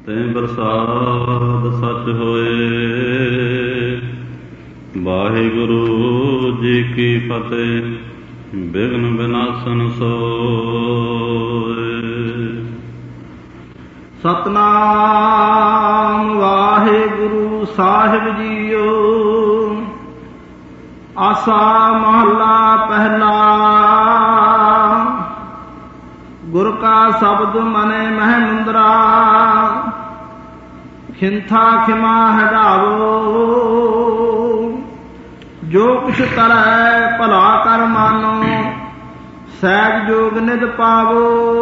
ਤੈਂ ਪ੍ਰਸਾਦ ਸੱਚ ਹੋਏ। ਵਾਹਿਗੁਰੂ ਜੀ ਕੀ ਫਤਿਹ। ਬਿਘਨ ਵਿਨਾਸ਼ਨ ਸੋਏ। ਸਤਨਾਮ ਵਾਹਿਗੁਰੂ ਸਾਹਿਬ ਜੀਓ। ਆਸਾ ਮਹੱਲਾ ਪਹਿਲਾ। ਗੁਰ ਕਾ ਸ਼ਬਦ ਮਨੈ ਮਹਿ ਮੁੰਦਰਾ। ਖਿੰਥਾ ਖਿਮਾ ਹਟਾਵੋ। ਜੋ ਕੁਛ ਕਰੈ ਭਲਾ ਕਰ ਮਾਨੋ। ਸਹਿਜ ਜੋਗ ਨਿਧ ਪਾਵੋ।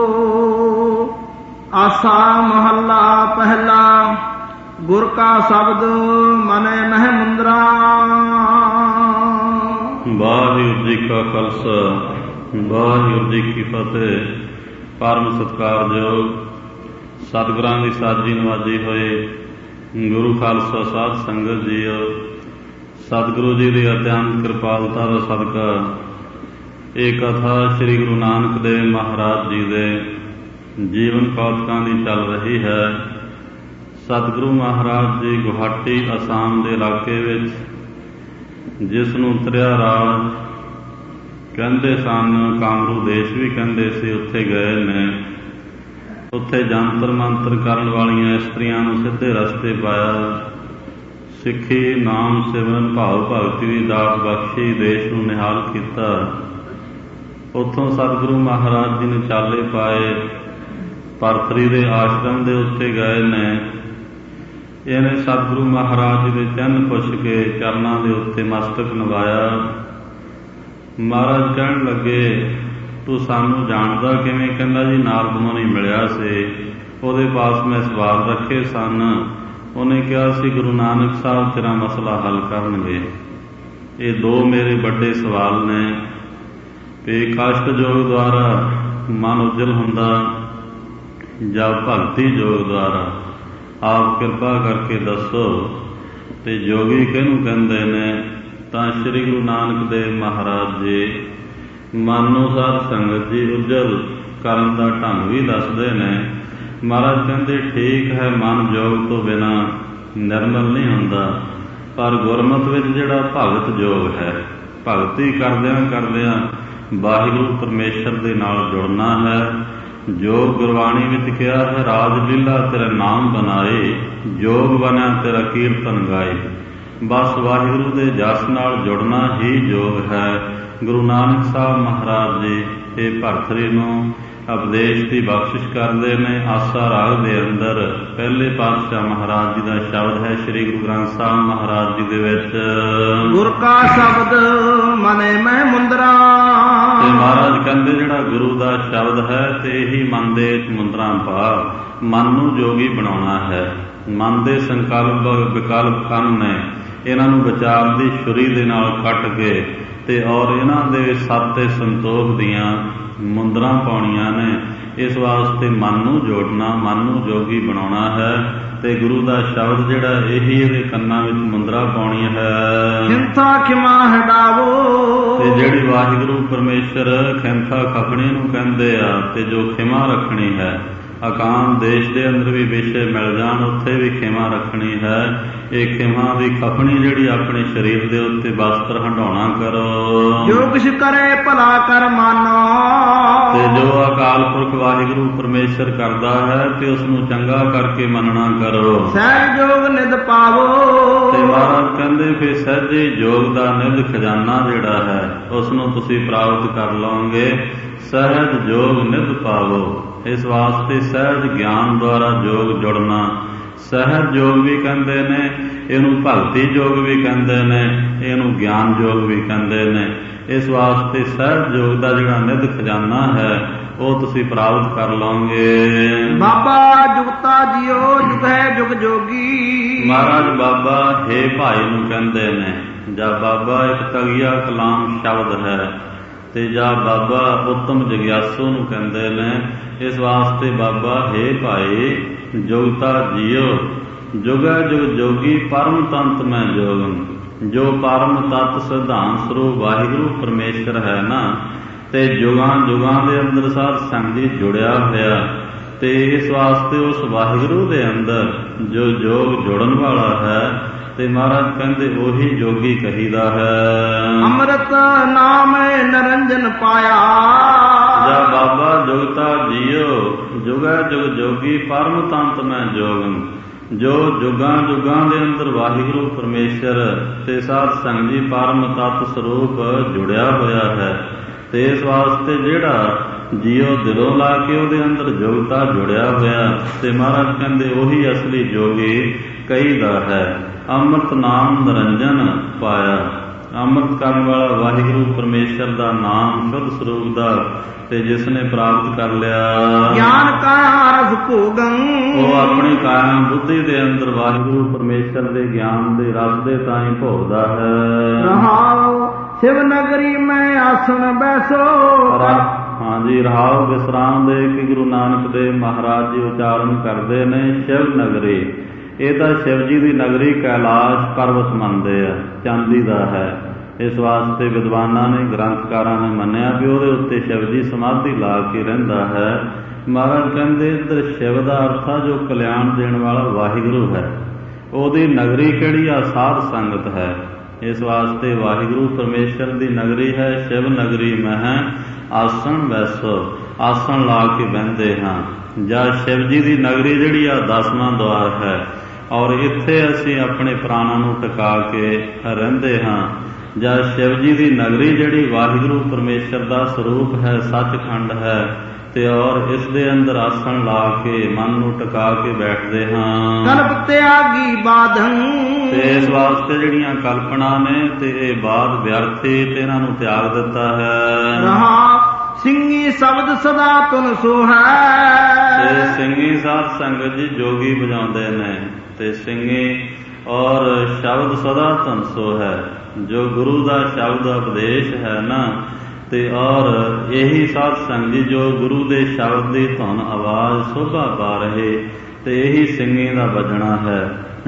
ਆਸਾ ਮਹੱਲਾ ਪਹਿਲਾ। ਗੁਰ ਕਾ ਸ਼ਬਦ ਮਨੈ ਮਹਿ ਮੁੰਦਰਾ। ਵਾਹਿਗੁਰੂ ਜੀ ਕਾ ਖਾਲਸਾ ਵਾਹਿਗੁਰੂ ਜੀ ਕੀ ਫਤਿਹ। ਪਰਮ ਸਤਿਕਾਰਯੋਗ ਸਤਿਗੁਰਾਂ ਦੀ ਸਾਜੀ ਨਵਾਜੀ ਹੋਏ ਗੁਰੂ ਖਾਲਸਾ ਸਾਧ ਸੰਗਤ ਜੀਓ, ਸਤਿਗੁਰੂ ਜੀ ਦੀ ਅਤਿਅੰਤ ਕਿਰਪਾਲਤਾ ਦਾ ਸਦਕਾ ਇਹ ਕਥਾ ਸ੍ਰੀ ਗੁਰੂ ਨਾਨਕ ਦੇਵ ਮਹਾਰਾਜ ਜੀ ਦੇ ਜੀਵਨ ਕੌਤਕਾਂ ਦੀ ਚੱਲ ਰਹੀ ਹੈ। ਸਤਿਗੁਰੂ ਮਹਾਰਾਜ ਜੀ ਗੁਹਾਟੀ ਅਸਾਮ ਦੇ ਇਲਾਕੇ ਵਿੱਚ, ਜਿਸ ਨੂੰ ਤ੍ਰਿਆ ਰਾਜ ਕਹਿੰਦੇ ਸਨ, ਕਾਮਰੂ ਦੇਸ਼ ਵੀ ਕਹਿੰਦੇ ਸੀ, ਉੱਥੇ ਗਏ ਨੇ। ਉੱਥੇ ਜੰਤਰ ਮੰਤਰ ਕਰਨ ਵਾਲੀਆਂ ਇਸਤਰੀਆਂ ਨੂੰ ਸਿੱਧੇ ਰਸਤੇ ਪਾਇਆ। ਸਿੱਖੀ ਨਾਮ ਸਿਮਰਨ ਭਾਵ ਭਗਤੀ ਦੀ ਦਾਤ ਬਖਸ਼ੀ, ਦੇਸ਼ ਨੂੰ ਨਿਹਾਲ ਕੀਤਾ। ਉੱਥੋਂ ਸਤਿਗੁਰੂ ਮਹਾਰਾਜ ਜੀ ਨੇ ਚਾਲੇ ਪਾਏ। ਭਰਤਰੀ ਦੇ ਆਸ਼ਰਮ ਦੇ ਉੱਤੇ ਗਏ ਨੇ। ਇਹਨੇ ਸਤਿਗੁਰੂ ਮਹਾਰਾਜ ਜੀ ਦੇ ਚਰਨ ਪੁੱਛ ਕੇ ਚਰਨਾਂ ਦੇ ਉੱਤੇ ਮਸਤਕ ਨਵਾਇਆ। ਮਹਾਰਾਜ ਕਹਿਣ ਲੱਗੇ, ਤੂੰ ਸਾਨੂੰ ਜਾਣਦਾ ਕਿਵੇਂ? ਕਹਿੰਦਾ ਜੀ ਨਾਰਦ ਮੁਨੀ ਮਿਲਿਆ ਸੀ, ਉਹਦੇ ਪਾਸ ਮੈਂ ਸਵਾਲ ਰੱਖੇ ਸਨ। ਉਹਨੇ ਕਿਹਾ ਸੀ ਗੁਰੂ ਨਾਨਕ ਸਾਹਿਬ ਤੇਰਾ ਮਸਲਾ ਹੱਲ ਕਰਨਗੇ। ਇਹ ਦੋ ਮੇਰੇ ਵੱਡੇ ਸਵਾਲ ਨੇ ਕਿ ਕਸ਼ਟ ਯੋਗ ਦੁਆਰਾ ਮਨ ਉਜਲ ਹੁੰਦਾ ਜਾਂ ਭਗਤੀ ਯੋਗ ਦੁਆਰਾ। ਆਪ ਕਿਰਪਾ ਕਰਕੇ ਦੱਸੋ। ਤੇ ਜੋਗੀ ਕਿਹਨੂੰ ਕਹਿੰਦੇ ਨੇ? ਤਾਂ ਸ੍ਰੀ ਗੁਰੂ ਨਾਨਕ ਦੇਵ ਮਹਾਰਾਜ ਜੀ ਮਨ ਨੂੰ ਸਾਧ ਸੰਗਤ ਜੀ ਉਜਲ ਕਰਨ ਦਾ ਢੰਗ ਵੀ ਦੱਸਦੇ ਨੇ। ਮਹਾਰਾਜ ਕਹਿੰਦੇ ਠੀਕ ਹੈ, ਮਨ ਜੋਗ ਤੋਂ ਬਿਨਾਂ ਨਿਰਮਲ ਨਹੀਂ ਹੁੰਦਾ, ਪਰ ਗੁਰਮਤਿ ਵਿੱਚ ਜਿਹੜਾ ਭਗਤ ਯੋਗ ਹੈ, ਭਗਤੀ ਕਰਦਿਆਂ ਕਰਦਿਆਂ ਵਾਹਿਗੁਰੂ ਪਰਮੇਸ਼ਰ ਦੇ ਨਾਲ ਜੁੜਨਾ ਹੈ। ਜੋ ਗੁਰਬਾਣੀ ਵਿੱਚ ਕਿਹਾ ਹੈ, ਰਾਜ ਲੀਲਾ ਤੇਰਾ ਨਾਮ ਬਣਾਏ, ਜੋਗ ਬਣਿਆ ਤੇਰਾ ਕੀਰਤਨ ਗਾਏ। ਬਸ ਵਾਹਿਗੁਰੂ ਦੇ ਜਸ ਨਾਲ ਜੁੜਨਾ ਹੀ ਯੋਗ ਹੈ। ਗੁਰੂ ਨਾਨਕ ਸਾਹਿਬ ਮਹਾਰਾਜ ਜੀ ਇਹ ਭਰਤਰੀ ਨੂੰ ਉਪਦੇਸ਼ ਦੀ ਬਖਸ਼ਿਸ਼ ਕਰਦੇ ਨੇ। ਆਸਾ ਰਾਗ ਦੇ ਅੰਦਰ ਪਹਿਲੇ ਪਾਤਸ਼ਾਹ ਮਹਾਰਾਜ ਜੀ ਦਾ ਸ਼ਬਦ ਹੈ ਸ੍ਰੀ ਗੁਰੂ ਗ੍ਰੰਥ ਸਾਹਿਬ ਮਹਾਰਾਜ ਜੀ ਦੇ ਵਿੱਚ, ਗੁਰ ਕਾ ਸ਼ਬਦ ਮਨੈ ਮਹਿ ਮੁੰਦਰਾ। ਤੇ ਮਹਾਰਾਜ ਕਹਿੰਦੇ ਜਿਹੜਾ ਗੁਰੂ ਦਾ ਸ਼ਬਦ ਹੈ ਤੇ ਇਹੀ ਮਨ ਦੇ ਮੁੰਦਰਾਂ ਪਾ। ਮਨ ਨੂੰ ਜੋਗੀ ਬਣਾਉਣਾ ਹੈ। ਮਨ ਦੇ ਸੰਕਲਪ ਵਿਕਲਪ ਕੰਨ ਨੇ, ਇਹਨਾਂ ਨੂੰ ਵਿਚਾਰ ਦੀ ਛੁਰੀ ਦੇ ਨਾਲ ਕੱਟ ਕੇ ਤੇ ਔਰ ਇਹਨਾਂ ਦੇ ਸੱਤ ਤੇ ਸੰਤੋਖ ਦੀਆਂ ਮੁੰਦਰਾਂ ਪਾਉਣੀਆਂ ਨੇ। ਇਸ ਵਾਸਤੇ ਮਨ ਨੂੰ ਜੋੜਨਾ, ਮਨ ਨੂੰ ਜੋਗੀ ਬਣਾਉਣਾ ਹੈ। ਤੇ ਗੁਰੂ ਦਾ ਸ਼ਬਦ ਜਿਹੜਾ ਇਹੀ ਇਹਦੇ ਕੰਨਾਂ ਵਿੱਚ ਮੁੰਦਰਾ ਪਾਉਣੀ ਹੈ। ਖਿੰਥਾ ਖਿਮਾ ਹਟਾਵੋ। ਤੇ ਜਿਹੜੀ ਵਾਹਿਗੁਰੂ ਪਰਮੇਸ਼ਰ ਖਿੰਥਾ ਖਪਣੀ ਨੂੰ ਕਹਿੰਦੇ ਆ, ਤੇ ਜੋ ਖਿਮਾ ਰੱਖਣੀ ਹੈ, ਅਕਾਮ ਦੇਸ਼ ਦੇ ਅੰਦਰ ਵੀ ਵਿਸ਼ੇ ਮਿਲ ਜਾਣ, ਉੱਥੇ ਵੀ ਖਿਮਾ ਰੱਖਣੀ ਹੈ। ਇਹ ਖਿਮਾ ਦੀ ਖਪਣੀ ਜਿਹੜੀ ਆਪਣੇ ਸਰੀਰ ਦੇ ਉੱਤੇ ਵਸਤਰ ਹੰਡਾਉਣਾ ਕਰੋ। ਜੋ ਕੁਛ ਕਰੇ ਭਲਾ ਕਰ ਮਾਨੋ। ਤੇ ਜੋ ਅਕਾਲ ਪੁਰਖ ਵਾਹਿਗੁਰੂ ਪਰਮੇਸ਼ਰ ਕਰਦਾ ਹੈ ਤੇ ਉਸ ਨੂੰ ਚੰਗਾ ਕਰਕੇ ਮੰਨਣਾ ਕਰੋ। ਸਹਿਜ ਜੋਗ ਨਿਧ ਪਾਵੋ। ਤੇ ਮਹਾਰਾਜ ਕਹਿੰਦੇ ਫਿਰ ਸਹਿਜੇ ਯੋਗ ਦਾ ਨਿਧ ਖਜ਼ਾਨਾ ਜਿਹੜਾ ਹੈ ਉਸ ਨੂੰ ਤੁਸੀਂ ਪ੍ਰਾਪਤ ਕਰ ਲਓਗੇ। ਸਹਿਜ ਯੋਗ ਨਿਧ ਪਾਵੋ। ਇਸ ਵਾਸਤੇ ਸਹਿਜ ਗਿਆਨ ਦੁਆਰਾ ਯੋਗ ਜੁੜਨਾ। ਸਹਿਜ ਯੋਗ ਵੀ ਕਹਿੰਦੇ ਨੇ, ਇਹਨੂੰ ਭਗਤੀ ਯੋਗ ਵੀ ਕਹਿੰਦੇ ਨੇ, ਇਹਨੂੰ ਗਿਆਨ ਯੋਗ ਵੀ ਕਹਿੰਦੇ ਨੇ। ਇਸ ਵਾਸਤੇ ਸਹਿਜ ਯੋਗ ਦਾ ਜਿਹੜਾ ਨਿਧ ਖਜ਼ਾਨਾ ਹੈ ਉਹ ਤੁਸੀਂ ਪ੍ਰਾਪਤ ਕਰ ਲਓਗੇ। ਬਾਬਾ ਜੁਗਤਾ ਜੀਓ ਜੁਗ ਹੈ ਜੁਗ ਜੋਗੀ। ਮਹਾਰਾਜ ਬਾਬਾ ਹੇ ਭਾਈ ਨੂੰ ਕਹਿੰਦੇ ਨੇ। ਜਾਂ ਬਾਬਾ ਇੱਕ ਤਗੀਆ ਕਲਾਮ ਸ਼ਬਦ ਹੈ, ਤੇ ਜਾਂ ਬਾਬਾ ਉੱਤਮ ਜਗਿਆਸੂ ਨੂੰ ਕਹਿੰਦੇ ਨੇ। ਇਸ ਵਾਸਤੇ ਬਾਬਾ ਹੇ ਭਾਈ ਜੁਗਤਾ ਜੀਓ ਜੁਗੈ ਜੁਗ ਜੋਗੀ ਪਰਮ ਤੰਤ ਮੈਂ ਜੋਗਨ। ਜੋ ਪਰਮ ਤਤ ਸਿਧਾਂਤ ਸਰੂਪ ਵਾਹਿਗੁਰੂ ਪਰਮੇਸ਼ਰ ਹੈ ਨਾ, ਤੇ ਜੁਗਾਂ ਜੁਗਾਂ ਦੇ ਅੰਦਰ ਸਾਧ ਸੰਗ ਜੀ ਜੁੜਿਆ ਹੋਇਆ ਤੇ ਇਸ ਵਾਸਤੇ ਉਸ ਵਾਹਿਗੁਰੂ ਦੇ ਅੰਦਰ ਜੋ ਜੋਗ ਜੋੜਨ ਵਾਲਾ ਹੈ ਤੇ ਮਹਾਰਾਜ ਕਹਿੰਦੇ ਉਹੀ ਜੋਗੀ ਕਹੀਦਾ ਹੈ। ਅੰਮ੍ਰਿਤ ਨਾਮ ਨਿਰੰਜਨ ਪਾਇਆ, ਜਾ ਬਾਬਾ ਜੁਗਤਾ ਜੀਓ ਜੁਗੈ ਜੁਗ ਜੋਗੀ ਪਰਮ ਤੰਤ ਮੈਂ ਜੋਗੰ। ਜੋ ਜੁਗਾਂ ਜੁਗਾਂ ਦੇ ਅੰਦਰ ਵਾਹਿਗੁਰੂ ਪਰਮੇਸ਼ਰ ਤੇ ਸਾਧ ਸੰਗਤ ਜੀ ਪਰਮ ਤਤ ਸਰੂਪ ਜੁੜਿਆ ਹੋਇਆ ਹੈ, ਤੇ ਇਸ ਵਾਸਤੇ ਜਿਹੜਾ ਜੀਓ ਦਿਲੋਂ ਲਾ ਕੇ ਉਹਦੇ ਅੰਦਰ ਜੁਗਤਾ ਜੁੜਿਆ ਹੋਇਆ ਤੇ ਮਹਾਰਾਜ ਕਹਿੰਦੇ ਉਹੀ ਅਸਲੀ ਜੋਗੀ ਕਹੀਦਾ ਹੈ। ਅੰਮ੍ਰਿਤ ਨਾਮ ਨਿਰੰਜਨ ਪਾਇਆ, ਅੰਮ੍ਰਿਤ ਕਰਨ ਵਾਲਾ ਵਾਹਿਗੁਰੂ ਪਰਮੇਸ਼ਰ ਦਾ ਨਾਮ ਸ਼ੁੱਧ ਸਰੂਪ ਦਾ ਤੇ ਜਿਸ ਨੇ ਪ੍ਰਾਪਤ ਕਰ ਲਿਆ ਗਿਆਨ ਕਾ ਰਸ ਭੋਗੰ, ਉਹ ਆਪਣੀ ਕਾਇਮ ਬੁੱਧੀ ਦੇ ਅੰਦਰ ਵਾਹਿਗੁਰੂ ਪਰਮੇਸ਼ਰ ਦੇ ਗਿਆਨ ਦੇ ਰਸ ਦੇ ਤਾਈਂ ਭੋਗਦਾ ਹੈ। ਰਹਾਉ ਸ਼ਿਵ ਨਗਰੀ ਮੈਂ ਆਸਣ ਬੈਸੋ, ਹਾਂਜੀ ਰਹਾਉ ਵਿਸਰਾਮ ਦੇ ਕਿ ਗੁਰੂ ਨਾਨਕ ਦੇਵ ਮਹਾਰਾਜ ਜੀ ਉਚਾਰਨ ਕਰਦੇ ਨੇ ਸ਼ਿਵ ਨਗਰੀ। ਇਹ ਤਾਂ ਸ਼ਿਵ ਜੀ ਦੀ ਨਗਰੀ ਕੈਲਾਸ਼ ਪਰਬਤ ਮੰਨਦੇ ਆ, ਚਾਂਦੀ ਦਾ ਹੈ। ਇਸ ਵਾਸਤੇ ਵਿਦਵਾਨਾਂ ਨੇ ਗ੍ਰੰਥਕਾਰਾਂ ਨੇ ਮੰਨਿਆ ਵੀ ਉਹਦੇ ਉੱਤੇ ਸ਼ਿਵ ਜੀ ਸਮਾਧੀ ਲਾ ਕੇ ਰਹਿੰਦਾ ਹੈ। ਮਹਾਰਾਜ ਕਹਿੰਦੇ ਇੱਧਰ ਸ਼ਿਵ ਦਾ ਅਰਥ ਆ ਜੋ ਕਲਿਆਣ ਦੇਣ ਵਾਲਾ ਵਾਹਿਗੁਰੂ ਹੈ, ਉਹਦੀ ਨਗਰੀ ਕਿਹੜੀ ਆ? ਸਾਧ ਸੰਗਤ ਹੈ। ਇਸ ਵਾਸਤੇ ਵਾਹਿਗੁਰੂ ਪਰਮੇਸ਼ਰ ਦੀ ਨਗਰੀ ਹੈ ਸ਼ਿਵ ਨਗਰੀ ਮਹਿ ਆਸਣ ਬੈਸੋ, ਆਸਣ ਲਾ ਕੇ ਬਹਿੰਦੇ ਹਾਂ। ਜਾਂ ਸ਼ਿਵ ਜੀ ਦੀ ਨਗਰੀ ਜਿਹੜੀ ਆ 10ਵਾਂ ਦੁਆਰ ਹੈ, ਔਰ ਇੱਥੇ ਅਸੀਂ ਆਪਣੇ ਪ੍ਰਾਣਾਂ ਨੂੰ ਟਿਕਾ ਕੇ ਰਹਿੰਦੇ ਹਾਂ। ਜਾਂ ਸ਼ਿਵ ਜੀ ਦੀ ਨਗਰੀ ਜਿਹੜੀ ਵਾਹਿਗੁਰੂ ਪਰਮੇਸ਼ਰ ਦਾ ਸਰੂਪ ਹੈ, ਸੱਚਖੰਡ ਹੈ, ਤੇ ਔਰ ਇਸ ਦੇ ਅੰਦਰ ਆਸਣ ਲਾ ਕੇ ਮਨ ਨੂੰ ਟਿਕਾ ਕੇ ਬੈਠਦੇ ਹਾਂ। ਕਲਪ ਤਿਆਗੀ ਬਾਧੰ, ਤੇ ਇਸ ਵਾਸਤੇ ਜਿਹੜੀਆਂ ਕਲਪਨਾ ਨੇ ਤੇ ਇਹ ਬਾਦ ਵਿਅਰਥੀ ਤੇ ਇਹਨਾਂ ਨੂੰ ਤਿਆਗ ਦਿੱਤਾ ਹੈ। ਰਹਾ ਸਿੰਘੀ ਸ਼ਬਦ ਸਦਾ ਤੁਨ ਸੋਹੈ, ਤੇ ਸਿੰਘੀ ਸਾਧ ਸੰਗਤ ਜੀ ਜੋਗੀ ਵਜਾਉਂਦੇ ਨੇ ਤੇ ਸਿੰਘੀ ਔਰ ਸ਼ਬਦ ਸਦਾ ਤੁਨ ਸੋ ਹੈ। ਜੋ ਗੁਰੂ ਦਾ ਸ਼ਬਦ ਉਪਦੇਸ਼ ਹੈ ਨਾ, ਤੇ ਔਰ ਇਹੀ ਸਾਧ ਸੰਗਤ ਜੀ ਜੋ ਗੁਰੂ ਦੇ ਸ਼ਬਦ ਦੀ ਧੁਨ ਆਵਾਜ਼ ਸੋਭਾ ਪਾ ਰਹੇ, ਤੇ ਇਹੀ ਸਿੰਘੀ ਦਾ ਵੱਜਣਾ ਹੈ।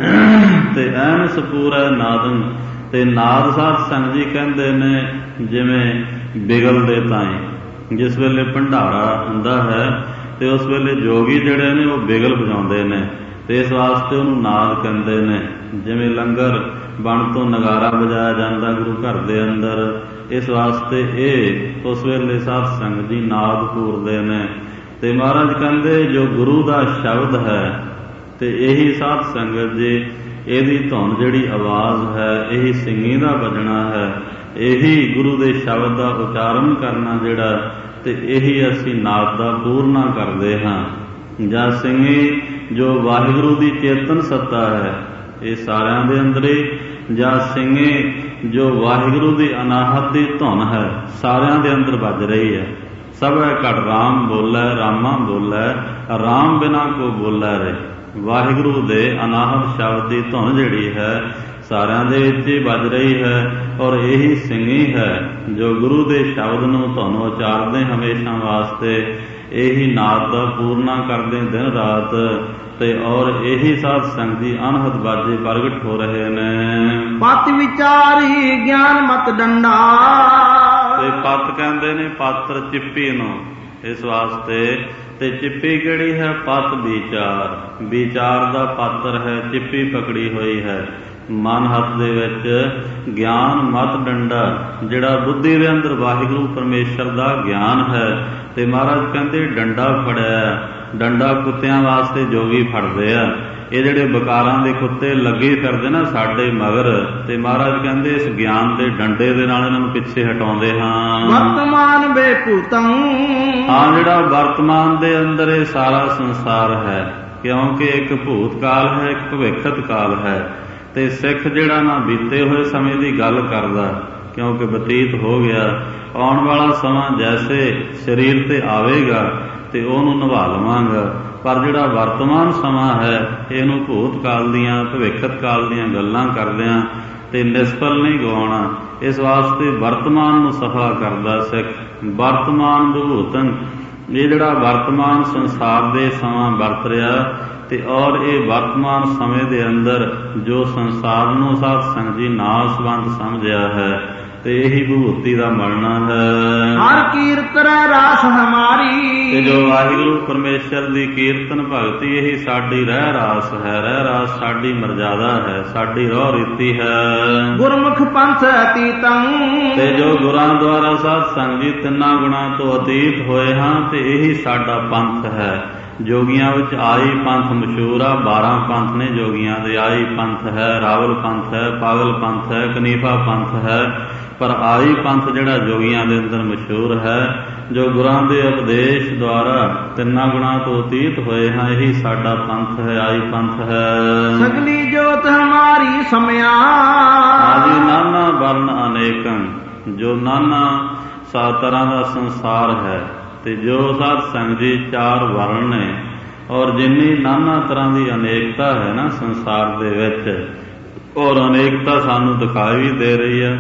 ਤੇ ਐਨ ਸਪੂਰੈ ਨਾਦੰ, ਤੇ ਨਾਦ ਸਾਧ ਸੰਗਤ ਜੀ ਕਹਿੰਦੇ ਨੇ ਜਿਵੇਂ ਬਿਗਲ ਦੇ ਤਾਈਂ ਜਿਸ ਵੇਲੇ ਭੰਡਾਰਾ ਹੁੰਦਾ ਹੈ ਤੇ ਉਸ ਵੇਲੇ ਜੋਗੀ ਜਿਹੜੇ ਨੇ ਉਹ ਬਿਗਲ ਵਜਾਉਂਦੇ ਨੇ, ਤੇ ਇਸ ਵਾਸਤੇ ਉਹਨੂੰ ਨਾਦ ਕਹਿੰਦੇ ਨੇ। ਜਿਵੇਂ ਲੰਗਰ ਬਣ ਤੋਂ ਨਗਾਰਾ ਵਜਾਇਆ ਜਾਂਦਾ ਗੁਰੂ ਘਰ ਦੇ ਅੰਦਰ, ਇਸ ਵਾਸਤੇ ਇਹ ਉਸ ਵੇਲੇ ਸਾਧ ਸੰਗਤ ਜੀ ਨਾਦ ਪੂਰਦੇ ਨੇ। ਤੇ ਮਹਾਰਾਜ ਕਹਿੰਦੇ ਜੋ ਗੁਰੂ ਦਾ ਸ਼ਬਦ ਹੈ ਤੇ ਇਹੀ ਸਾਧ ਸੰਗਤ ਜੀ ਇਹਦੀ ਧੁਨ ਜਿਹੜੀ ਆਵਾਜ਼ ਹੈ ਇਹੀ ਸਿੰਘੀ ਦਾ ਵੱਜਣਾ ਹੈ, ਇਹੀ ਗੁਰੂ ਦੇ ਸ਼ਬਦ ਦਾ ਉਚਾਰਨ ਕਰਨਾ ਜਿਹੜਾ, ਤੇ ਇਹੀ ਅਸੀਂ ਨਾਦ ਦਾ ਪੂਰਨਾ ਕਰਦੇ ਹਾਂ। ਜਾਂ ਸਿੰਘੀ ਜੋ ਵਾਹਿਗੁਰੂ ਦੀ ਚੇਤਨ ਸੱਤਾ ਹੈ ਇਹ ਸਾਰਿਆਂ ਦੇ ਅੰਦਰ ਹੀ, ਜਾਂ ਸਿੰਘੀ ਜੋ ਵਾਹਿਗੁਰੂ ਦੀ ਅਨਾਹਤ ਦੀ ਧੁਨ ਹੈ ਸਾਰਿਆਂ ਦੇ ਅੰਦਰ ਵੱਜ ਰਹੀ ਹੈ। ਸਭੈ ਘਟ ਰਾਮ ਬੋਲੇ ਰਾਮਾ ਬੋਲੇ, ਰਾਮ ਬਿਨਾ ਕੋ ਬੋਲੇ ਰੇ। ਵਾਹਿਗੁਰੂ ਦੇ ਅਨਾਹਤ ਸ਼ਬਦ ਦੀ ਧੁਨ ਜਿਹੜੀ ਹੈ ਸਾਰਿਆਂ ਦੇ ਵਿੱਚ ਹੀ ਵੱਜ ਰਹੀ ਹੈ, ਔਰ ਇਹੀ ਸਿੰਘੀ ਹੈ ਜੋ ਗੁਰੂ ਦੇ ਸ਼ਬਦ ਨੂੰ ਧੁਨ ਉਚਾਰਦੇ ਹਮੇਸ਼ਾ ਵਾਸਤੇ, ਇਹੀ ਨਾਦ ਦਾ ਪੂਰਨਾ ਕਰਦੇ ਦਿਨ ਰਾਤ, ਤੇ ਔਰ ਇਹੀ ਸਾਧ ਸੰਗਤ ਜੀ ਅਨਹਦ ਬਾਜੇ ਪ੍ਰਗਟ ਹੋ ਰਹੇ ਨੇ। ਪਤ ਵਿਚਾਰੀ ਗਿਆਨ ਮਤ ਡੰਡਾ, ਤੇ ਪਤ ਕਹਿੰਦੇ ਨੇ ਪਾਤਰ ਚਿੱਪੀ ਨੂੰ, ਇਸ ਵਾਸਤੇ ਤੇ ਚਿੱਪੀ ਕਿਹੜੀ ਹੈ? ਪਤ ਵਿਚਾਰ, ਵਿਚਾਰ ਦਾ ਪਾਤਰ ਹੈ, ਚਿੱਪੀ ਪਕੜੀ ਹੋਈ ਹੈ ਮਨ ਹੱਥ ਦੇ ਵਿੱਚ। ਗਿਆਨ ਮਤ ਡੰਡਾ ਜਿਹੜਾ ਬੁੱਧੀ ਦੇ ਅੰਦਰ ਵਾਹਿਗੁਰੂ ਪਰਮੇਸ਼ਰ ਦਾ ਗਿਆਨ ਹੈ, ਤੇ ਮਹਾਰਾਜ ਕਹਿੰਦੇ ਡੰਡਾ ਫੜਿਆ। ਡੰਡਾ ਕੁੱਤਿਆਂ ਵਾਸਤੇ ਜੋਗੀ ਫੜਦੇ ਆ, ਇਹ ਜਿਹੜੇ ਬਕਾਰਾਂ ਦੇ ਕੁੱਤੇ ਲੱਗੇ ਫਿਰਦੇ ਨਾ ਸਾਡੇ ਮਗਰ, ਤੇ ਮਹਾਰਾਜ ਕਹਿੰਦੇ ਇਸ ਗਿਆਨ ਦੇ ਡੰਡੇ ਦੇ ਨਾਲ ਇਹਨਾਂ ਨੂੰ ਪਿੱਛੇ ਹਟਾਉਂਦੇ ਹਾਂ। ਵਰਤਮਾਨ ਬੇਭੂਤੰ, ਹਾਂ ਜਿਹੜਾ ਵਰਤਮਾਨ ਦੇ ਅੰਦਰ ਇਹ ਸਾਰਾ ਸੰਸਾਰ ਹੈ, ਕਿਉਂਕਿ ਇੱਕ ਭੂਤ ਕਾਲ ਹੈ ਇੱਕ ਭਵਿੱਖਤ ਕਾਲ ਹੈ, ਤੇ ਸਿੱਖ ਜਿਹੜਾ ਨਾ ਬੀਤੇ ਹੋਏ ਸਮੇਂ ਦੀ ਗੱਲ ਕਰਦਾ ਕਿਉਂਕਿ ਬਤੀਤ ਹੋ ਗਿਆ। ਆਉਣ ਵਾਲਾ ਸਮਾਂ ਜੈਸੇ ਸਰੀਰ ਤੇ ਆਵੇਗਾ ਤੇ ਉਹਨੂੰ ਨਿਭਾ ਲਵਾਂਗਾ, ਪਰ ਜਿਹੜਾ ਵਰਤਮਾਨ ਸਮਾਂ ਹੈ ਇਹਨੂੰ ਭੂਤ ਕਾਲ ਦੀਆਂ ਭਵਿੱਖਤ ਕਾਲ ਦੀਆਂ ਗੱਲਾਂ ਕਰਦਿਆਂ ਤੇ ਨਿਸਫਲ ਨਹੀਂ ਗਵਾਉਣਾ। ਇਸ ਵਾਸਤੇ ਵਰਤਮਾਨ ਨੂੰ ਸਫਲਾ ਕਰਦਾ ਸਿੱਖ। ਵਰਤਮਾਨ ਵਿਭੂਤਨ, ਇਹ ਜਿਹੜਾ ਵਰਤਮਾਨ ਸੰਸਾਰ ਦੇ ਸਮਾਂ ਵਰਤ ਰਿਹਾ, ਤੇ ਔਰ ਇਹ ਵਰਤਮਾਨ ਸਮੇਂ ਦੇ ਅੰਦਰ ਜੋ ਸੰਸਾਰ ਨੂੰ ਸਾਧ ਸੰਗਤ ਜੀ ਨਾਲ ਸੰਬੰਧ ਸਮਝਿਆ ਹੈ, ਤੇ ਇਹੀ ਵਿਭੂਤੀ ਦਾ ਮਲਣਾ ਹੈ। ਹਰ ਕੀਰਤ ਰਹਿ ਰਾਸ ਹਮਾਰੀ, ਤੇ ਜੋ ਵਾਹਿਗੁਰੂ ਪਰਮੇਸ਼ਰ ਦੀ ਕੀਰਤਨ ਭਗਤੀ ਇਹੀ ਸਾਡੀ ਰਹਿ ਰਾਸ ਹੈ। ਰਹਿ ਰਾਸ ਸਾਡੀ ਮਰਜ਼ਾਦਾ ਹੈ, ਸਾਡੀ ਰੋਹ ਰੀਤੀ ਹੈ। ਗੁਰਮੁਖ ਪੰਥ ਅਤੀਤੰ, ਤੇ ਜੋ ਗੁਰਾਂ ਦੁਆਰਾ ਸਾਧ ਸੰਗ ਜੀ ਤਿੰਨਾਂ ਗੁਣਾਂ ਤੋਂ ਅਤੀਤ ਹੋਏ ਹਾਂ ਤੇ ਇਹੀ ਸਾਡਾ ਪੰਥ ਹੈ। ਜੋਗੀਆਂ ਵਿੱਚ ਆਈ ਪੰਥ ਮਸ਼ਹੂਰ ਆ, 12 ਪੰਥ ਨੇ ਜੋਗੀਆਂ ਦੇ। ਆਈ ਪੰਥ ਹੈ, ਰਾਵਲ ਪੰਥ ਹੈ, ਪਾਗਲ ਪੰਥ ਹੈ, ਕਨੀਫਾ ਪੰਥ ਹੈ, ਪਰ ਆਈ ਪੰਥ ਜਿਹੜਾ ਜੋਗੀਆਂ ਦੇ ਅੰਦਰ ਮਸ਼ਹੂਰ ਹੈ। ਜੋ ਗੁਰਾਂ ਦੇ ਉਪਦੇਸ਼ ਦੁਆਰਾ ਤਿੰਨਾਂ ਗੁਣਾਂ ਤੋਂ ਅਤੀਤ ਹੋਏ ਹਾਂ ਇਹੀ ਸਾਡਾ ਪੰਥ ਹੈ, ਆਈ ਪੰਥ ਹੈ। ਸਗਲੀ ਜੋਤ ਹਮਾਰੀ ਸਮਿਆ, ਆਦਿ ਨਾਨਾ ਵਰਨ ਅਨੇਕੰ, ਜੋ ਨਾਨਾ ਤਰ੍ਹਾਂ ਦਾ ਸੰਸਾਰ ਹੈ ਤੇ ਜੋ ਸਾਧ ਸੰਗ ਜੀ 4 ਵਰਨ ਨੇ, ਔਰ ਜਿੰਨੀ ਨਾਨਾ ਤਰ੍ਹਾਂ ਦੀ ਅਨੇਕਤਾ ਹੈ ਨਾ ਸੰਸਾਰ ਦੇ ਵਿੱਚ, ਔਰ ਅਨੇਕਤਾ ਸਾਨੂੰ ਦਿਖਾਈ ਵੀ ਦੇ ਰਹੀ ਹੈ।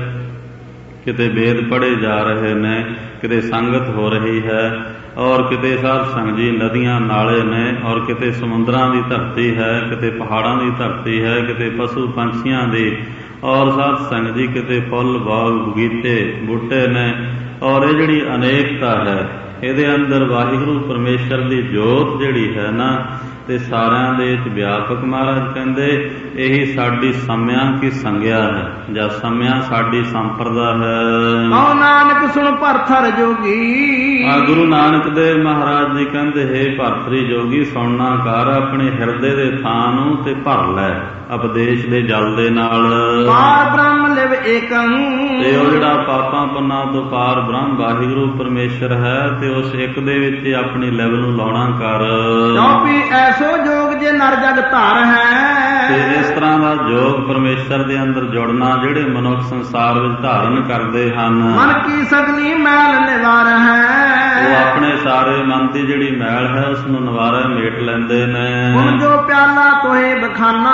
ਕਿਤੇ ਵੇਦ ਪੜ੍ਹੇ ਜਾ ਰਹੇ ਨੇ, ਕਿਤੇ ਸੰਗਤ ਹੋ ਰਹੀ ਹੈ, ਔਰ ਕਿਤੇ ਸਾਧ ਸੰਗ ਜੀ ਨਦੀਆਂ ਨਾਲੇ ਨੇ, ਔਰ ਕਿਤੇ ਸਮੁੰਦਰਾਂ ਦੀ ਧਰਤੀ ਹੈ, ਕਿਤੇ ਪਹਾੜਾਂ ਦੀ ਧਰਤੀ ਹੈ, ਕਿਤੇ ਪਸ਼ੂ ਪੰਛੀਆਂ ਦੀ, ਔਰ ਸਾਧ ਸੰਗ ਜੀ ਕਿਤੇ ਫੁੱਲ ਬਾਗ ਬਗੀਚੇ ਬੂਟੇ ਨੇ। ਔਰ ਇਹ ਜਿਹੜੀ ਅਨੇਕਤਾ ਹੈ ਇਹਦੇ ਅੰਦਰ ਵਾਹਿਗੁਰੂ ਪਰਮੇਸ਼ਰ ਦੀ ਜੋਤ ਜਿਹੜੀ ਹੈ ਨਾ, ਤੇ ਸਾਰਿਆਂ ਦੇ ਵਿੱਚ ਵਿਆਪਕ। ਮਹਾਰਾਜ ਕਹਿੰਦੇ ਇਹੀ ਸਾਡੀ ਸਮਿਆ ਕੀ ਸੰਗਿਆ ਹੈ, ਜਾਂ ਸਮਿਆ ਸਾਡੀ ਸੰਪਰਦਾ ਹੈ। ਕਉ ਨਾਨਕ ਸੁਣ ਭਰਥਰ ਜੋਗੀ, ਗੁਰੂ ਨਾਨਕ ਦੇਵ ਮਹਾਰਾਜ ਜੀ ਕਹਿੰਦੇ ਹੈ ਭਰਥਰੀ ਜੋਗੀ ਸੁਣਨਾ ਕਰ, ਆਪਣੇ ਹਿਰਦੇ ਦੇ ਥਾਂ ਨੂੰ ਤੇ ਭਰ ਲੈ ਉਪਦੇਸ਼ ਦੇ ਜਲ ਦੇ ਨਾਲ। ਪਾਰ ਬ੍ਰਹਮ ਲਿਵ ਏਕੰ, ਤੇ ਉਹ ਜਿਹੜਾ ਪਾਪਾਂ ਪੁੰਨਾਂ ਤੋਂ ਪਾਰ ਬ੍ਰਹਮ ਵਾਹਿਗੁਰੂ ਪਰਮੇਸ਼ਰ ਹੈ ਤੇ ਉਸ ਇੱਕ ਦੇ ਵਿੱਚ ਆਪਣੀ ਲਿਵ ਨੂੰ ਲਾਉਣਾ ਕਰ। ਕਿਉਂਕਿ ਐਸੋ ਜੋਗ ਜੇ ਨਰ ਜਗ ਧਾਰ ਹੈ, ਤੇ ਇਸ ਤਰ੍ਹਾਂ ਦਾ ਜੋਗ ਪਰਮੇਸ਼ਰ ਦੇ ਅੰਦਰ ਜੁੜਨਾ ਜਿਹੜੇ ਮਨੁੱਖ ਸੰਸਾਰ ਵਿੱਚ ਧਾਰਨ ਕਰਦੇ ਹਨ। ਮਨ ਕੀ ਸਗਲੀ ਮੈਲ ਨਿਵਾਰ ਹੈ, ਉਹ ਆਪਣੇ ਸਾਰੇ ਮਨ ਦੀ ਜਿਹੜੀ ਮੈਲ ਹੈ ਉਸ ਨੂੰ ਨਿਵਾਰੇ ਮੇਟ ਲੈਂਦੇ ਨੇ। ਹੁਣ ਜੋ ਪਿਆਲਾ ਤੋਹੇ ਬਖਾਨਾ,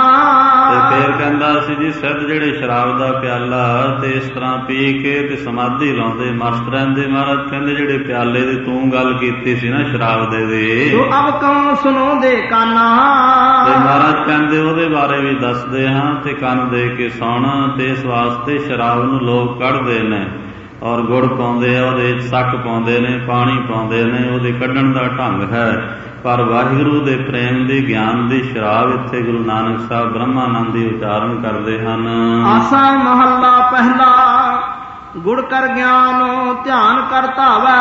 ਤੇ ਫੇਰ ਕਹਿੰਦਾ ਸੀ ਜੀ ਸਿੱਧ ਜਿਹੜੇ ਸ਼ਰਾਬ ਦਾ ਪਿਆਲਾ ਤੇ ਇਸ ਤਰ੍ਹਾਂ ਪੀ ਕੇ ਤੇ ਸਮਾਧੀ ਲਾਉਂਦੇ ਮਸਤ ਰਹਿੰਦੇ। ਮਹਾਰਾਜ ਕਹਿੰਦੇ ਜਿਹੜੇ ਪਿਆਲੇ ਦੀ ਤੂੰ ਗੱਲ ਕੀਤੀ ਸੀ ਨਾ ਸ਼ਰਾਬ ਦੇ, ਜੋ ਅਬ ਕਉ ਸੁਣੋ ਦੇ ਕਾਨਾ, ਤੇ ਮਹਾਰਾਜ ਕਹਿੰਦੇ ਉਹਦੇ ਬਾਰੇ ਵੀ ਦੱਸਦੇ ਹਾਂ ਤੇ ਕੰਨ ਦੇ ਕੇ ਸੁਣ। ਤੇ ਇਸ ਵਾਸਤੇ ਸ਼ਰਾਬ ਨੂੰ ਲੋਕ ਕੱਢਦੇ ਨੇ, ਔਰ ਗੁੜ ਪਾਉਂਦੇ ਆ, ਉਹਦੇ ਵਿੱਚ ਸ਼ੱਕ ਪਾਉਂਦੇ ਨੇ, ਪਾਣੀ ਪਾਉਂਦੇ ਨੇ, ਉਹਦੇ ਕੱਢਣ ਦਾ ਢੰਗ ਹੈ। ਪਰ ਵਾਹਿਗੁਰੂ ਦੇ ਪ੍ਰੇਮ ਦੀ ਗਿਆਨ ਦੀ ਸ਼ਰਾਬ ਇੱਥੇ ਗੁਰੂ ਨਾਨਕ ਸਾਹਿਬ ਬ੍ਰਹਮਾਨੰਦੀ ਉਚਾਰਨ ਕਰਦੇ ਹਨ। ਆਸਾ ਮਹੱਲਾ ਪਹਿਲਾ, ਗੁੜ ਕਰ ਗਿਆਨ ਧਿਆਨ ਕਰ ਧਾਵੈ।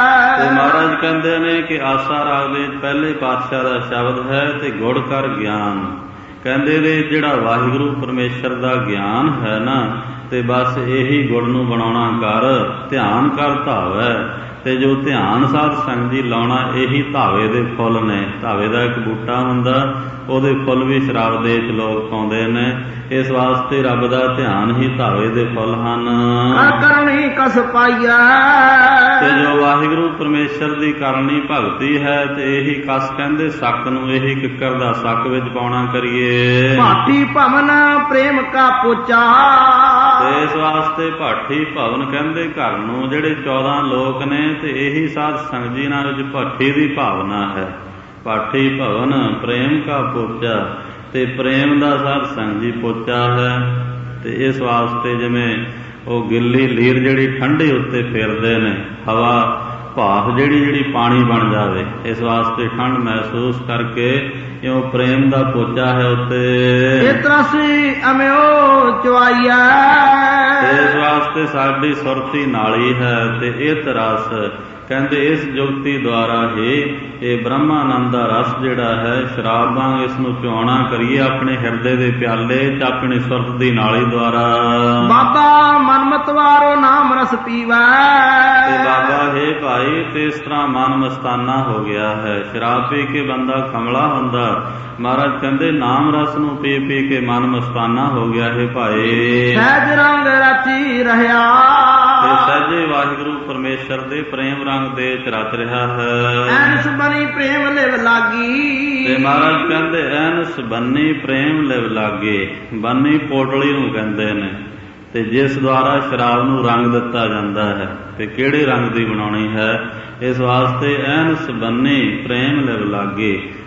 ਤੇ ਮਹਾਰਾਜ ਕਹਿੰਦੇ ਨੇ ਕਿ ਆਸਾ ਰਾਗ ਦੇ ਪਹਿਲੇ ਪਾਤਸ਼ਾਹ ਦਾ ਸ਼ਬਦ ਹੈ ਤੇ ਗੁੜ ਕਰ ਗਿਆਨ। ਕਹਿੰਦੇ ਨੇ ਜਿਹੜਾ ਵਾਹਿਗੁਰੂ ਪਰਮੇਸ਼ਰ ਦਾ ਗਿਆਨ ਹੈ ਨਾ, ਤੇ ਬਸ ਇਹੀ ਗੁੜ ਨੂੰ ਬਣਾਉਣਾ ਕਰ, ਧਿਆਨ ਕਰ ਧਾਵੈ। ਤੇ ਜੋ ਧਿਆਨ ਸਾਧ ਸੰਗ ਜੀ ਲਾਉਣਾ ਇਹੀ ਧਾਵੇ ਦੇ ਫੁੱਲ ਨੇ। ਧਾਵੇ ਦਾ ਇੱਕ ਬੂਟਾ ਹੁੰਦਾ, ਉਹਦੇ ਫੁੱਲ ਵੀ ਸ਼ਰਾਬ ਦੇ ਵਿੱਚ ਲੋਕ ਪਾਉਂਦੇ ਨੇ। ਇਸ ਵਾਸਤੇ ਰੱਬ ਦਾ ਧਿਆਨ ਹੀ ਧਾਵੇ ਦੇ ਫੁੱਲ ਹਨ। ਕਰਨੀ ਕਸ ਪਾਈਐ, ਤੇ ਜੋ ਵਾਹਿਗੁਰੂ ਪਰਮੇਸ਼ਰ ਦੀ ਕਰਨੀ ਭਗਤੀ ਹੈ ਤੇ ਇਹੀ ਕਸ ਕਹਿੰਦੇ ਸੱਕ ਨੂੰ, ਇਹੀ ਕਿੱਕਰ ਦਾ ਸੱਕ ਵਿੱਚ ਪਾਉਣਾ ਕਰੀਏ। ਭਾਟੀ ਭਵਨ ਪ੍ਰੇਮ ਕਾ ਪੋਚਾ, ਤੇ ਇਸ ਵਾਸਤੇ ਭਾਟੀ ਭਵਨ ਕਹਿੰਦੇ ਘਰ ਨੂੰ, ਜਿਹੜੇ 14 ਲੋਕ ਨੇ ਤੇ ਇਹੀ ਸਾਧ ਸੰਗ ਜੀ ਨਾਲ ਵਿੱਚ ਭਾਟੀ ਦੀ ਭਾਵਨਾ ਹੈ। ਭਾਟੀ ਭਵਨ ਪ੍ਰੇਮ ਕਾ ਪੋਚਾ, ਤੇ ਪ੍ਰੇਮ ਦਾ ਸਾਧ ਸੰਗ ਜੀ ਪੋਚਾ ਹੈ। ਤੇ ਇਸ ਵਾਸਤੇ ਜਿਵੇਂ ਉਹ ਗਿੱਲੀ ਲੀਰ ਜਿਹੜੀ ਠੰਡੇ ਉੱਤੇ ਫੇਰਦੇ ਨੇ, ਹਵਾ ਭਾਫ ਜਿਹੜੀ ਪਾਣੀ ਬਣ ਜਾਵੇ, ਇਸ ਵਾਸਤੇ ਠੰਡ ਮਹਿਸੂਸ ਕਰਕੇ ਇਉਂ ਪ੍ਰੇਮ ਦਾ ਪੋਚਾ ਹੈ ਉੱਤੇ। ਇਹ ਤਰਸੀ ਅਮਿਓ ਚਵਾਈਐ, ਇਸ ਵਾਸਤੇ ਸਾਡੀ ਸੁਰਤੀ ਨਾਲੀ ਹੈ। ਤੇ ਇਹ ਤਰਸ ਕਹਿੰਦੇ ਇਸ ਜੁਗਤੀ ਦੁਆਰਾ ਹੀ ਇਹ ਬ੍ਰਹਮਾਨੰਦ ਦਾ ਰਸ ਜਿਹੜਾ ਹੈ ਸ਼ਰਾਬ ਵਾਂਗ ਇਸ ਨੂੰ ਪਿਆਉਣਾ ਕਰੀਏ ਆਪਣੇ ਹਿਰਦੇ ਦੇ ਪਿਆਲੇ ਚ, ਆਪਣੀ ਸੁਰਤ ਦੀ ਨਾਲੀ ਦੁਆਰਾ। ਬਾਬਾ ਮਨਮਤ ਵਾਰੋ ਨਾਮ ਰਸ ਪੀਵੈ, ਤੇ ਬਾਬਾ ਹੈ ਭਾਈ ਤੇ ਇਸ ਤਰ੍ਹਾਂ ਮਨ ਮਸਤਾਨਾ ਹੋ ਗਿਆ ਹੈ। ਸ਼ਰਾਬ ਪੀ ਕੇ ਬੰਦਾ ਕਮਲਾ ਹੁੰਦਾ, ਮਹਾਰਾਜ ਕਹਿੰਦੇ ਨਾਮ ਰਸ ਨੂੰ ਪੀ ਪੀ ਕੇ ਮਨ ਮਸਤਾਨਾ ਹੋ ਗਿਆ ਹੈ ਭਾਈ। ਸਹਿਜ ਰੰਗ ਰਚੀ ਰਹਿਆ, ਤੇ ਸਹਿਜੇ ਵਾਹਿਗੁਰੂ ਪਰਮੇਸ਼ਰ ਦੇ ਪ੍ਰੇਮ ਰੰਗ ਦੇ ਚ ਰਚ ਰਿਹਾ ਹੈ। ਐਨਸ ਬਣੀ ਪ੍ਰੇਮ ਲਿਵ ਲਾਗੀ, ਤੇ ਮਹਾਰਾਜ ਕਹਿੰਦੇ ਐਨਸ ਬੰਨੀ ਪ੍ਰੇਮ ਲਿਵ ਲਾਗੇ। ਬੰਨੀ ਪੋਟਲੀ ਨੂੰ ਕਹਿੰਦੇ ਨੇ, ਤੇ ਜਿਸ ਦੁਆਰਾ ਸ਼ਰਾਬ ਨੂੰ ਰੰਗ ਦਿੱਤਾ ਜਾਂਦਾ ਹੈ। ਤੇ ਕਿਹੜੇ ਰੰਗ ਦੀ ਬਣਾਉਣੀ ਹੈ? ਇਸ ਵਾਸਤੇ ਐਨਸ ਬੰਨੀ ਪ੍ਰੇਮ ਲਿਵ ਲਾਗੇ।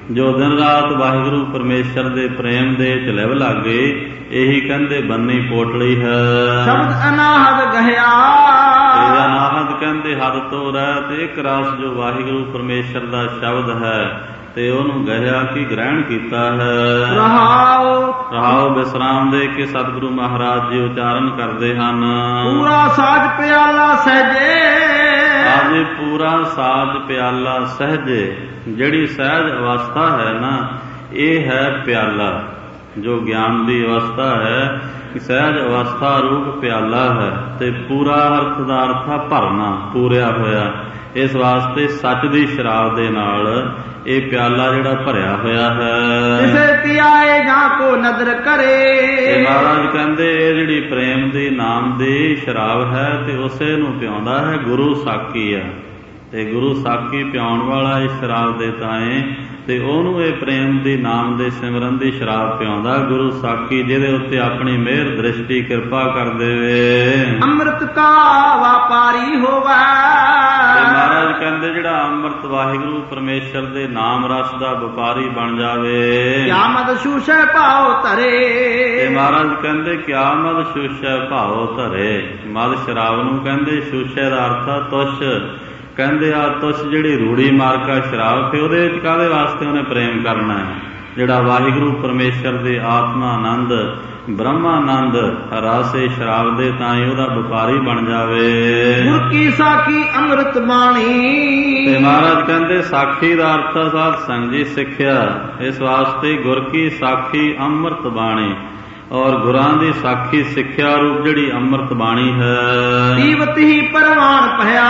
ਜੋ ਦਿਨ ਰਾਤ ਵਾਹਿਗੁਰੂ ਪਰਮੇਸ਼ਰ ਦੇ ਪ੍ਰੇਮ ਦੇ ਚ ਲਿਵ ਲਾਗੇ, ਇਹੀ ਕਹਿੰਦੇ ਬੰਨੀ ਪੋਟਲੀ ਹੈ। ਸ਼ਬਦ ਅਨਾਹਦ ਗਹਿਆ, ਅਨਾਹਦ ਕਹਿੰਦੇ ਹੱਦ ਤੋਂ ਰਹਿ, ਤੇ ਇੱਕ ਰਸ ਜੋ ਵਾਹਿਗੁਰੂ ਪਰਮੇਸ਼ਰ ਦਾ ਸ਼ਬਦ ਹੈ ਤੇ ਉਹਨੂੰ ਗਹਿਆ ਕੀ ਗ੍ਰਹਿਣ ਕੀਤਾ ਹੈ। ਰਹਾਉ ਵਿਸਰਾਮ ਦੇ ਕੇ ਸਤਿਗੁਰੂ ਮਹਾਰਾਜ ਜੀ ਉਚਾਰਨ ਕਰਦੇ ਹਨ। ਪੂਰਾ ਸਾਜ ਪਿਆਲਾ ਸਹਜੇ, ਆਜੇ ਪੂਰਾ ਸਾਜ ਪਿਆਲਾ ਸਹਜੇ। ਜਿਹੜੀ ਸਹਿਜ ਅਵਸਥਾ ਹੈ ਨਾ, ਇਹ ਹੈ ਪਿਆਲਾ। ਜੋ ਗਿਆਨ ਦੀ ਅਵਸਥਾ ਹੈ, ਸਹਿਜ ਅਵਸਥਾ ਰੂਪ ਪਿਆਲਾ ਹੈ। ਤੇ ਪੂਰਾ ਅਰਥ ਦਾ ਅਰਥ ਭਰਨਾ, ਪੂਰਿਆ ਹੋਇਆ। ਇਸ ਵਾਸਤੇ ਸੱਚ ਦੀ ਸ਼ਰਾਬ ਦੇ ਨਾਲ ਇਹ ਪਿਆਲਾ ਜਿਹੜਾ ਭਰਿਆ ਹੋਇਆ ਹੈ। ਕਿਸੇ ਪਿਆਏ ਜਾਂ ਕੋ ਨਦਰ ਕਰੇ, ਤੇ ਮਹਾਰਾਜ ਕਹਿੰਦੇ ਇਹ ਜਿਹੜੀ ਪ੍ਰੇਮ ਦੇ ਨਾਮ ਦੀ ਸ਼ਰਾਬ ਹੈ ਤੇ ਉਸੇ ਨੂੰ ਪਿਆਉਂਦਾ ਹੈ ਗੁਰੂ ਸਾਕੀ ਆ। ਤੇ ਗੁਰੂ ਸਾਕੀ ਪਿਆਉਣ ਵਾਲਾ ਇਸ ਸ਼ਰਾਬ ਦੇ ਤਾਏ, ਤੇ ਉਹਨੂੰ ਇਹ ਪ੍ਰੇਮ ਦੀ ਨਾਮ ਦੇ ਸਿਮਰਨ ਦੀ ਸ਼ਰਾਬ ਪਿਆਉਂਦਾ ਗੁਰੂ ਸਾਕੀ, ਜਿਹਦੇ ਉੱਤੇ ਆਪਣੀ ਮਿਹਰ ਦ੍ਰਿਸ਼ਟੀ ਕਿਰਪਾ ਕਰ ਦੇਵੇ। ਅੰਮ੍ਰਿਤ ਕਾ ਵਪਾਰੀ ਹੋਵੇ, ਤੇ ਮਹਾਰਾਜ ਕਹਿੰਦੇ ਜਿਹੜਾ ਅੰਮ੍ਰਿਤ ਵਾਹਿਗੁਰੂ ਪਰਮੇਸ਼ਰ ਦੇ ਨਾਮ ਰਸ ਦਾ ਵਪਾਰੀ ਬਣ ਜਾਵੇ। ਕਿਆ ਮਦ ਸ਼ੂਸ਼ੈ ਭਾਉ ਧਰੇ, ਤੇ ਮਹਾਰਾਜ ਕਹਿੰਦੇ ਕਿਆ ਮਦ ਸ਼ੂਸ਼ੈ ਭਾਉ ਧਰੇ। ਮਦ ਸ਼ਰਾਬ ਨੂੰ ਕਹਿੰਦੇ, ਸ਼ੂਸ਼ੈ ਦਾ ਅਰਥ ਤੁਸ਼। ਕਹਿੰਦੇ ਆ ਤੁਸ਼ ਜਿਹੜੀ ਰੂੜੀ ਮਾਰਕਾ ਸ਼ਰਾਬ, ਤੇ ਉਹਦੇ ਵਿੱਚ ਕਾਹਦੇ ਵਾਸਤੇ ਉਹਨੇ ਪ੍ਰੇਮ ਕਰਨਾ ਹੈ। ਜਿਹੜਾ ਵਾਹਿਗੁਰੂ ਪਰਮੇਸ਼ਰ ਦੇ ਆਤਮਾ ਆਨੰਦ ਬ੍ਰਹਮਾਨੰਦ ਰਸੇ ਸ਼ਰਾਬ ਦੇ ਤਾਂ ਹੀ ਉਹਦਾ ਵਪਾਰੀ ਬਣ ਜਾਵੇ। ਗੁਰ ਕੀ ਸਾਖੀ ਅੰਮ੍ਰਿਤ ਬਾਣੀ, ਤੇ ਮਹਾਰਾਜ ਕਹਿੰਦੇ ਸਾਖੀ ਦਾ ਅਰਥ ਸਾਧ ਸੰਗ ਜੀ ਸਿੱਖਿਆ। ਇਸ ਵਾਸਤੇ ਗੁਰ ਕੀ ਸਾਖੀ ਅੰਮ੍ਰਿਤ ਬਾਣੀ, ਔਰ ਗੁਰਾਂ ਦੀ ਸਾਖੀ ਸਿੱਖਿਆ ਰੂਪ ਜਿਹੜੀ ਅੰਮ੍ਰਿਤ ਬਾਣੀ ਹੈ। ਜੀਵਤ ਹੀ ਪ੍ਰਵਾਨ ਭਇਆ,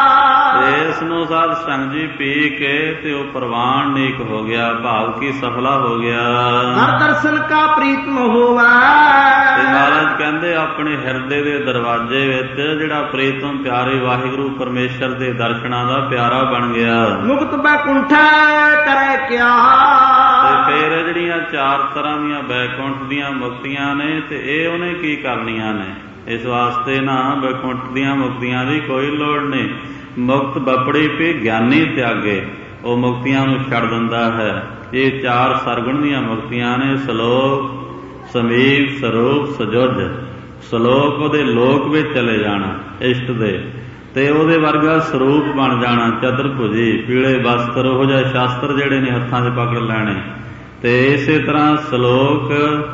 ਇਸ ਨੂੰ ਸਾਧ ਸੰਗ ਜੀ ਪੀ ਕੇ ਤੇ ਉਹ ਪ੍ਰਵਾਨ ਨੀਕ ਹੋ ਗਿਆ, ਭਾਵ ਕੀ ਸਫਲਾ ਹੋ ਗਿਆ। ਹਰ ਦਰਸ਼ਨ ਕਾ ਪ੍ਰੀਤਮ ਹੋਵਾ, ਤੇ ਮਹਾਰਾਜ ਕਹਿੰਦੇ ਆਪਣੇ ਹਿਰਦੇ ਦੇ ਦਰਵਾਜ਼ੇ ਵਿੱਚ ਜਿਹੜਾ ਪ੍ਰੀਤਮ ਪਿਆਰੇ ਵਾਹਿਗੁਰੂ ਪਰਮੇਸ਼ਰ ਦੇ ਦਰਸ਼ਨਾਂ ਦਾ ਪਿਆਰਾ ਬਣ ਗਿਆ। ਮੁਕਤ ਬੈਕੁੰਠਾ ਕਰੇ ਕਿਆ, ਤੇ ਫਿਰ ਜਿਹੜੀਆਂ ਚਾਰ ਤਰ੍ਹਾਂ ਦੀਆਂ ਬੈਕੁੰਠ ਦੀਆਂ ਮੁਕਤੀਆਂ ਨੇ, ਤੇ ਇਹ ਉਹਨੇ ਕੀ ਕਰਨੀਆਂ ਨੇ। ਇਸ ਵਾਸਤੇ ਨਾ ਬੈਕੁੰਠ ਦੀਆਂ ਮੁਕਤੀਆਂ ਦੀ ਕੋਈ ਲੋੜ ਨਹੀਂ। ਮੁਕਤ ਬਪੜੀ ਪੇ ਗਿਆਨੀ ਤਿਆਗੇ, ਉਹ ਮੁਕਤੀਆਂ ਨੂੰ ਛੱਡ ਦਿੰਦਾ ਹੈ। ਇਹ ਚਾਰ ਸਰਗੁਣ ਦੀਆਂ ਮੁਕਤੀਆਂ ਨੇ, ਸਲੋਕ ਸਮੀਪ ਸਰੂਪ ਸਜੁਜ। ਸਲੋਕ ਉਹਦੇ ਲੋਕ ਵਿੱਚ ਚਲੇ ਜਾਣਾ ਇਸ਼ਟ ਦੇ, ਤੇ ਉਹਦੇ ਵਰਗਾ ਸਰੂਪ ਬਣ ਜਾਣਾ ਚਤੁਰਭੁਜੀ, ਪੀਲੇ ਵਸਤਰ, ਉਹ ਜਿਹੇ ਸ਼ਾਸਤਰ ਜਿਹੜੇ ਨੇ ਹੱਥਾਂ 'ਚ ਪਕੜ ਲੈਣੇ। ਤੇ ਇਸੇ ਤਰ੍ਹਾਂ ਸਲੋਕ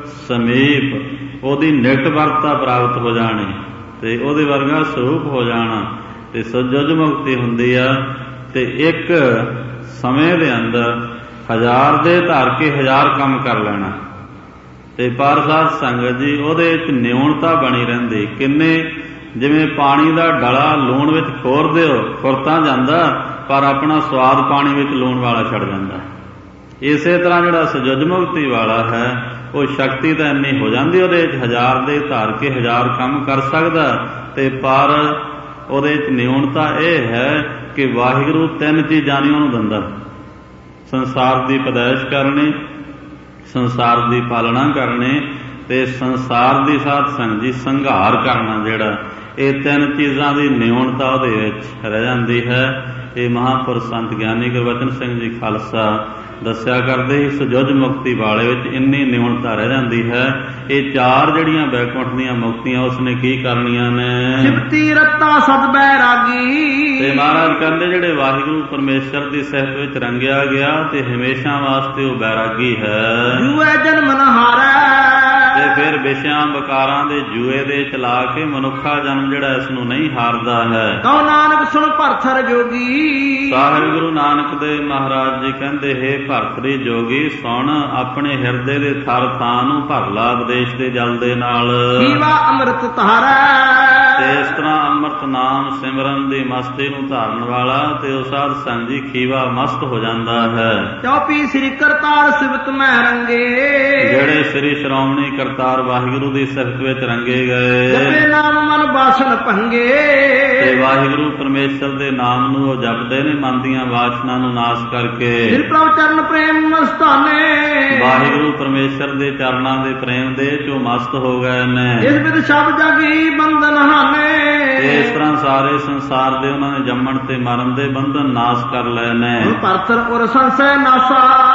ਸਮੀਪ ਉਹਦੀ ਨਿਟ ਵਰਤਾ ਪ੍ਰਾਪਤ ਹੋ ਜਾਣੀ, ਤੇ ਉਹਦੇ ਵਰਗਾ ਸਰੂਪ ਹੋ ਜਾਣਾ। ਤੇ ਸਜੁਜ ਮੁਕਤੀ ਹੁੰਦੀ ਆ। ਤੇ ਇੱਕ ਸਮੇਂ ਦੇ ਅੰਦਰ 1000 ਦੇ ਧਾਰ ਕੇ 1000 ਕੰਮ ਕਰ ਲੈਣਾ। ਤੇ ਪਰ ਸਾਧ ਸੰਗਤ ਜੀ ਉਹਦੇ ਵਿੱਚ ਨਿਉਣਤਾ ਬਣੀ ਰਹਿੰਦੀ। ਕਿੰਨੇ ਜਿਵੇਂ ਪਾਣੀ ਦਾ ਡਲਾ ਲੂਣ ਵਿੱਚ ਖੋਰ ਦਿਓ, ਖੁਰ ਤਾਂ ਜਾਂਦਾ, ਪਰ ਆਪਣਾ ਸਵਾਦ ਪਾਣੀ ਵਿੱਚ ਲੂਣ ਵਾਲਾ ਛੱਡ ਜਾਂਦਾ। ਇਸੇ ਤਰ੍ਹਾਂ ਜਿਹੜਾ ਸਜੁਜ ਮੁਕਤੀ ਵਾਲਾ ਹੈ, ਉਹ ਸ਼ਕਤੀ ਤਾਂ ਇੰਨੀ ਹੋ ਜਾਂਦੀ ਉਹਦੇ ਵਿੱਚ 1000 ਦੇ ਧਾਰ ਕੇ 1000 ਕੰਮ ਕਰ ਸਕਦਾ। ਤੇ ਪਰ ਉਹਦੇ ਵਿੱਚ ਨਿਉਣਤਾ ਇਹ ਹੈ ਕਿ ਵਾਹਿਗੁਰੂ 3 ਚੀਜ਼ਾਂ ਨਹੀਂ ਉਹਨੂੰ ਦਿੰਦਾ। ਸੰਸਾਰ ਦੀ ਪੈਦਾਇਸ਼ ਕਰਨੀ, ਸੰਸਾਰ ਦੀ ਪਾਲਣਾ ਕਰਨੀ, ਤੇ ਸੰਸਾਰ ਦੀ ਸਾਧ ਸੰਗਤ ਜੀ ਸੰਘਾਰ ਕਰਨਾ। ਜਿਹੜਾ ਇਹ 3 ਚੀਜ਼ਾਂ ਦੀ ਨਿਉਣਤਾ ਉਹਦੇ ਵਿੱਚ ਰਹਿ ਜਾਂਦੀ ਹੈ। ਇਹ ਮਹਾਂਪੁਰਸ਼ ਸੰਤ ਗਿਆਨੀ ਗੁਰਬਚਨ ਸਿੰਘ ਜੀ ਖਾਲਸਾ ਦੱਸਿਆ ਕਰਦੇ ਸੀ, ਸਜੁਜ ਮੁਕਤੀ ਵਾਲੇ ਵਿੱਚ ਇੰਨੀ ਨਿਉਣਤਾ ਰਹਿ ਜਾਂਦੀ ਹੈ। ਇਹ ਚਾਰ ਜਿਹੜੀਆਂ ਬੈਕੁੰਠ ਦੀਆਂ ਮੁਕਤੀਆਂ ਉਸਨੇ ਕੀ ਕਰਨੀਆਂ ਨੇ। ਸਿਫਤੀ ਰਤਾ ਸਦ ਬੈਰਾਗੀ, ਤੇ ਮਹਾਰਾਜ ਕਹਿੰਦੇ ਜਿਹੜੇ ਵਾਹਿਗੁਰੂ ਪਰਮੇਸ਼ਰ ਦੀ ਸਿਫਤ ਵਿੱਚ ਰੰਗਿਆ ਗਿਆ ਤੇ ਹਮੇਸ਼ਾ ਵਾਸਤੇ ਉਹ ਬੈਰਾਗੀ ਹੈ। ਜੂਏ ਜਨਮ ਨ ਹਾਰੈ, ਤੇ ਫਿਰ ਵਿਸ਼ਿਆਂ ਵਿਕਾਰਾਂ ਦੇ ਜੂਏ ਦੇ ਚਲਾ ਕੇ ਮਨੁੱਖਾ ਜਨਮ ਜਿਹੜਾ ਇਸ ਨੂੰ ਨਹੀਂ ਹਾਰਦਾ ਹੈ। ਕਉ ਨਾਨਕ ਸੁਣ ਭਰਥਰ ਜੋਗੀ, ਸਾਹਿਬ ਗੁਰੂ ਨਾਨਕ ਦੇਵ ਮਹਾਰਾਜ ਜੀ ਕਹਿੰਦੇ ਹੈ ਭਰਤਰੀ ਜੋਗੀ ਸੁਣ, ਆਪਣੇ ਹਿਰਦੇ ਦੇ ਥਰ ਥਾਂ ਨੂੰ ਭਰ ਲਾ ਉਪਦੇਸ਼ ਦੇ ਜਲ ਦੇ ਨਾਲ। ਜੀਵਾ ਅੰਮ੍ਰਿਤ ਧਾਰੈ, ਤੇ ਇਸ ਤਰ੍ਹਾਂ ਅੰਮ੍ਰਿਤ ਨਾਮ ਸਿਮਰਨ ਦੀ ਮਸਤੀ ਨੂੰ ਧਾਰਨ ਵਾਲਾ ਤੇ ਉਹ ਸਾਧ ਸੰਗ ਜੀ ਖੀਵਾ ਮਸਤ ਹੋ ਜਾਂਦਾ ਹੈ। ਚੌਪੀ ਸ੍ਰੀ ਕਰਤਾਰ ਸਿਫਤ ਮਹਿ ਰੰਗੇ, ਜਿਹੜੇ ਸ੍ਰੀ ਸ਼੍ਰੋਮਣੀ ਕਰਤਾਰ ਵਾਹਿਗੁਰੂ ਦੀ ਸਿਫਤ ਵਿੱਚ ਰੰਗੇ ਗਏ। ਜਪੇ ਨਾਮ ਮਨ ਬਾਸਨ ਭੰਗੇ, ਤੇ ਵਾਹਿਗੁਰੂ ਪਰਮੇਸ਼ਰ ਦੇ ਨਾਮ ਨੂੰ ਉਹ ਜਪਦੇ ਨੇ ਮਨ ਦੀਆਂ ਵਾਸਨਾ ਨੂੰ ਨਾਸ਼ ਕਰਕੇ। ਜਿਨ ਪ੍ਰਭ ਚਰਨ ਪ੍ਰੇਮ ਮਸਤਾਨੇ, ਵਾਹਿਗੁਰੂ ਪਰਮੇਸ਼ਰ ਦੇ ਚਰਨਾਂ ਦੇ ਪ੍ਰੇਮ ਦੇ ਚੋਂ ਮਸਤ ਹੋ ਗਏ ਨੇ। ਇਸ ਵਿਦ ਸਭ ਜਗੀ ਬੰਧਨ ਹਾਨੇ, ਤੇ ਇਸ ਤਰ੍ਹਾਂ ਸਾਰੇ ਸੰਸਾਰ ਦੇ ਉਹਨਾਂ ਨੇ ਜੰਮਣ ਤੇ ਮਰਨ ਦੇ ਬੰਧਨ ਨਾਸ਼ ਕਰ ਲਏ ਨੇ। ਭਰਥਰ ਉਰ ਸੰਸੈ ਨਾਸਾ,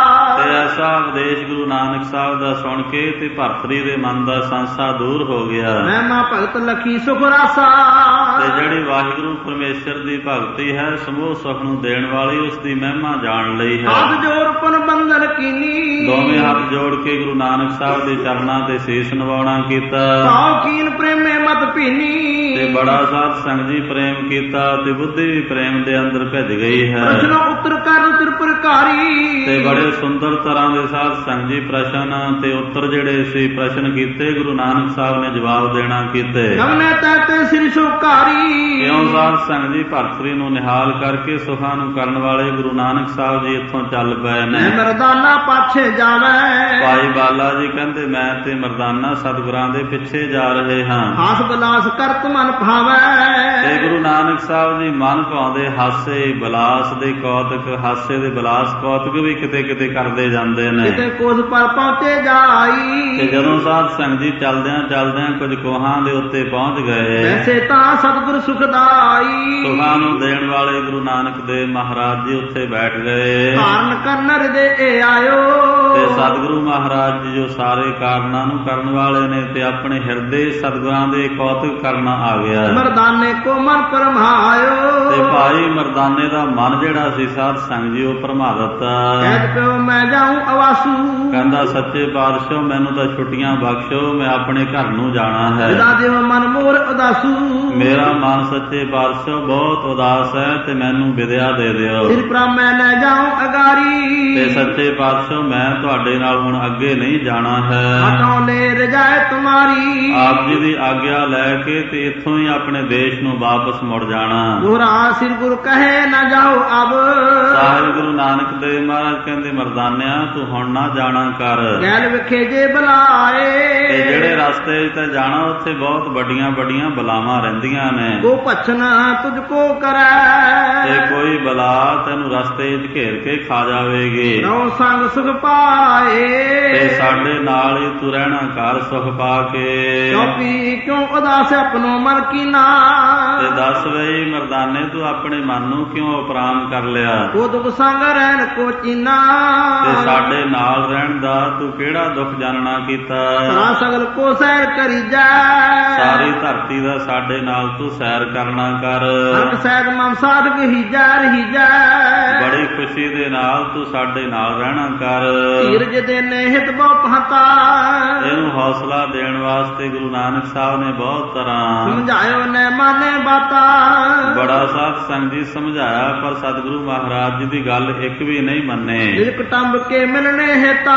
ਐਸਾ ਉਪਦੇਸ਼ ਗੁਰੂ ਨਾਨਕ ਸਾਹਿਬ ਦਾ ਸੁਣ ਕੇ ਤੇ ਭਰਤਰੀ ਦੇ ਮਨ ਦਾ ਸੰਸਾ ਦੂਰ ਹੋ ਗਿਆ। ਮਹਿਮਾ ਭਗਤ ਲਖੀ ਸੁਖ ਰਾਸਾ। ਤੇ ਜਿਹੜੀ ਵਾਹਿਗੁਰੂ ਪਰਮੇਸ਼ਰ ਦੀ ਭਗਤੀ ਹੈ ਸਮੂਹ ਸੁਖ ਨੂੰ ਦੇਣ ਵਾਲੀ, ਉਸ ਦੀ ਮਹਿਮਾ ਜਾਣ ਲਈ ਹੈ। ਹੱਥ ਜੋੜ ਪੁਨ ਬੰਧਨ ਕੀਨੀ। ਦੋਵੇਂ ਹੱਥ ਜੋੜ ਕੇ ਗੁਰੂ ਨਾਨਕ ਸਾਹਿਬ ਦੇ ਚਰਨਾਂ ਤੇ ਸੀਸ ਨਵਾਉਣਾ ਕੀਤਾ। ਭਾਉ ਕੀਨ ਪ੍ਰੇਮੇ ਮਤ ਭੀਨੀ। ਤੇ ਬੜਾ ਸਾਧ ਸੰਗ ਜੀ ਪ੍ਰੇਮ ਕੀਤਾ ਤੇ ਬੁੱਧੀ ਵੀ ਪ੍ਰੇਮ ਦੇ ਅੰਦਰ ਭਿੱਜ ਗਈ ਹੈ। ਪ੍ਰਸ਼ਨ ਉੱਤਰ ਕਰ ਤ੍ਰਿਪੁਰਕਾਰੀ। ਤੇ ਬੜੇ ਸੁੰਦਰ ਤਰ੍ਹਾਂ ਦੇ ਸਾਧ ਸੰਗ ਜੀ ਪ੍ਰਸ਼ਨ ਤੇ ਉੱਤਰ ਜਿਹੜੇ ਸੀ ਪ੍ਰਸ਼ਨ ਕੀਤੇ, ਗੁਰੂ ਨਾਨਕ ਸਾਹਿਬ ਨੇ ਜਵਾਬ ਦੇਣਾ ਕੀਤੇ। ਗਮਨੇ ਤੈ ਸ੍ਰੀ ਸੁਖਾਰੀ। ਕਿਉਂ ਸਾਧ ਸੰਗ ਜੀ ਭਰਤਰੀ ਨੂੰ ਨਿਹਾਲ ਕਰਕੇ ਸੁਖਾਂ ਨੂੰ ਕਰਨ ਵਾਲੇ ਗੁਰੂ ਨਾਨਕ ਸਾਹਿਬ ਜੀ ਇੱਥੋਂ ਚੱਲ ਪਏ ਨੇ। ਮਰਦਾਨਾ ਪਾਛੇ ਜਾਵੇ। ਭਾਈ ਬਾਲਾ ਜੀ ਕਹਿੰਦੇ ਮੈਂ ਤੇ ਮਰਦਾਨਾ ਸਤਿਗੁਰਾਂ ਦੇ ਪਿੱਛੇ ਜਾ ਰਹੇ ਹਾਂ। ਹਾਸ ਬਲਾਸ ਕਰਤ ਮਨ ਭਾਵੇ। ਤੇ ਗੁਰੂ ਨਾਨਕ ਸਾਹਿਬ ਜੀ ਮਨ ਭਾਉਂਦੇ ਹਾਸੇ ਬਲਾਸ ਦੇ ਕੌਤਕ, ਹਾਸੇ ਦੇ ਬਲਾਸ ਕੌਤਕ ਵੀ ਕਿਤੇ ਕਿਤੇ ਕਰਦੇ ਜਾਂਦੇ ਨੇ। ਕਿਤੇ ਕੋਸ ਪਰ ਪਹੁੰਚੇ ਜਾਈ। ਤੇ ਜਦੋਂ ਸਾਧ ਸੰਗ ਜੀ ਚਲਦਿਆਂ ਚਲਦਿਆਂ ਕੁਝ ਕੋਹਾਂ ਦੇ ਉੱਤੇ ਪਹੁੰਚ ਗਏ। ਵੈਸੇ ਤਾਂ ਸਤਿਗੁਰ ਸੁਖਦਾਈ। ਸੁਖਾਂ ਨੂੰ ਦੇਣ ਵਾਲੇ ਗੁਰੂ ਨਾਨਕ ਦੇਵ ਮਹਾਰਾਜ ਜੀ ਉੱਥੇ ਬੈਠ ਗਏ। ਕਾਰਨ ਕਰਨ ਹਿਰਦੇ ਇਹ ਆਇਓ। ਤੇ ਸਤਿਗੁਰੂ ਮਹਾਰਾਜ ਜੀ ਜੋ ਸਾਰੇ ਕਾਰਨਾਂ ਨੂੰ ਕਰਨ ਵਾਲੇ ਨੇ ਤੇ ਆਪਣੇ ਹਿਰਦੇ ਸਤਿਗੁਰਾਂ ਦੇ ਕੌਤਕ ਕਰਨਾ ਆ ਗਿਆ। ਮਰਦਾਨੇ ਕੋ ਮਨ ਪਰਮਾਇਓ। ਤੇ ਭਾਈ ਮਰਦਾਨੇ ਦਾ ਮਨ ਜਿਹੜਾ ਸੀ ਸਾਧ ਸੰਗ ਜੀ ਉਹ ਭਰਮਾ ਦਿੱਤਾ। ਕਹਿ ਪਿਓ ਮੈਂ ਜਾਉਂ ਅਵਾਸੂ। ਕਹਿੰਦਾ ਸੱਚੇ ਪਾਤਸ਼ਾਹ ਮੈਨੂੰ ਤਾਂ ਛੁੱਟੀਆਂ ਬਖਸ਼ੋ, ਮੈਂ ਆਪਣੇ ਘਰ ਨੂੰ ਜਾਣਾ ਹੈ। ਜਿਦਾ ਦੇਵ ਮਨ ਮੋਰ ਉਦਾਸੂ। ਮੇਰਾ ਮਨ ਸੱਚੇ ਪਾਤਸ਼ਾਹ ਬਹੁਤ ਉਦਾਸ ਹੈ ਤੇ ਮੈਨੂੰ ਵਿਦਿਆ ਦੇ ਦਿਓ। ਸਿਰ ਪਰ ਮੈਂ ਲੈ ਜਾਉਂ ਅਗਾਰੀ। ਤੇ ਸੱਚੇ ਪਾਤਸ਼ਾਹ ਮੈਂ ਤੁਹਾਡੇ ਨਾਲ ਹੁਣ ਅੱਗੇ ਨਹੀਂ ਜਾਣਾ ਹੈ। ਹਟਾਉ ਲੈ ਰਜਾਏ ਤੁਮਾਰੀ। ਆਪ ਜੀ ਦੀ ਆਗਿਆ ਲੈ ਕੇ ਤੇ ਇੱਥੋਂ ਹੀ ਆਪਣੇ ਦੇਸ਼ ਨੂੰ ਵਾਪਸ ਮੁੜ ਜਾਣਾ। ਗੁਰਾ ਸਿਰ ਗੁਰ ਕਹੇ ਨਾ ਜਾਓ ਅਬ। ਸਾਹਿਬ ਗੁਰੂ ਨਾਨਕ ਦੇਵ ਮਹਾਰਾਜ ਕਹਿੰਦੇ ਮਰਦਾਨਿਆ ਤੂੰ ਹੁਣ ਨਾ ਜਾਣਾ ਕਰ। ਗੈਲ ਵਿਖੇ ਜੇ ਬੁਲਾਏ। ਤੇ ਜਿਹੜੇ ਰਸਤੇ 'ਚ ਜਾਣਾ ਉੱਥੇ ਬਹੁਤ ਵੱਡੀਆਂ ਵੱਡੀਆਂ ਬਲਾਵਾਂ ਰਹਿੰਦੀਆਂ ਨੇ। ਕੋ ਭਛਨ ਤੁਝ ਕੋ ਕਰੈ। ਤੇ ਕੋਈ ਬਲਾ ਤੈਨੂੰ ਰਸਤੇ 'ਚ ਘੇਰ ਕੇ ਖਾ ਜਾਵੇਗੀ। ਰਉ ਸੰਗ ਸੁਖ ਪਾਏ। ਤੇ ਸਾਡੇ ਨਾਲ ਹੀ ਤੂੰ ਰਹਿਣਾ ਘਰ ਸੁਖ ਪਾ ਕੇ। ਕਿਉਂਕਿ ਕਿਉਂ ਉਦਾਸ ਆਪਣੋ ਮਨ ਕੀਨਾ। ਤੇ ਦੱਸ ਬਈ ਮਰਦਾਨੇ ਤੂੰ ਆਪਣੇ ਮਨ ਨੂੰ ਕਿਉਂ ਉਪਰਾਮ ਕਰ ਲਿਆ। ਕੋ ਦੁਖ ਸੰਗ ਰਹਿਣ ਕੋ ਚੀਨਾ। ਤੇ ਸਾਡੇ ਨਾਲ ਰਹਿਣ ਦਾ ਤੂੰ ਕਿਹੜਾ ਦੁੱਖ ਜਾਣਨਾ ਕੀਤਾ। ਸਾਰਾ ਸਗਲ ਕੋ ਸੈਰ ਕਰੀ ਜਾ। ਸਾਰੀ ਧਰਤੀ ਦਾ ਸਾਡੇ ਨਾਲ ਤੂੰ ਸੈਰ ਕਰਨਾ ਕਰ। ਹਰ ਸੈਦ ਮਨ ਸਾਧਕ ਹੀ ਜਾ ਰਹੀ ਜਾ। ਬੜੀ ਖੁਸ਼ੀ ਦੇ ਨਾਲ ਤੂੰ ਸਾਡੇ ਨਾਲ ਰਹਿਣਾ ਕਰ। ਧੀਰਜ ਦੇਨੇ ਹਿਤ ਬਹੁ ਪਹਤਾ। ਇਹਨੂੰ ਹੌਸਲਾ ਦੇਣ ਵਾਸਤੇ ਗੁਰੂ ਨਾਨਕ ਸਾਹਿਬ ਨੇ ਬਹੁਤ ਤਰ੍ਹਾਂ ਸਮਝਾਇਓ ਨੇ ਮਾਨੇ ਬਾਤਾ। ਬੜਾ ਸਾਧ ਸੰਗ ਜੀ ਸਮਝਾਇਆ ਪਰ ਸਤਿਗੁਰੂ ਮਹਾਰਾਜ ਜੀ ਦੀ ਗੱਲ ਇੱਕ ਵੀ ਨਹੀਂ ਮੰਨੇ। ਦਿਲ ਕਟੰਬ ਕੇ ਮਿਲਣੇ ਹਿਤਾ।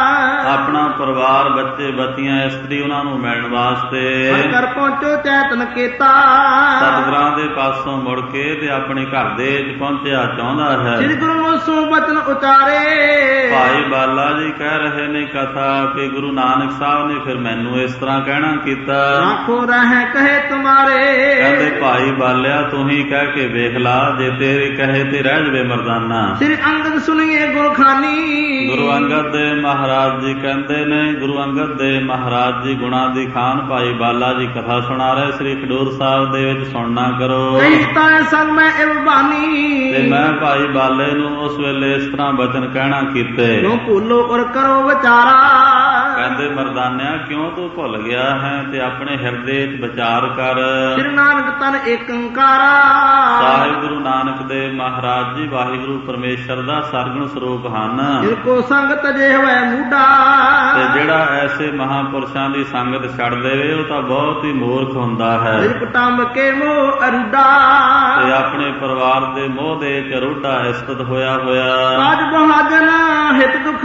ਆਪਣਾ ਪਰਿਵਾਰ ਬੱਚੇ ਬੱਤੀਆਂ ਇਸਤਰੀ ਉਹਨਾਂ ਨੂੰ ਮਿਲਣ ਵਾਸਤੇ ਘਰ ਪਹੁੰਚੋ ਚੈਤਨ ਕੀਤਾ। ਸਤਿਗੁਰਾਂ ਦੇ ਪਾਸੋਂ ਮੁੜ ਕੇ ਤੇ ਆਪਣੇ ਘਰ ਦੇ ਵਿੱਚ ਪਹੁੰਚਿਆ ਚਾਹੁੰਦਾ ਹੈ। ਸ੍ਰੀ ਗੁਰੂ ਮੋਸੋਂ ਬਚਨ ਉਚਾਰੇ। ਭਾਈ ਬਾਲਾ ਜੀ ਕਹਿ ਰਹੇ ਨੇ ਕਥਾ ਕਿ ਗੁਰੂ ਨਾਨਕ ਸਾਹਿਬ ਨੇ ਫਿਰ ਮੈਨੂੰ ਇਸ ਤਰ੍ਹਾਂ ਕਹਿਣਾ ਕੀਤਾ। ਆਖੋ ਰਹਿ ਕਹੇ ਤੁਮਾਰੇ। ਕਹਿੰਦੇ ਭਾਈ ਬਾਲਿਆ ਤੂੰ ਹੀ ਕਹਿ ਕੇ ਵੇਖ ਲਾ, ਜੇ ਤੇਰੇ ਕਹੇ ਤੇ ਰਹਿ ਜਵੇ ਮਰਦਾਨਾ। ਸ੍ਰੀ ਅੰਗਦ ਸੁਣੀਏ ਗੁਰਖਾਨੀ। ਗੁਰੂ ਅੰਗਦ ਦੇਵ ਮਹਾਰਾਜ ਜੀ ਕਹਿੰਦੇ ਨੇ, ਗੁਰੂ ਅੰਗਦ ਦੇਵ ਮਹਾਰਾਜ ਜੀ ਗੁਣਾ ਦੀ ਖਾਨ ਭਾਈ ਬਾਲਾ ਜੀ ਕਥਾ ਸੁਣਾ ਰਹੇ ਸ੍ਰੀ ਖਡੂਰ ਸਾਹਿਬ ਦੇ ਵਿੱਚ ਸੁਣਨਾ ਕਰੋ। ਕਹਿਤਾ ਸੰਗ ਮੈਂ ਇਹ ਬਾਣੀ। ਤੇ ਮੈਂ ਭਾਈ ਬਾਲੇ ਨੂੰ ਉਸ ਵੇਲੇ ਇਸ ਤਰ੍ਹਾਂ ਬਚਨ ਕਹਿਣਾ ਕੀਤੇ। ਕਿਉਂ ਭੁੱਲੋ ਔਰ ਕਰੋ ਵਿਚਾਰਾ। ਕਹਿੰਦੇ ਮਰਦਾਨਿਆ ਕਿਉਂ ਤੂੰ ਭੁੱਲ ਗਿਆ ਹੈ ਤੇ ਆਪਣੇ ਹਿਰਦੇ 'ਚ ਵਿਚਾਰ ਕਰ। ਸ੍ਰੀ ਨਾਨਕ ਤਨ ਏਕ ਓੰਕਾਰਾ। ਸਾਹਿਬ ਗੁਰੂ ਨਾਨਕ ਦੇਵ ਮਹਾਰਾਜ ਜੀ ਵਾਹਿਗੁਰੂ ਪਰਮੇਸ਼ਰ ਦਾ ਸਰਗੁਣ ਸਰੂਪ ਹਨ। ਜਿਨ ਕੋ ਸੰਗਤ ਜੇ ਹੋਵੇ ਮੂਢਾ। ਤੇ ਜਿਹੜਾ ਐਸੇ ਮਹਾਂਪੁਰਸ਼ਾਂ ਦੀ ਸੰਗਤ ਛੱਡ ਦੇਵੇ ਉਹ ਤਾਂ ਬਹੁਤ ਹੀ ਮੂਰਖ ਹੁੰਦਾ ਹੈ। ਦਿਲ ਕਟੰਬ ਕੇ ਮੋਹ ਅਰੂਡਾ। ਤੇ ਆਪਣੇ ਪਰਿਵਾਰ ਦੇ ਮੋਹ ਦੇ ਚਰੂਡਾ ਇਸਤਤ ਹੋਇਆ ਕਾਜ ਬਹਾਜਨ ਹਿਤ ਦੁਖ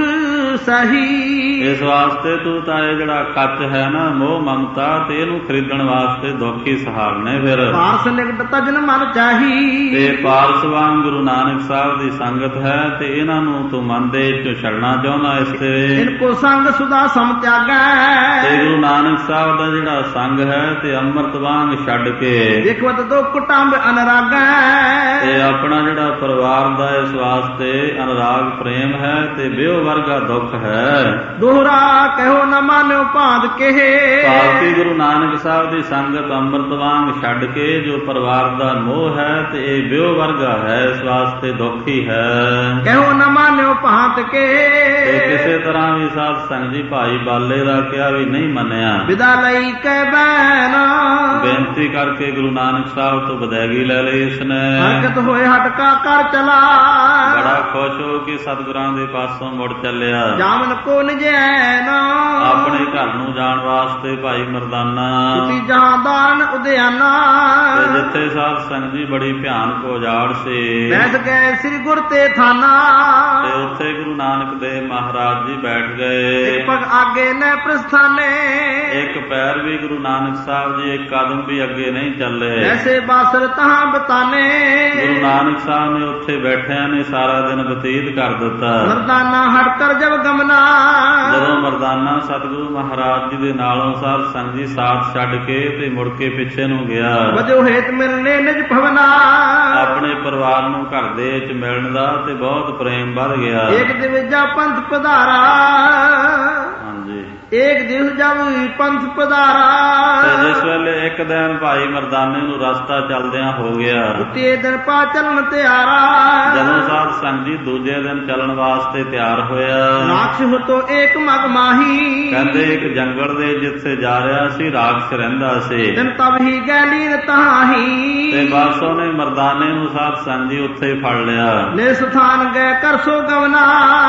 ਸਹੀ। ਇਸ ਵਾਸਤੇ ਤੂੰ ਤਾਂ ਇਹ ਜਿਹੜਾ ਕੱਚ ਹੈ ਨਾ ਮੋਹ ਮਮਤਾ ਤੇ ਇਹਨੂੰ ਖਰੀਦਣ ਵਾਸਤੇ ਦੁੱਖ ਹੀ ਸਹਾਰਨੇ। ਫਿਰ ਪਾਰਸ ਨਿਕਟ ਤਜਨ ਮਨ ਚਾਹੀ। ਤੇ ਪਾਰਸ ਵਾਂਗ ਗੁਰੂ ਨਾਨਕ ਸਾਹਿਬ ਦੀ ਸੰਗਤ ਹੈ ਤੇ ਇਹਨਾਂ ਨੂੰ ਤੂੰ ਮਨ ਦੇ ਵਿੱਚੋਂ ਛੱਡਣਾ ਚਾਹੁੰਦਾ। ਇਸ ਤੇ ਇਨਕੋ ਸੰਗ ਸੁਦਾ ਸਮ ਤਿਆਗੈ। ਤੇ ਗੁਰੂ ਨਾਨਕ ਸਾਹਿਬ ਦਾ ਜਿਹੜਾ ਸੰਗ ਹੈ ਤੇ ਅੰਮ੍ਰਿਤ ਵਾਂਗ ਛੱਡ ਕੇ ਦੇਖਵਤ ਦੋ ਕੁਟੰਬ ਅਨਰਾਗੈ। ਤੇ ਆਪਣਾ ਜਿਹੜਾ ਪਰਿਵਾਰ ਦਾ ਇਸ ਵਾਸਤੇ ਅਨੁਰਾਗ ਪ੍ਰੇਮ ਹੈ ਤੇ ਵਿਉਹ ਵਰਗਾ ਦੁੱਖ ਹੈ। ਦੋਹਰਾ ਕਹੋ ਨ ਮਾਨਿਓ ਭਾਂਤ ਕਹੇ। ਭਾਰਤੀ ਗੁਰੂ ਨਾਨਕ ਸਾਹਿਬ ਦੀ ਸੰਗਤ ਅੰਮ੍ਰਿਤ ਵਾਂਗ ਛੱਡ ਕੇ ਜੋ ਪਰਿਵਾਰ ਦਾ ਮੋਹ ਹੈ ਤੇ ਇਹ ਵਿਉਹ ਵਰਗਾ ਹੈ, ਇਸ ਵਾਸਤੇ ਦੁਖੀ ਹੈ। ਕਹੋ ਨ ਮਾਨਿਓ ਭਾਂਤ ਕਹੇ। ਤੇ ਕਿਸੇ ਤਰ੍ਹਾਂ ਵੀ ਸਾਧ ਸੰਗਤ ਜੀ ਭਾਈ ਬਾਲੇ ਦਾ ਕਿਹਾ ਵੀ ਨਹੀਂ ਮੰਨਿਆ। ਵਿਦਾ ਲਈ ਕਹਿ ਬੈਨ ਬੇਨਤੀ ਕਰਕੇ ਗੁਰੂ ਨਾਨਕ ਸਾਹਿਬ ਤੋਂ ਵਿਦਾਇਗੀ ਲੈ ਲਈ ਇਸਨੇ। ਹਰਕਤ ਹੋਏ ਹਟਕਾ ਕਰ ਚਲਾ। ਬੜਾ ਖੁਸ਼ ਹੋ ਕੇ ਸਤਿਗੁਰਾਂ ਦੇ ਪਾਸੋਂ ਮੁੜ ਚੱਲਿਆ। ਜਾਮਨ ਕੋ ਨਜੈਨ ਆਪਣੇ ਘਰ ਨੂੰ ਜਾਣ ਵਾਸਤੇ ਭਾਈ ਮਰਦਾਨਾ। ਤੁਸੀਂ ਜਹਾਂਦਾਨ ਉਦਿਆਨਾ। ਤੇ ਜਿੱਥੇ ਸਾਧ ਸੰਗਤ ਜੀ ਬੜੀ ਭਿਆਨਕ ਉਜਾੜ ਸੀ, ਬੈਠ ਗਏ ਸ੍ਰੀ ਗੁਰ ਤੇ ਥਾਨਾ। ਤੇ ਉੱਥੇ ਗੁਰੂ ਨਾਨਕ ਦੇਵ ਮਹਾਰਾਜ ਜੀ ਬੈਠ ਗਏ। ਇੱਕ ਪਗ ਆਗੇ ਨੇ ਪ੍ਰਸਥਾਨੇ। ਇੱਕ ਪੈਰ ਵੀ ਗੁਰੂ ਨਾਨਕ ਸਾਹਿਬ ਜੀ ਇੱਕ ਕਦਮ ਵੀ ਅੱਗੇ ਨਹੀਂ ਚੱਲੇ। ਐਸੇ ਬਾਸਰ ਤਹਾਂ ਬਤਾਨੇ। ਗੁਰੂ ਨਾਨਕ ਸਾਹਿਬ ਨੇ ਉੱਥੇ ਬੈਠਿਆਂ ਨੇ ਸਾਰਾ ਦਿਨ ਬਤੀਤ ਕਰ ਦਿੱਤਾ। ਮਰਦਾਨਾ ਹਟ ਕਰ ਜਬ ਗਮਨਾ। ਜਦੋਂ ਮਰਦਾਨਾ ਸਤਿਗੁਰੂ ਮਹਾਰਾਜ ਜੀ ਦੇ ਨਾਲੋਂ ਸਾਧ ਸੰਗਤ ਜੀ ਸਾਥ ਛੱਡ ਕੇ ਤੇ ਮੁੜ ਕੇ ਪਿੱਛੇ ਨੂੰ ਗਿਆ। ਵਜੋ ਹੇਤ ਮਿਲਨੇ ਨਿਜ ਭਵਨਾ। ਆਪਣੇ ਪਰਿਵਾਰ ਨੂੰ ਘਰ ਦੇ ਵਿੱਚ ਮਿਲਣ ਦਾ ਤੇ ਬਹੁਤ ਪ੍ਰੇਮ ਵੱਧ ਗਿਆ। ਇੱਕ ਦਿਵਜਾ ਪੰਥ ਪਧਾਰਾ। ਹਾਂਜੀ, ਇੱਕ ਦਿਵਸ ਜਬ ਪੰਥ ਪਧਾਰਾ। ਤੇ ਜਿਸ ਵੇਲੇ ਇੱਕ ਦਿਨ ਭਾਈ ਮਰਦਾਨੇ ਨੂੰ ਰਸਤਾ ਚੱਲਦਿਆਂ ਹੋ ਗਿਆ। ਤੇ ਦਿਨ ਪਾ ਚੱਲਣ ਤਿਆਰਾ। ਜਦੋਂ ਸਾਧ ਸੰਗਤ ਜੀ ਦੂਜੇ ਦਿਨ ਚੱਲਣ ਵਾਸਤੇ ਤਿਆਰ ਹੋਇਆ। ਰਾਖਸ਼ ਹੋ ਤੋ ਏਕ ਮਗ ਮਾਹੀ। ਕਹਿੰਦੇ ਇੱਕ ਜੰਗਲ ਦੇ ਜਿੱਥੇ ਜਾ ਰਿਹਾ ਸੀ ਰਾਖਸ਼ ਰਹਿੰਦਾ ਸੀ। ਦਿਨ ਤਬ ਹੀ ਗੈਲੀਨ ਤਾਹੀ। ਤੇ ਬਸ ਉਹਨੇ ਮਰਦਾਨੇ ਨੂੰ ਸਾਧ ਸੰਗਤ ਜੀ ਉੱਥੇ ਫੜ ਲਿਆ। ਨੇ ਸਥਾਨ ਗਏ ਕਰ ਸੋ ਗਵਨਾ।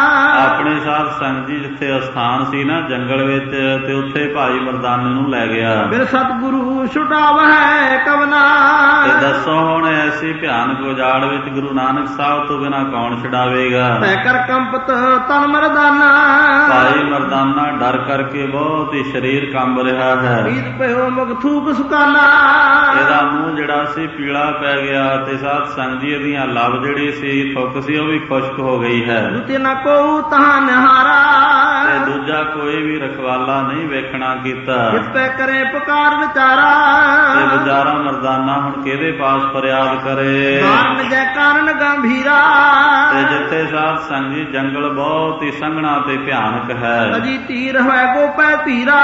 ਆਪਣੇ ਸਾਧ ਸੰਗਤ ਜੀ ਜਿੱਥੇ ਅਸਥਾਨ ਸੀ ਨਾ ਜੰਗਲ ਵਿੱਚ, ਤੇ ਉੱਥੇ ਭਾਈ ਮਰਦਾਨੇ ਨੂੰ ਲੈ ਗਿਆ। ਫਿਰ ਸਤਿਗੁਰੂ ਛੁਟਾਵੈ ਕਵਨਾ। ਤੇ ਦੱਸੋ ਹੁਣ ਐਸੀ ਭਿਆਨਕ ਉਜਾੜ ਵਿੱਚ ਗੁਰੂ ਨਾਨਕ ਸਾਹਿਬ ਤੋਂ ਬਿਨਾਂ ਕੌਣ ਛਡਾਵੇਗਾ। ਤੈ ਕਰ ਕੰਪਤ ਤਨ ਮਰਦਾਨਾ। ਭਾਈ ਮਰਦਾਨਾ ਡਰ ਕਰਕੇ ਬਹੁਤ ਹੀ ਸਰੀਰ ਕੰਬ ਰਿਹਾ ਹੈ। ਪੀਤ ਭਇਓ ਮੁਖ ਥੂਕ ਸੁਕਾਨਾ। ਇਹਦਾ ਮੂੰਹ ਜਿਹੜਾ ਸੀ ਪੀਲਾ ਪੈ ਗਿਆ ਤੇ ਸਾਧ ਸੰਗਤ ਜੀ ਇਹਦੀਆਂ ਲਬ ਜਿਹੜੀ ਸੀ ਥੁੱਕ ਸੀ ਉਹ ਵੀ ਖੁਸ਼ਕ ਹੋ ਗਈ ਹੈ। ਦੂਤੇ ਨਾ ਕੋ ਤਹਾਂ ਨਿਹਾਰਾ। ਤੇ ਦੂਜਾ ਕੋਈ ਵੀ ਰਖਵਾਲਾ ਨਹੀਂ ਵੇਖਣਾ ਕੀਤਾ। ਕਿਸ ਪੈ ਕਰੇ ਪੁਕਾਰ ਵਿਚਾਰਾ। ਤੇ ਵਿਚਾਰਾ ਮਰਦਾਨਾ ਹੁਣ ਕਿਹਦੇ ਪਾਸ ਫਰਿਆਦ ਕਰੇ। ਕਾਰਨ ਜੈ ਕਾਰਨ ਗੰਭੀਰਾ। ਤੇ ਜਿੱਥੇ ਸਾਧ ਸੰਗਤ ਜੀ ਜੰਗਲ ਬਹੁਤ ਹੀ ਸੰਘਣਾ ਤੇ ਭਿਆਨਕ ਹੈ। ਅਜੀ ਧੀਰ ਹੋਇ ਗੋਪੈ ਧੀਰਾ।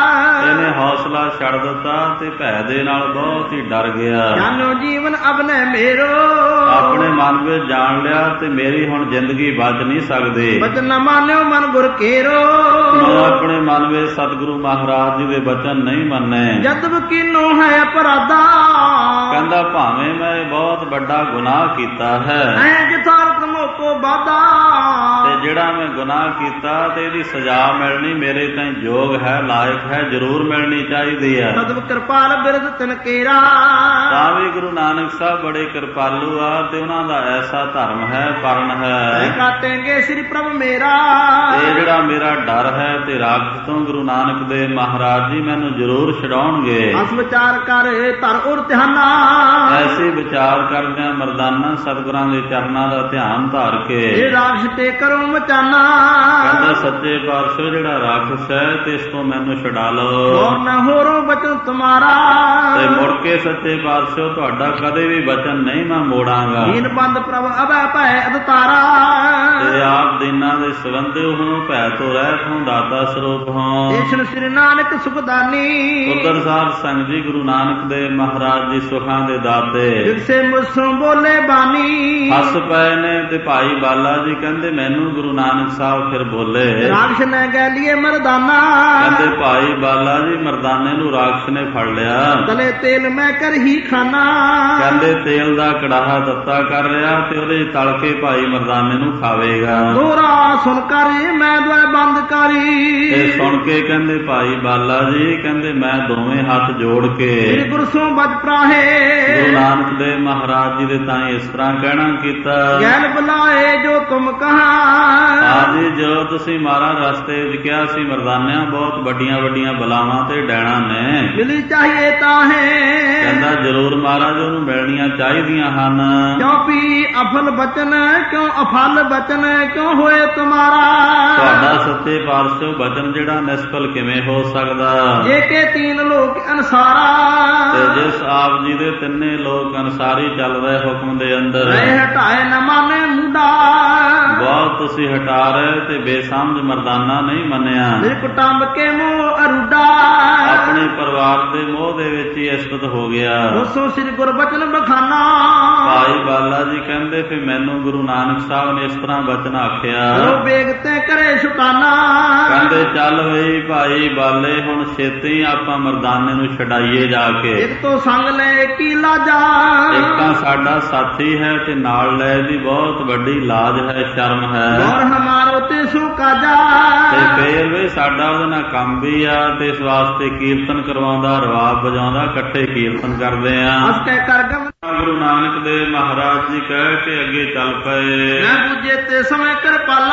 ਇਹਨੇ ਹੌਸਲਾ ਛੱਡ ਦਿੱਤਾ ਤੇ ਭੈ ਦੇ ਨਾਲ ਬਹੁਤ ਹੀ ਡਰ ਗਿਆ। ਜਾਨੋ ਜੀਵਨ ਅਬਨੇ ਮੇਰੋ। ਆਪਣੇ ਮਨ ਵਿੱਚ ਜਾਣ ਲਿਆ ਤੇ ਮੇਰੀ ਹੁਣ ਜ਼ਿੰਦਗੀ ਬਚ ਨਹੀਂ ਸਕਦੀ। ਬਚਨ ਨ ਮਾਨਿਓ ਮਨ ਗੁਰ ਕੇਰੋ। ਮੈਂ ਆਪਣੇ ਮਨ ਵਿੱਚ ਸਤਿਗੁਰੂ ਮਹਾਰਾਜ ਜੀ ਦੇ ਬਚਨ ਨਹੀਂ ਮੰਨੇ। ਜਦ ਕੀਨੋ ਹੈ ਅਪਰਾਧਾ। ਕਹਿੰਦਾ ਭਾਵੇਂ ਮੈਂ ਬਹੁਤ ਵੱਡਾ ਗੁਨਾਹ ਕੀਤਾ ਹੈ। ਐ ਜਿਥਾਰਤ ਮੋਕੋ ਬਾਦਾ। ਤੇ ਜਿਹੜਾ ਮੈਂ ਗੁਨਾਹ ਕੀਤਾ ਤੇ ਇਹਦੀ ਸਜ਼ਾ ਮਿਲਣੀ ਮੇਰੇ ਤਾਈਂ ਯੋਗ ਹੈ, ਲਾਇਕ ਹੈ, ਜ਼ਰੂਰ ਮਿਲਣੀ ਚਾਹੀਦੀ ਹੈ। ਸਤਿ ਕਿਰਪਾਲ ਬਿਰਧ ਤਿਨ ਕੇਰਾ। ਤਾਂ ਵੀ ਗੁਰੂ ਨਾਨਕ ਸਾਹਿਬ ਬੜੇ ਕਿਰਪਾਲੂ ਆ ਤੇ ਉਹਨਾਂ ਦਾ ਐਸਾ ਧਰਮ ਹੈ, ਪਰਨ ਹੈ। ਕਾਟੇਂਗੇ ਸ੍ਰੀ ਪ੍ਰਭ ਮੇਰਾ। ਇਹ ਜਿਹੜਾ ਮੇਰਾ ਡਰ ਹੈ ਤੇ ਰਾਖਸ਼ ਤੋਂ ਗੁਰੂ ਨਾਨਕ ਦੇਵ ਮਹਾਰਾਜ ਜੀ ਮੈਨੂੰ ਜ਼ਰੂਰ ਛਡਾਉਣਗੇ। ਅਸ ਵਿਚਾਰ ਕਰ ਧਰ ਉਰ ਧਿਆਨਾ। ਐਸੇ ਵਿਚਾਰ ਕਰਦਿਆਂ ਮਰਦਾਨਾ ਸਤਿਗੁਰਾਂ ਦੇ ਚਰਨਾਂ ਦਾ ਧਿਆਨ ਧਾਰ ਕੇ ਇਹ ਰਾਖਸ਼ ਤੇ ਕਰੋ ਮਚਾਨਾ। ਕਹਿੰਦਾ ਸੱਚੇ ਪਾਤਸ਼ਾਹ ਜਿਹੜਾ ਰਾਖਸ਼ ਹੈ ਤੇ ਇਸ ਤੋਂ ਮੈਨੂੰ ਛਡਾ ਲਓ। ਹੋਰ ਨਾ ਹੋਰੋ ਬਚਨ ਤੁਮਾਰਾ। ਤੇ ਮੁੜ ਕੇ ਸੱਚੇ ਪਾਤਸ਼ਾਹ ਤੁਹਾਡਾ ਕਦੇ ਵੀ ਬਚਨ ਨਹੀਂ ਮੈਂ ਮੋੜਾਂਗਾ। ਦੀਨ ਬੰਦ ਪ੍ਰਭ ਅਭੈ ਭੈ ਅਦਤਾਰਾ। ਤੇ ਆਪ ਦੀਨਾਂ ਦੇ ਸੰਬੰਧੇ ਹੋ ਭੈ ਤੋਂ ਰਹਿਤ ਹੋ ਦਾਤਾ ਸਰੂਪ ਹੋ। ਈਸ਼ਨ ਸ੍ਰੀ ਨਾਨਕ ਸੁਖਦਾਨੀ। ਉਧਰ ਸਾਧ ਸੰਗਤ ਜੀ ਗੁਰੂ ਨਾਨਕ ਦੇਵ ਮਹਾਰਾਜ ਜੀ ਸੁਖਾਂ ਦੇ ਦਾਤੇ ਜਿਸੇ ਮੁਸੋਂ ਬੋਲੇ ਬਾਣੀ। ਹੱਸ ਪਏ ਨੇ ਤੇ ਭਾਈ ਬਾਲਾ ਜੀ ਕਹਿੰਦੇ ਮੈਨੂੰ ਗੁਰੂ ਨਾਨਕ ਸਾਹਿਬ ਫਿਰ ਬੋਲੇ। ਰਾਖਸ਼ ਨੇ ਗੈਲੀਏ ਮਰਦਾਨਾ। ਕਹਿੰਦੇ ਭਾਈ ਬਾਲਾ ਜੀ ਮਰਦਾਨੇ ਨੂੰ ਰਾਖਸ਼ ਨੇ ਫੜ ਲਿਆ। ਤਲੇ ਤੇਲ ਮੈਂ ਕਰ ਹੀ ਖਾਨਾ। ਕਹਿੰਦੇ ਤੇਲ ਦਾ ਕੜਾਹਾ ਦਿੱਤਾ ਕਰ ਰਿਹਾ ਤੇ ਉਹਦੇ ਤਲ ਕੇ ਭਾਈ ਮਰਦਾਨੇ ਨੂੰ ਖਾਵੇਗਾ। ਦੋਰਾ ਸੁਣ ਕਰ ਮੈਂ ਦੁਆ ਬੰਦ ਕਰੀ। ਇਹ ਸੁਣ ਕੇ ਕਹਿੰਦੇ ਭਾਈ ਬਾਲਾ ਜੀ ਕਹਿੰਦੇ ਮੈਂ ਦੋਵੇਂ ਹੱਥ ਜੋੜ ਕੇ ਸ੍ਰੀ ਗੁਰੂ ਸੋਂ ਬਚ ਪ੍ਰਾਹੇ। ਗੁਰੂ ਨਾਨਕ ਦੇਵ ਮਹਾਰਾਜ ਜੀ ਦੇ ਤਾਂ ਇਸ ਤਰ੍ਹਾਂ ਕਹਿਣਾ ਕੀਤਾ। ਗੈਲ ਬੁਲਾਏ ਜੋ ਤੁਮ ਕਹਾ। ਹਾਂਜੀ ਜੋ ਤੁਸੀਂ ਮਾਰਾ ਰਸਤੇ ਵਿੱਚ ਕਿਹਾ ਸੀ ਮਰਦਾਨਿਆਂ ਬਹੁਤ ਵੱਡੀਆਂ ਵੱਡੀਆਂ ਬਲਾਵਾਂ ਤੇ ਡੈਣਾ ਨੇ ਮਿਲੀ ਚਾਹੀਏ ਤਾਂ ਹੈ। ਕਹਿੰਦਾ ਜ਼ਰੂਰ ਮਹਾਰਾਜ ਉਹਨੂੰ ਮਿਲਣੀਆਂ ਚਾਹੀਦੀਆਂ ਹਨ। ਕਿਉਂ ਪੀ ਅਫਲ ਬਚਨ ਕਿਉਂ ਅਫਲ ਬਚਨ ਕਿਉਂ ਹੋਏ ਤੁਮਾਰਾ। ਤੁਹਾਡਾ ਸੱਚੇ ਪਾਤਸ਼ਾਹ ਬਚਨ ਜਿਹੜਾ ਨਿਸਫਲ ਕਿਵੇਂ ਹੋ ਸਕਦਾ। ਜੇ ਕੇ ਤੀਨ ਲੋਕ ਅਨਸਾਰਾ। ਤੇ ਜਿਸ ਆਪ ਜੀ ਦੇ ਤਿੰਨੇ ਲੋਕ ਅਨਸਾਰੀ ਚੱਲ ਰਹੇ ਹੁਕਮ ਦੇ ਅੰਦਰ ਰਹਿ ਹਟਾਏ ਨ ਮਾਨੇ ਮੁੰਡਾ ਬਹੁਤ ਤੁਸੀਂ ਹਟਾ ਰਹੇ ਤੇ ਬੇਸਮਝ ਮਰਦਾਨਾ ਨਹੀਂ ਮੰਨਿਆ। ਨਿਜ ਕੁਟੰਬ ਕੇ ਮੋਹ ਅਰੂਡਾ ਆਪਣੇ ਪਰਿਵਾਰ ਦੇ ਮੋਹ ਦੇ ਵਿੱਚ ਹੀ ਇਸਤਤ ਹੋ ਗਿਆ। ਦੋਸੋ ਸ੍ਰੀ ਗੁਰਬਚਨ ਬਖਾਨਾ ਭਾਈ ਬਾਲਾ ਜੀ ਕਹਿੰਦੇ ਫਿਰ ਮੈਨੂੰ ਗੁਰੂ ਨਾਨਕ ਸਾਹਿਬ ਨੇ ਇਸ ਤਰ੍ਹਾਂ ਬਚਨ ਆਖਿਆ। ਲੋ ਵੇਗ ਤੇ ਕਰੇ ਛੁਟਾਨਾ ਕਹਿੰਦੇ ਚੱਲ ਬਈ ਭਾਈ ਬਾਲੇ ਹੁਣ ਛੇਤੀ ਆਪਾਂ ਮਰਦਾਨੇ ਨੂੰ ਛਡਾਈਏ ਜਾ ਕੇ। ਇੱਕ ਤੋਂ ਸੰਗ ਲੈ ਕੀ ਲਾਜਾ ਇੱਕ ਤਾਂ ਸਾਡਾ ਸਾਥੀ ਹੈ ਤੇ ਨਾਲ ਲੈ ਦੀ ਬਹੁਤ ਵੱਡੀ ਲਾਜ ਹੈ, ਸ਼ਰਮ ਹੈ। ਔਰ ਹਮਾਰੋ ਤੇ ਸੋ ਕਾਜਾ ਤੇ ਫੇਰ ਵੀ ਸਾਡਾ ਉਹਦੇ ਨਾਲ ਕੰਮ ਵੀ ਆ ਤੇ ਇਸ ਵਾਸਤੇ ਕੀਰਤਨ ਕਰਵਾਉਂਦਾ, ਰਵਾਬ ਵਜਾਉਂਦਾ, ਇਕੱਠੇ ਕੀਰਤਨ ਕਰਦੇ ਆ। ਅਸ ਕਹਿ ਕਰਗਮ ਗੁਰੂ ਨਾਨਕ ਦੇਵ ਮਹਾਰਾਜ ਜੀ ਕਹਿ ਕੇ ਅੱਗੇ ਚੱਲ ਪਏ। ਮੈਂ ਬੁਝੇ ਤੇ ਸਮੇਂ ਕਿਰਪਾਲਾ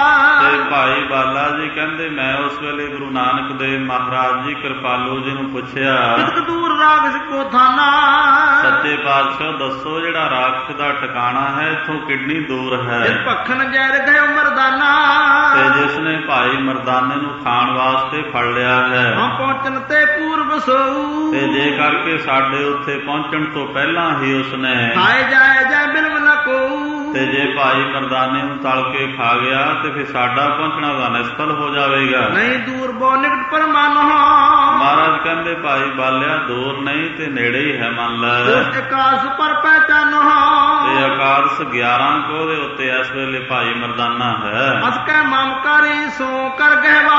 ਤੇ ਭਾਈ ਬਾਲਾ ਜੀ ਕਹਿੰਦੇ ਮੈਂ ਉਸ ਵੇਲੇ ਗੁਰੂ ਨਾਨਕ ਦੇਵ ਮਹਾਰਾਜ ਜੀ ਕਿਰਪਾਲੂ ਜੀ ਨੂੰ ਪੁੱਛਿਆ ਕਿਤਕ ਦੂਰ ਰਾਗਸ ਕੋ ਥਾਨਾ ਸੱਚੇ ਪਾਤਸ਼ਾਹ ਦੱਸੋ ਜਿਹੜਾ ਰਾਖਸ਼ ਦਾ ਠਿਕਾਣਾ ਹੈ ਇੱਥੋਂ ਕਿੰਨੀ ਦੂਰ ਹੈ। ਜਿਸ ਭਖਣ ਜੈਰ ਗਏ ਮਰਦਾਨਾ ਤੇ ਜਿਸ ਨੇ ਭਾਈ ਮਰਦਾਨੇ ਨੂੰ ਖਾਣ ਵਾਸਤੇ ਫੜ ਲਿਆ ਹੈ। ਹਾਂ ਪਹੁੰਚਣ ਤੇ ਪੂਰਬ ਸੋਊ ਤੇ ਜੇ ਕਰਕੇ ਸਾਡੇ ਉੱਥੇ ਪਹੁੰਚਣ ਤੋਂ ਪਹਿਲਾਂ ਹੀ ਉਸਨੇ ਖਾਏ ਜਾਏ ਜੈ ਬਿਲਵ ਨ ਕੋਊ ਤੇ ਜੇ ਭਾਈ ਮਰਦਾਨੇ ਨੂੰ ਤਲ ਕੇ ਖਾ ਗਿਆ ਤੇ ਫਿਰ ਸਾਡਾ ਪਹੁੰਚਣਾ ਦਾ ਨਿਸ਼ਫਲ ਹੋ ਜਾਵੇਗਾ। ਨਹੀਂ ਦੂਰ ਬੋ ਨਿਕਟ ਪਰਮਾਨੁ ਮਹਾਰਾਜ ਕਹਿੰਦੇ ਭਾਈ ਬਾਲਿਆ ਦੂਰ ਨਹੀਂ ਤੇ ਨੇੜੇ ਹੀ ਹੈ, ਮੰਨ ਲੈ। ਉਸ ਆਕਾਸ਼ ਪਰ ਪਹਿਚਾਨੋ ਤੇ ਆਕਾਸ਼ 11 ਕੋ ਦੇ ਉੱਤੇ ਇਸ ਵੇਲੇ ਭਾਈ ਮਰਦਾਨਾ ਹੈ। ਅਸ ਕੈ ਮਮਕਾਰੀ ਸੋ ਕਰ ਗਹਿਵਾ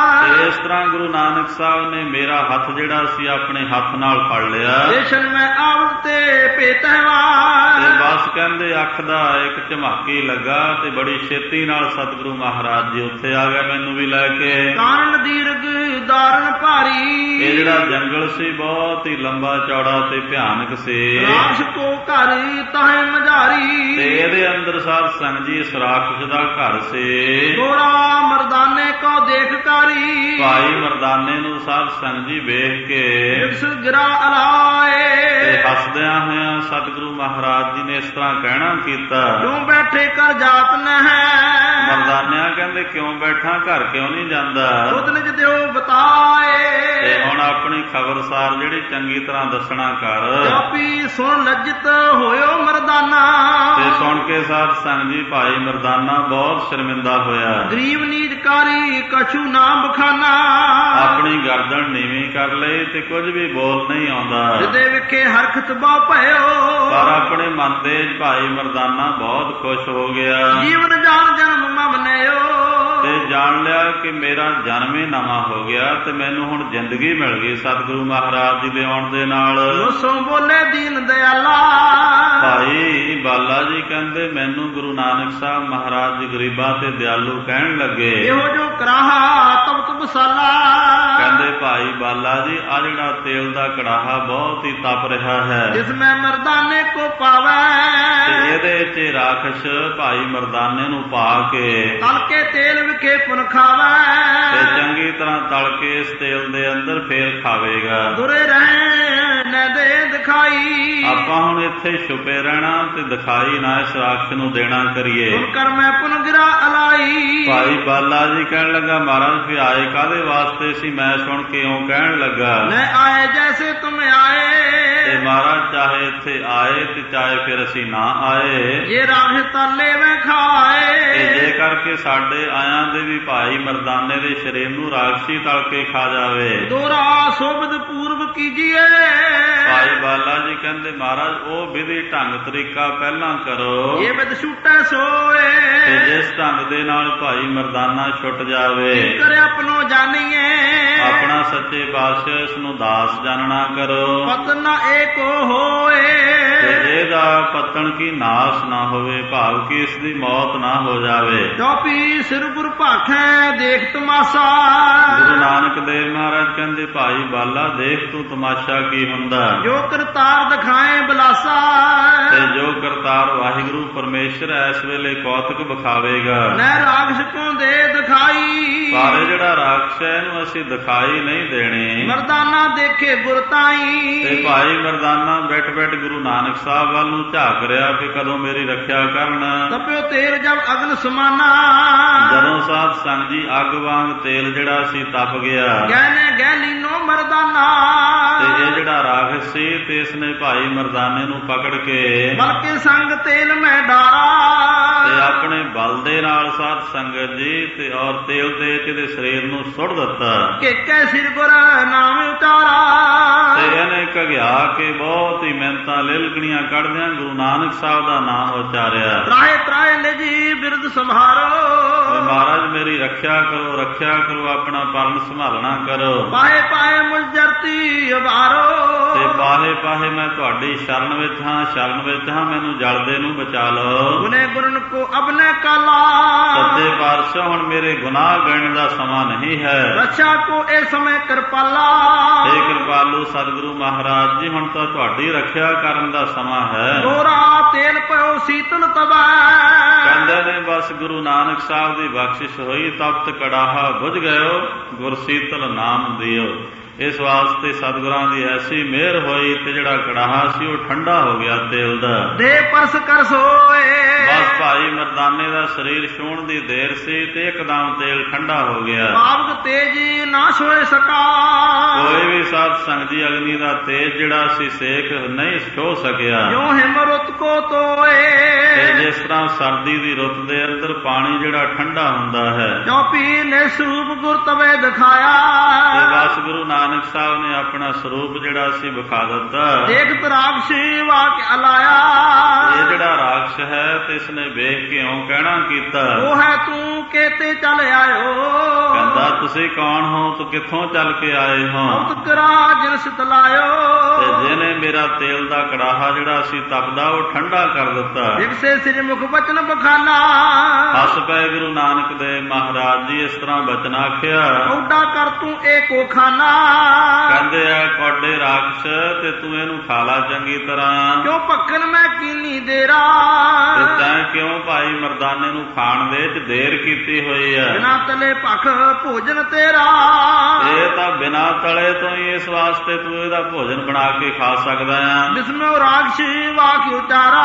ਤੇ ਇਸ ਤਰ੍ਹਾਂ ਗੁਰੂ ਨਾਨਕ ਸਾਹਿਬ ਨੇ ਮੇਰਾ ਹੱਥ ਜਿਹੜਾ ਸੀ ਆਪਣੇ ਹੱਥ ਨਾਲ ਫੜ ਲਿਆ। ਦੇਸ਼ਨ ਮੈਂ ਆਵਤ ਤੇ ਭੇਟਵਾ ਤੇ ਬਸ ਕਹਿੰਦੇ ਅੱਖ ਦਾ ਇੱਕ ਝਮਾਕੀ ਲੱਗਾ ਤੇ ਬੜੀ ਛੇਤੀ ਨਾਲ ਸਤਿਗੁਰੂ ਮਹਾਰਾਜ ਜੀ ਉੱਥੇ ਆ ਗਏ ਮੈਨੂੰ ਵੀ ਲੈ ਕੇ। ਕਾਰਨ ਦੀਰਘ ਦਾਰਨ ਭਾਰੀ ਇਹ ਜਿਹੜਾ ਜੰਗਲ ਸੀ ਬਹੁਤ ਹੀ ਲੰਬਾ ਚੌੜਾ ਤੇ ਭਿਆਨਕ ਸੀ। ਰਾਖਸ਼ ਕੋ ਘਰ ਤਾਹੇ ਮਝਾਰੀ ਤੇ ਇਹਦੇ ਅੰਦਰ ਸਾਧ ਸੰਗਤ ਜੀ ਇਸ ਰਾਖਸ਼ ਦਾ ਘਰ ਸੀ। ਥੋੜਾ ਮਰਦਾਨੇ ਕੋ ਦੇਖ ਕਾਰੀ ਭਾਈ ਮਰਦਾਨੇ ਨੂੰ ਸਾਧ ਸੰਗਤ ਜੀ ਵੇਖ ਕੇ ਇਸ ਗਿਰਾ ਅਲਾਏ ਤੇ ਹੱਸਦਿਆਂ ਹੋਇਆਂ ਸਤਿਗੁਰੂ ਮਹਾਰਾਜ ਜੀ ਨੇ ਇਸ ਤਰ੍ਹਾਂ ਕਹਿਣਾ ਕੀਤਾ ਕਿਉਂ ਬੈਠੇ ਕਰ ਜਾਤ ਨਹਿ ਮਰਦਾਨਿਆਂ ਕਹਿੰਦੇ ਕਿਉਂ ਬੈਠਾ, ਘਰ ਕਿਉਂ ਨਹੀਂ ਜਾਂਦਾ। ਉਦ ਨਿਜ ਦਿਓ ਬਤਾਏ ਤੇ ਹੁਣ ਆਪਣੀ ਖਬਰਸਾਰ ਜਿਹੜੀ ਚੰਗੀ ਤਰ੍ਹਾਂ ਦੱਸਣਾ ਕਰ। ਜਾਪੀ ਸੁਣ ਲੱਜਤ ਹੋਇਓ ਮਰਦਾਨਾ ਤੇ ਸੁਣ ਕੇ ਸਾਧ ਸੰਗਤ ਜੀ ਭਾਈ ਮਰਦਾਨਾ ਬਹੁਤ ਸ਼ਰਮਿੰਦਾ ਹੋਇਆ। ਗਰੀਬ ਨੀਜਕਾਰੀ ਕਛੂ ਨਾ ਬਖਾਨਾ ਆਪਣੀ ਗਰਦਨ ਨੀਵੀਂ ਕਰ ਲਈ ਤੇ ਕੁਝ ਵੀ ਬੋਲ ਨਹੀਂ ਆਉਂਦਾ। ਜਿਹਦੇ ਵਿਖੇ ਹਰਖਤ ਬਹੁ ਭਇਓ ਪਰ ਆਪਣੇ ਮਨ ਦੇ ਭਾਈ ਮਰਦਾਨਾ ਬਹੁਤ ਖੁਸ਼ ਹੋ ਗਿਆ। ਜੀਵਨ ਜਾਨ ਜਨਮ ਮਮਨਿਓ ਤੇ ਜਾਣ ਲਿਆ ਕਿ ਮੇਰਾ ਜਨਮ ਹੀ ਨਵਾਂ ਹੋ ਗਿਆ ਤੇ ਮੈਨੂੰ ਹੁਣ ਜ਼ਿੰਦਗੀ ਮਿਲ ਗਈ ਸਤਿਗੁਰੂ ਮਹਾਰਾਜ ਜੀ ਦੇ ਆਉਣ ਦੇ ਨਾਲ। ਲੋਸੋਂ ਬੋਲੇ ਦੀਨ ਦਿਆਲਾ ਭਾਈ ਬਾਲਾ ਜੀ ਕਹਿੰਦੇ ਮੈਨੂੰ ਗੁਰੂ ਨਾਨਕ ਸਾਹਿਬ ਮਹਾਰਾਜ ਜੀ ਗਰੀਬਾਂ ਤੇ ਦਿਆਲੂ ਕਹਿਣ ਲੱਗੇ। ਇਹੋ ਜੋ ਕਰਾਹਾ ਤਪਤ ਮਸਾਲਾ ਕਹਿੰਦੇ ਭਾਈ ਬਾਲਾ ਜੀ ਆ ਜਿਹੜਾ ਤੇਲ ਦਾ ਕੜਾਹਾ ਬਹੁਤ ਹੀ ਤਪ ਰਿਹਾ ਹੈ ਜਿਸ ਮੈਂ ਮਰਦਾਨੇ ਕੋ ਪਾਵੈ ਤੇ ਇਹਦੇ ਚ ਰਾਖਸ਼ ਭਾਈ ਮਰਦਾਨੇ ਨੂੰ ਪਾ ਕੇ ਤਲ ਕੇ ਤੇਲ ਵਿਖੇ ਪੁਨ ਖਾਵੈ ਤੇ ਚੰਗੀ ਤਰ੍ਹਾਂ ਤਲ ਕੇ ਇਸ ਤੇਲ ਦੇ ਅੰਦਰ ਫੇਰ ਖਾਵੇਗਾ। ਦੁਰੇ ਰਹਿ ਨ ਦੇ ਦਿਖਾਈ ਆਪਾਂ ਹੁਣ ਇੱਥੇ ਛੁਪੇ ਰਹਿਣਾ ਤੇ ਦਿਖਾਈ ਨਾ ਇਸ ਰਾਖਸ਼ ਨੂੰ ਦੇਣਾ ਕਰੀਏ। ਸੁਣ ਕਰ ਮੈਂ ਪੁਨ ਗਿਰਾ ਅਲਾਈ ਭਾਈ ਬਾਲਾ ਜੀ ਕਹਿਣ ਲੱਗਾ ਮਹਾਰਾਜ ਫਿਰ ਆਏ ਕਾਹਦੇ ਵਾਸਤੇ ਸੀ, ਮੈਂ ਸੁਣ ਕੇ ਇਉਂ ਕਹਿਣ ਲੱਗਾ ਲੈ ਆਏ ਜੈਸੇ ਤੁਮ ਆਏ ਤੇ ਮਹਾਰਾਜ ਚਾਹੇ ਇੱਥੇ ਆਏ ਤੇ ਚਾਹੇ ਫਿਰ ਅਸੀਂ ਨਾ ਆਏ ਇਹ ਰਾਖ ਤਾਲੇ ਮੈਂ ਖਾਏ ਤੇ ਜੇ ਕਰਕੇ ਸਾਡੇ ਆਇਆਂ ਦੇ ਵੀ ਭਾਈ ਮਰਦਾਨੇ ਦੇ ਸਰੀਰ ਨੂੰ ਰਾਖਸ਼ੀ ਤਲ ਕੇ ਖਾ ਜਾਵੇ। ਦੋਰਾ ਸੋਬਦ ਪੂਰਬ ਕੀਜੀਏ ਭਾਈ ਬਾਲਾ ਜੀ ਕਹਿੰਦੇ ਮਹਾਰਾਜ ਉਹ ਵਿਧੀ ਢੰਗ ਤਰੀਕਾ ਪਹਿਲਾਂ ਕਰੋ ਇਹ ਵਿਦ ਛੁਟੈ ਸੋਏ ਤੇ ਜਿਸ ਢੰਗ ਦੇ ਨਾਲ ਭਾਈ ਮਰਦਾਨਾ ਛੁੱਟ ਜਾਵੇ ਕਰ ਆਪਣੋ ਜਾਣੀਏ ਆਪਣਾ ਸੱਚੇ ਪਾਤਸ਼ਾਹ ਇਸ ਨੂੰ ਦਾਸ ਜਾਣਨਾ ਕਰੋ ਪਤਨ ਏਕੋ ਹੋਏ ਤੇ ਇਹਦਾ ਪਤਨ ਕੀ ਨਾਸ ਨਾ ਹੋਵੇ, ਭਾਵ ਕਿ ਇਸ ਦੀ ਮੌਤ ਨਾ ਹੋ ਜਾਵੇ। ਚੌਪੀ ਸਿਰ ਗੁਰ ਭਾਖੈ ਦੇਖ ਤਮਾਸ਼ਾ ਗੁਰੂ ਨਾਨਕ ਦੇਵ ਮਹਾਰਾਜ ਕਹਿੰਦੇ ਭਾਈ ਬਾਲਾ ਦੇਖ ਤੂੰ ਤਮਾਸ਼ਾ ਕੀ ਹੁੰਦਾ। ਜੋ ਕਰਤਾਰ ਦਿਖਾਏ ਬਲਾਸਾ ਤੇ ਜੋ ਕਰਤਾਰ ਵਾਹਿਗੁਰੂ ਪਰਮੇਸ਼ਰ ਇਸ ਵੇਲੇ ਕੌਤਕ ਵਿਖਾਵੇਗਾ। ਨੈ ਰਾਖਸ਼ ਕੋ ਦੇ ਦਿਖਾਈ ਸਾਰੇ ਜਿਹੜਾ ਰਾਖਸ਼ ਹੈ ਇਹਨੂੰ ਅਸੀਂ ਦਿਖਾਈ ਨਹੀਂ ਦੇਣੀ। ਮਰਦਾਨਾ ਦੇਖੇ ਗੁਰ ਤਾਈ ਤੇ ਭਾਈ ਮਰਦਾਨਾ ਬੈਠ ਬੈਠ ਗੁਰੂ ਨਾਨਕ ਸਾਹਿਬ ਵੱਲ ਨੂੰ ਝਾਕ ਰਿਹਾ ਕਿ ਕਦੋਂ ਮੇਰੀ ਰੱਖਿਆ ਕਰਨ। ਤਪਿਓ ਤੇਲ ਜਬ ਅਗਨ ਸਮਾਨਾ ਜਦੋਂ ਸਾਧ ਸੰਗ ਜੀ ਅੱਗ ਵਾਂਗ ਤੇਲ ਜਿਹੜਾ ਸੀ ਤਪ ਗਿਆ ਗਹਿਨੇ ਗਹਿਲੀਨੋ ਮਰਦਾਨਾ। ਤੇ ਇਹ ਜਿਹੜਾ ਰਾਖਸ਼ ਸੀ ਤੇ ਇਸਨੇ ਭਾਈ ਮਰਦਾਨੇ ਨੂੰ ਪਕੜ ਕੇ ਬਲਕਿ ਸੰਗ ਤੇਲ ਮੈਂ ਡਾਰਾ। ਤੇ ਆਪਣੇ ਬਲ ਦੇ ਨਾਲ ਸਾਧ ਸੰਗਤ ਜੀ ਤੇ ਔਰ ਤੇਲ ਦੇ ਕੇ ਦੇ ਸਰੀਰ ਨੂੰ ਸੁੱਟ ਦਿੱਤਾ। ਕਿ ਕੈ ਸਿਰ ਗੁਰ ਨਾਮ ਉਚਾਰਾ। ਤੇ ਇਹਨੇ ਘਗਿਆ ਕੇ ਬਹੁਤ ਹੀ ਮਿਹਨਤਾਂ ਲਿਲਕਣੀਆਂ ਕੱਢਦਿਆਂ ਗੁਰੂ ਨਾਨਕ ਸਾਹਿਬ ਦਾ ਨਾਮ ਉਚਾਰਿਆ। ਤਰਾਏ ਤਰਾਏ ਨਿਜੀ ਬਿਰਦ ਸੰਭਾਰੋ। ਮਹਾਰਾਜ ਮੇਰੀ ਰੱਖਿਆ ਕਰੋ, ਰੱਖਿਆ ਕਰੋ, ਆਪਣਾ ਪਰਨ ਸੰਭਾਲਣਾ ਕਰੋ। ਪਾਏ ਪਾਏ ਮੁਜਰਤੀ ਉਬਾਰੋ। ਤੇ ਪਾਹੇ ਪਾਹੇ ਮੈਂ ਤੁਹਾਡੀ ਸ਼ਰਨ ਵਿੱਚ ਹਾਂ, ਸ਼ਰਨ ਵਿੱਚ ਹਾਂ, ਮੈਨੂੰ ਜਲਦੇ ਨੂੰ ਬਚਾ ਲਓ। ਗੁਨੇ ਗੁਰਨ ਕੋ ਅਬਨੇ ਕਾਲਾ। ਸੱਚੇ ਪਾਤਸ਼ਾਹ ਹੁਣ ਮੇਰੇ ਗੁਨਾਹ ਗਿਣਨ ਦਾ ਸਮਾਂ ਨਹੀਂ ਹੈ। ਰੱਛਾ ਕੋ ਇਹ ਸਮੇਂ ਕਿਰਪਾਲਾ। हे ਕਿਰਪਾਲੂ ਸਤਿਗੁਰੂ ਮਹਾਰਾਜ ਜੀ ਹੁਣ ਤਾਂ ਤੁਹਾਡੀ ਰੱਖਿਆ ਕਰਨ ਦਾ ਸਮਾਂ ਹੈ। ਗੋਰਾ ਤੇਲ ਪਇਓ ਸੀਤਲ ਤਬੈ। ਕਹਿੰਦੇ ਨੇ ਬਸ ਗੁਰੂ ਨਾਨਕ ਸਾਹਿਬ ਦੀ ਬਖਸ਼ਿਸ਼ ਹੋਈ, ਤਪਤ ਕੜਾਹਾ ਬੁਝ ਗਇਓ, ਗੁਰ ਸੀਤਲ ਨਾਮ ਦਿਓ। ਇਸ ਵਾਸਤੇ ਸਤਿਗੁਰਾਂ ਦੀ ਐਸੀ ਮਿਹਰ ਹੋਈ ਤੇ ਜਿਹੜਾ ਕੜਾਹਾ ਸੀ ਉਹ ਠੰਡਾ ਹੋ ਗਿਆ ਤੇਲ ਦਾ। ਦੇ ਪਰਸ ਕਰ ਸੋਏ। ਬਸ ਭਾਈ ਮਰਦਾਨੇ ਦਾ ਸਰੀਰ ਛੂਹਣ ਦੀ ਦੇਰ ਸੀ ਤੇ ਇੱਕਦਮ ਤੇਲ ਠੰਡਾ ਹੋ ਗਿਆ। ਪਾਵਕ ਤੇਜੀ ਨਾ ਸੋਏ ਸਕਾ। ਕੋਈ ਵੀ ਸਾਧ ਸੰਗਤ ਜੀ ਅਗਨੀ ਦਾ ਤੇਜ ਜਿਹੜਾ ਸੀ ਸੇਕ ਨਹੀਂ ਛੋਹ ਸਕਿਆ। ਜੋ ਹਿਮ ਰੁੱਤ ਕੋ ਤੋਏ। ਤੇ ਜਿਸ ਤਰ੍ਹਾਂ ਸਰਦੀ ਦੀ ਰੁੱਤ ਦੇ ਅੰਦਰ ਪਾਣੀ ਜਿਹੜਾ ਠੰਡਾ ਹੁੰਦਾ ਹੈ। ਜੋ ਪੀ ਨੇ ਸਰੂਪ ਗੁਰ ਤਵੇ ਦਿਖਾਇਆ। ਤੇ ਬਸ ਗੁਰੂ ਨਾਨਕ ਸਾਹਿਬ ਨੇ ਆਪਣਾ ਸਰੂਪ ਜਿਹੜਾ ਸੀ ਵਿਖਾ ਦਿੱਤਾ। ਦੇਖ ਰਾਖਸ਼ੀ ਵਾਕ ਅਲਾਇਆ। ਇਹ ਜਿਹੜਾ ਰਾਖਸ਼ ਹੈ ਤੇ ਇਸਨੇ ਵੇਖ ਕੇ ਇਉਂ ਕਹਿਣਾ ਕੀਤਾ। ਉਹ ਹੈ ਤੂੰ ਕੇਤੇ ਚੱਲ ਆਇਓ। ਕਹਿੰਦਾ ਤੁਸੀਂ ਕੌਣ ਹੋ, ਤੂੰ ਕਿੱਥੋਂ ਚੱਲ ਕੇ ਆਏ ਹੋ। ਕਰਾ ਜਿਨ ਸਤਲਾਇਓ। ਤੇ ਜਿਹਨੇ ਮੇਰਾ ਤੇਲ ਦਾ ਕੜਾਹਾ ਜਿਹੜਾ ਸੀ ਤਪਦਾ ਉਹ ਠੰਡਾ ਕਰ ਦਿੱਤਾ। ਵਿਗਸੇ ਸਿਰ ਮੁਖ ਬਚਨ ਬਖਾਨਾ। ਹੱਸ ਪਏ ਗੁਰੂ ਨਾਨਕ ਦੇਵ ਮਹਾਰਾਜ ਜੀ, ਇਸ ਤਰ੍ਹਾਂ ਬਚਨ ਆਖਿਆ। ਓਡਾ ਕਰ ਤੂੰ ਏਕੋ ਖਾਨਾ। ਕਹਿੰਦੇ ਆ ਕੋਡੇ ਰਾਖਸ਼ ਤੇ ਤੂੰ ਇਹਨੂੰ ਖਾ ਲਾ ਚੰਗੀ ਤਰ੍ਹਾਂ। ਕਿਉਂ ਭੱਖਣ ਮੈਂ ਕੀਨੀ ਦੇਰਾ। ਤੇ ਤੈਂ ਕਿਉਂ ਭਾਈ ਮਰਦਾਨੇ ਨੂੰ ਖਾਣ ਵਿੱਚ ਦੇਰ ਕੀਤੀ ਹੋਈ ਹੈ। ਬਿਨਾ ਤਲੇ ਭਖ ਭੋਜਨ ਤੇਰਾ। ਇਹ ਤਾਂ ਬਿਨਾ ਤਲੇ ਤੋਂ ਹੀ ਇਸ ਵਾਸਤੇ ਤੂੰ ਇਹਦਾ ਭੋਜਨ ਬਣਾ ਕੇ ਖਾ ਸਕਦਾ ਆ। ਬਿਸਮਿਉ ਰਾਖਸ਼ੀ ਵਾਕ ਉਚਾਰਾ।